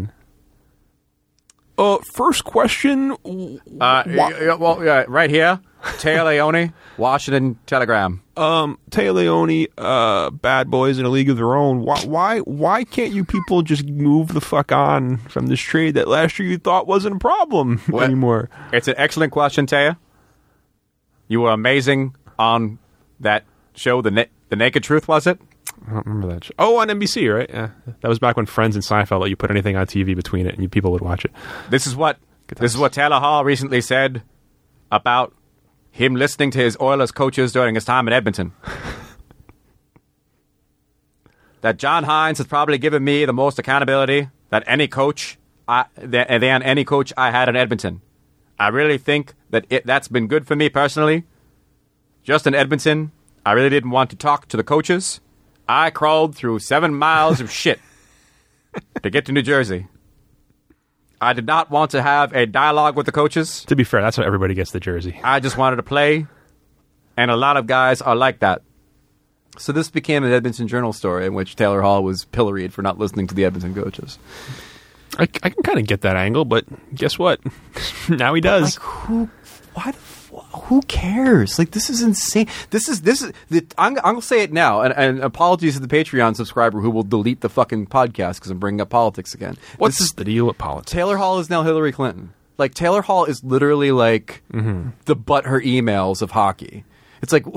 First question. Right here. Teo Leone, Washington Telegram. Teo Leone, bad boys in a league of their own. Why can't you people just move the fuck on from this trade that last year you thought wasn't a problem anymore? It's an excellent question, Teo. You were amazing on that show, The Naked Truth, was it? I don't remember that show. Oh, on NBC, right? Yeah. That was back when Friends and Seinfeld let you put anything on TV between it and people would watch it. This is what Taylor Hall recently said about him listening to his Oilers coaches during his time in Edmonton. That John Hines has probably given me the most accountability than any coach I had in Edmonton. I really think that that's been good for me personally. Just in Edmonton, I really didn't want to talk to the coaches. I crawled through 7 miles of shit to get to New Jersey. I did not want to have a dialogue with the coaches. To be fair, that's how everybody gets the jersey. I just wanted to play, and a lot of guys are like that. So this became an Edmonton Journal story in which Taylor Hall was pilloried for not listening to the Edmonton coaches. I can kind of get that angle, but guess what? Now he does. Like, who cares? Like, this is insane. I'm going to say it now, and apologies to the Patreon subscriber who will delete the fucking podcast because I'm bringing up politics again. What's the deal with politics? Taylor Hall is now Hillary Clinton. Like, Taylor Hall is literally like the butthurt emails of hockey. It's like,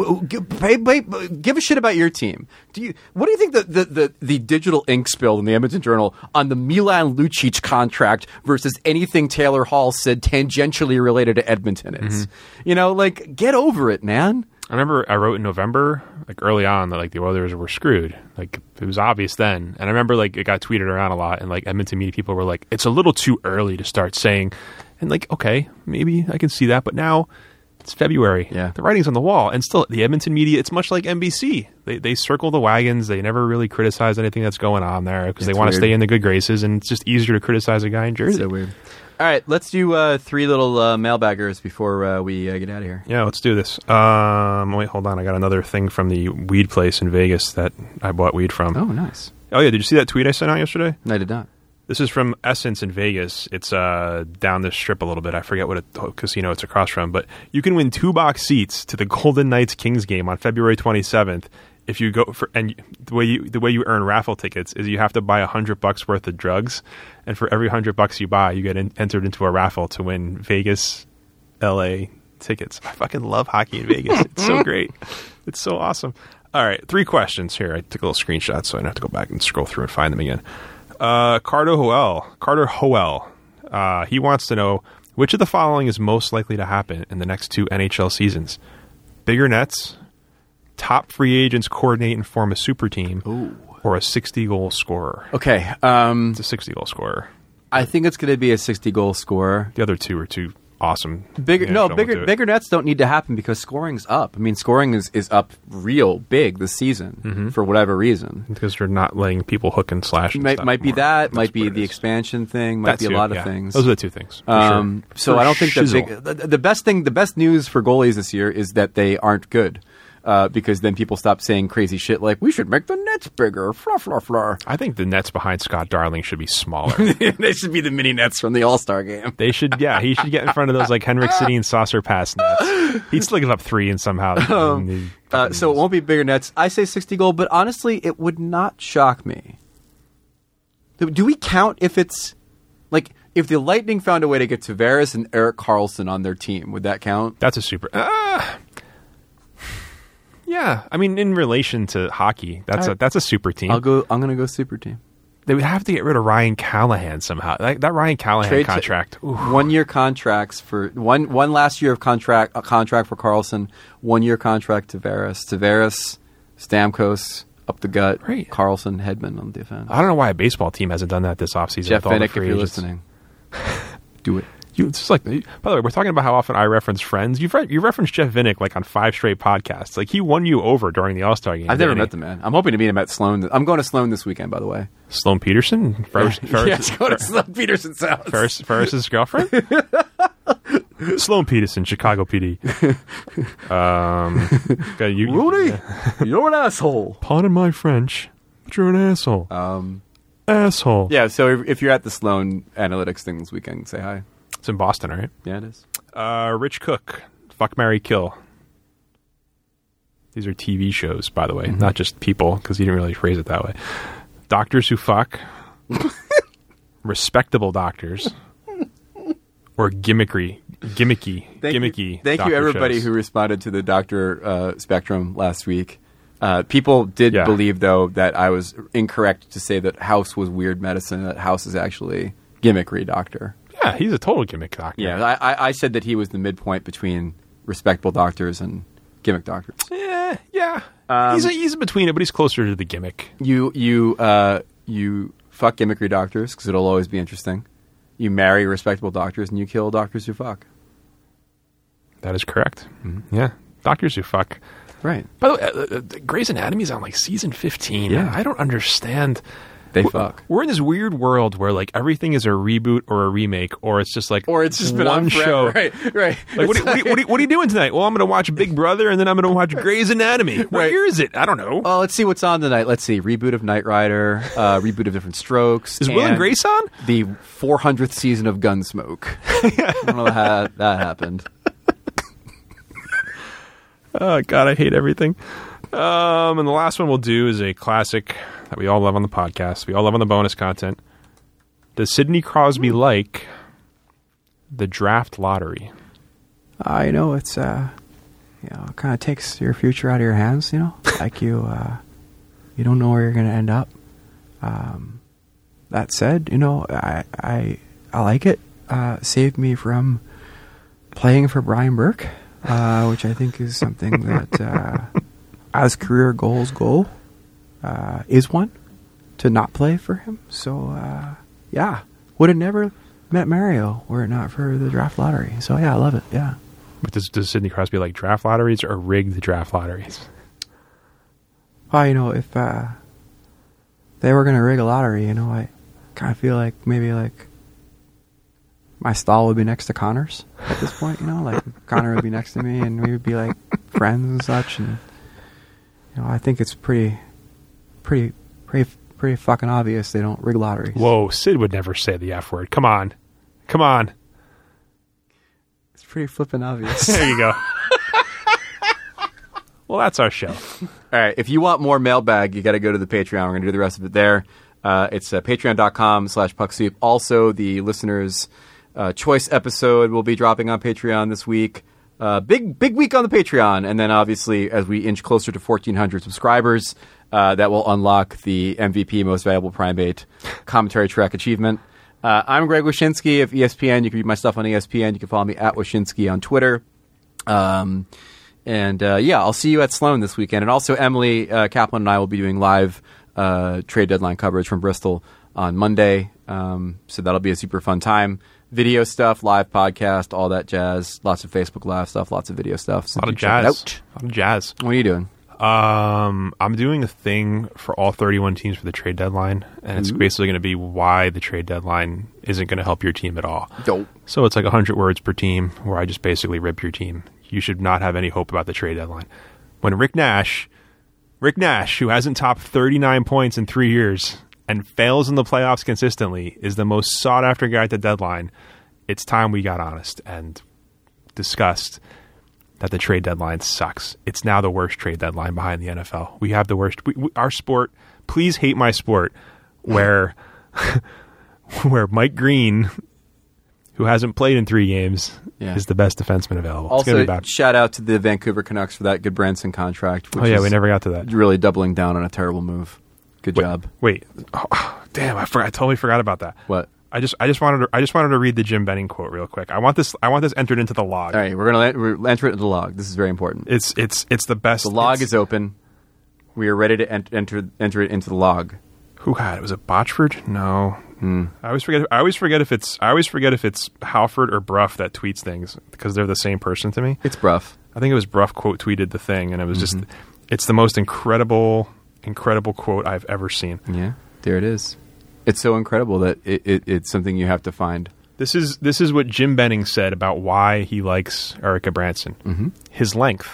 give a shit about your team. What do you think the digital ink spill in the Edmonton Journal on the Milan Lucic contract versus anything Taylor Hall said tangentially related to Edmonton is? Get over it, man. I remember I wrote in November, like early on, that like the Oilers were screwed. Like it was obvious then. And I remember like it got tweeted around a lot, and like Edmonton media people were like, it's a little too early to start saying. And like, okay, maybe I can see that, but now it's February. Yeah. The writing's on the wall. And still, the Edmonton media, it's much like NBC. They circle the wagons. They never really criticize anything that's going on there because they want to stay in the good graces, and it's just easier to criticize a guy in Jersey. So weird. All right, let's do 3 little mailbaggers before we get out of here. Yeah, let's do this. Wait, hold on. I got another thing from the weed place in Vegas that I bought weed from. Oh, nice. Oh, yeah. Did you see that tweet I sent out yesterday? No, I did not. This is from Essence in Vegas. It's down the strip a little bit. I forget what casino it's across from. But you can win 2-box seats to the Golden Knights Kings game on February 27th. If you go for, and the way you earn raffle tickets is you have to buy $100 worth of drugs, and for every $100 you buy, you get entered into a raffle to win Vegas, LA tickets. I fucking love hockey in Vegas. It's so great. It's so awesome. All right, 3 questions here. I took a little screenshot, so I don't have to go back and scroll through and find them again. Carter Hoel. He wants to know which of the following is most likely to happen in the next 2 NHL seasons: bigger nets, top free agents coordinate and form a super team, or a 60-goal scorer. Okay. It's a 60-goal scorer. I think it's going to be a 60-goal scorer. The other 2 are too awesome. Bigger nets don't need to happen because scoring's up. I mean, scoring is up real big this season for whatever reason. Because they're not letting people hook and slash. And might be that. Might be the expansion thing. Might be a lot of things. Those are the 2 things. Sure. So I don't think the best news for goalies this year is that they aren't good. Because then people stop saying crazy shit like, we should make the nets bigger, I think the nets behind Scott Darling should be smaller. They should be the mini nets from the All-Star game. They should, he should get in front of those like Henrik Sedin saucer pass nets. He'd still give up 3 and somehow. So it won't be bigger nets. I say 60 goal, but honestly, it would not shock me. Do we count if it's, like, if the Lightning found a way to get Tavares and Erik Karlsson on their team, would that count? That's a super... Yeah, I mean, in relation to hockey, that's a super team. I'm going to go super team. They would have to get rid of Ryan Callahan somehow. That Ryan Callahan contract. 1 year contracts for one last year of contract for Karlsson, 1 year contract to Tavares, Stamkos up the gut, right. Karlsson, Hedman on defense. I don't know why a baseball team hasn't done that this offseason. Jeff Vinik, if you're listening, do it. It's like, by the way, we're talking about how often I reference Friends. You referenced Jeff Vinik like on 5 straight podcasts. Like he won you over during the All-Star game. I've never met the man. I'm hoping to meet him at Sloan. I'm going to Sloan this weekend, by the way. Sloan Peterson? Yes, go to Sloan Peterson's house. Ferris's girlfriend? Sloan Peterson, Chicago PD. Rudy, you're an asshole. Pardon my French, but you're an asshole. Asshole. Yeah, so if you're at the Sloan Analytics thing this weekend, say hi. It's in Boston, right? Yeah, it is. Rich Cook, Fuck, Marry, Kill. These are TV shows, by the way, not just people, because he didn't really phrase it that way. Doctors who fuck, respectable doctors, or gimmicky. Thank you, everybody shows. who responded to the Dr. Spectrum last week. People did believe, though, that I was incorrect to say that House was weird medicine. That House is actually gimmickry doctor. Yeah, he's a total gimmick doctor. Yeah, I said that he was the midpoint between respectable doctors and gimmick doctors. Yeah. He's in between it, but he's closer to the gimmick. You fuck gimmickry doctors because it'll always be interesting. You marry respectable doctors and you kill doctors who fuck. That is correct. Mm-hmm. Yeah, doctors who fuck. Right. By the way, Grey's Anatomy's on like season 15. Yeah. I don't understand. They fuck. We're in this weird world where like everything is a reboot or a remake, or it's just like, or it's just been one on show. Right. Like, what are you doing tonight? Well, I'm going to watch Big Brother, and then I'm going to watch Grey's Anatomy. What year is it? I don't know. Let's see what's on tonight. Let's see. Reboot of Knight Rider. Reboot of Different Strokes. Is Will and Grace on? The 400th season of Gunsmoke. I don't know how that happened. Oh God, I hate everything. And the last one we'll do is a classic that we all love on the podcast. We all love on the bonus content. Does Sidney Crosby like the draft lottery? I know it's it kind of takes your future out of your hands. Like you don't know where you're going to end up. That said, I like it. Saved me from playing for Brian Burke, which I think is something that, as career goal, is one to not play for him. So, would have never met Mario were it not for the draft lottery. So, I love it. Yeah. But does Sidney Crosby like draft lotteries or rigged draft lotteries? Well, if they were going to rig a lottery, I kind of feel like maybe my stall would be next to Connor's at this point. Like Connor would be next to me, and we would be like friends and such. And I think it's pretty fucking obvious they don't rig lotteries. Whoa, Sid would never say the F word. Come on. It's pretty flippin' obvious. There you go. Well, that's our show. All right. If you want more mailbag, you got to go to the Patreon. We're going to do the rest of it there. It's patreon.com/pucksoup. Also, the listeners' choice episode will be dropping on Patreon this week. Big week on the Patreon. And then, obviously, as we inch closer to 1,400 subscribers, that will unlock the MVP Most Valuable Primate commentary track achievement. I'm Greg Wyshynski of ESPN. You can read my stuff on ESPN. You can follow me at Wyshynski on Twitter. I'll see you at Sloan this weekend. And also, Emily Kaplan and I will be doing live trade deadline coverage from Bristol on Monday. So that'll be a super fun time. Video stuff, live podcast, all that jazz. Lots of Facebook Live stuff, lots of video stuff. So a lot of jazz. What are you doing? I'm doing a thing for all 31 teams for the trade deadline, and it's basically going to be why the trade deadline isn't going to help your team at all. Dope. So it's like 100 words per team where I just basically rip your team. You should not have any hope about the trade deadline. When Rick Nash, who hasn't topped 39 points in 3 years and fails in the playoffs consistently, is the most sought-after guy at the deadline, it's time we got honest and discussed that the trade deadline sucks. It's now the worst trade deadline behind the NFL. We have the worst. Our sport, please hate my sport, where Mike Green, who hasn't played in 3 games, is the best defenseman available. Also, shout out to the Vancouver Canucks for that Goodbranson contract. Which we never got to that. Really doubling down on a terrible move. Good job. Wait, damn! I totally forgot about that. What? I just wanted to read the Jim Benning quote real quick. I want this entered into the log. All right, we're gonna enter it into the log. This is very important. It's the best. The log is open. We are ready to enter it into the log. Who had it? Was it Botchford? No. I always forget if it's Halford or Bruff that tweets things because they're the same person to me. It's Bruff. I think it was Bruff quote tweeted the thing, and it was just it's the most incredible quote I've ever seen. Yeah, there it is. It's so incredible that it's something you have to find. This is what Jim Benning said about why he likes Erik Gudbranson. Mm-hmm. His length.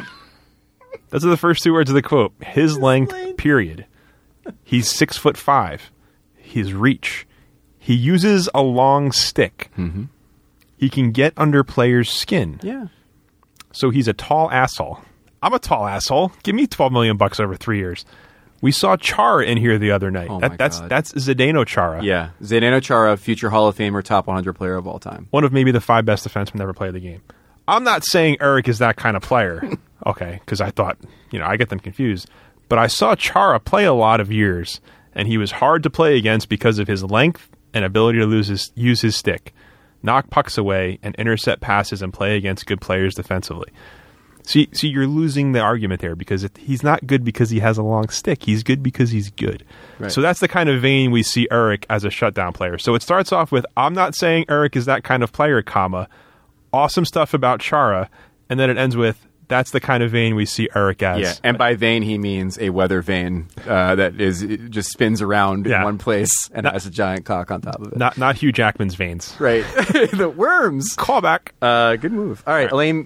Those are the first 2 words of the quote. His length, period. He's 6'5". His reach. He uses a long stick. Mm-hmm. He can get under players' skin. Yeah. So he's a tall asshole. I'm a tall asshole. Give me $12 million over 3 years. We saw Chara in here the other night. Oh that's Zdeno Chara. Yeah, Zdeno Chara, future Hall of Famer, top 100 player of all time. One of maybe the 5 best defensemen to ever play the game. I'm not saying Erik is that kind of player, okay, because I thought, I get them confused. But I saw Chara play a lot of years, and he was hard to play against because of his length and ability to use his stick, knock pucks away, and intercept passes and play against good players defensively. See, you're losing the argument there because he's not good because he has a long stick. He's good because he's good. Right. So that's the kind of vein we see Erik as a shutdown player. So it starts off with, I'm not saying Erik is that kind of player, awesome stuff about Chara, and then it ends with, that's the kind of vein we see Erik as. Yeah, and by vein he means a weather vane that just spins around in one place and has a giant cock on top of it. Not Hugh Jackman's veins. Right. The worms. Callback. Good move. All right. Elaine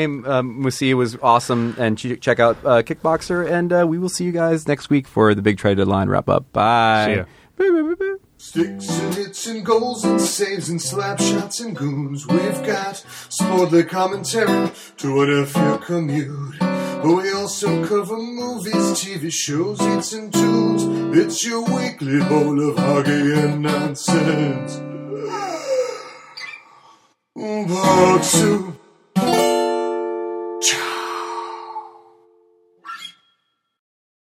Musi was awesome, and check out Kickboxer, and we will see you guys next week for the big trade deadline wrap up. Bye. See ya. Sticks and hits and goals and saves and slap shots and goons. We've got sportly commentary to whatever your commute. But we also cover movies, TV shows, hits and tunes. It's your weekly bowl of hockey and nonsense. Puck Soup.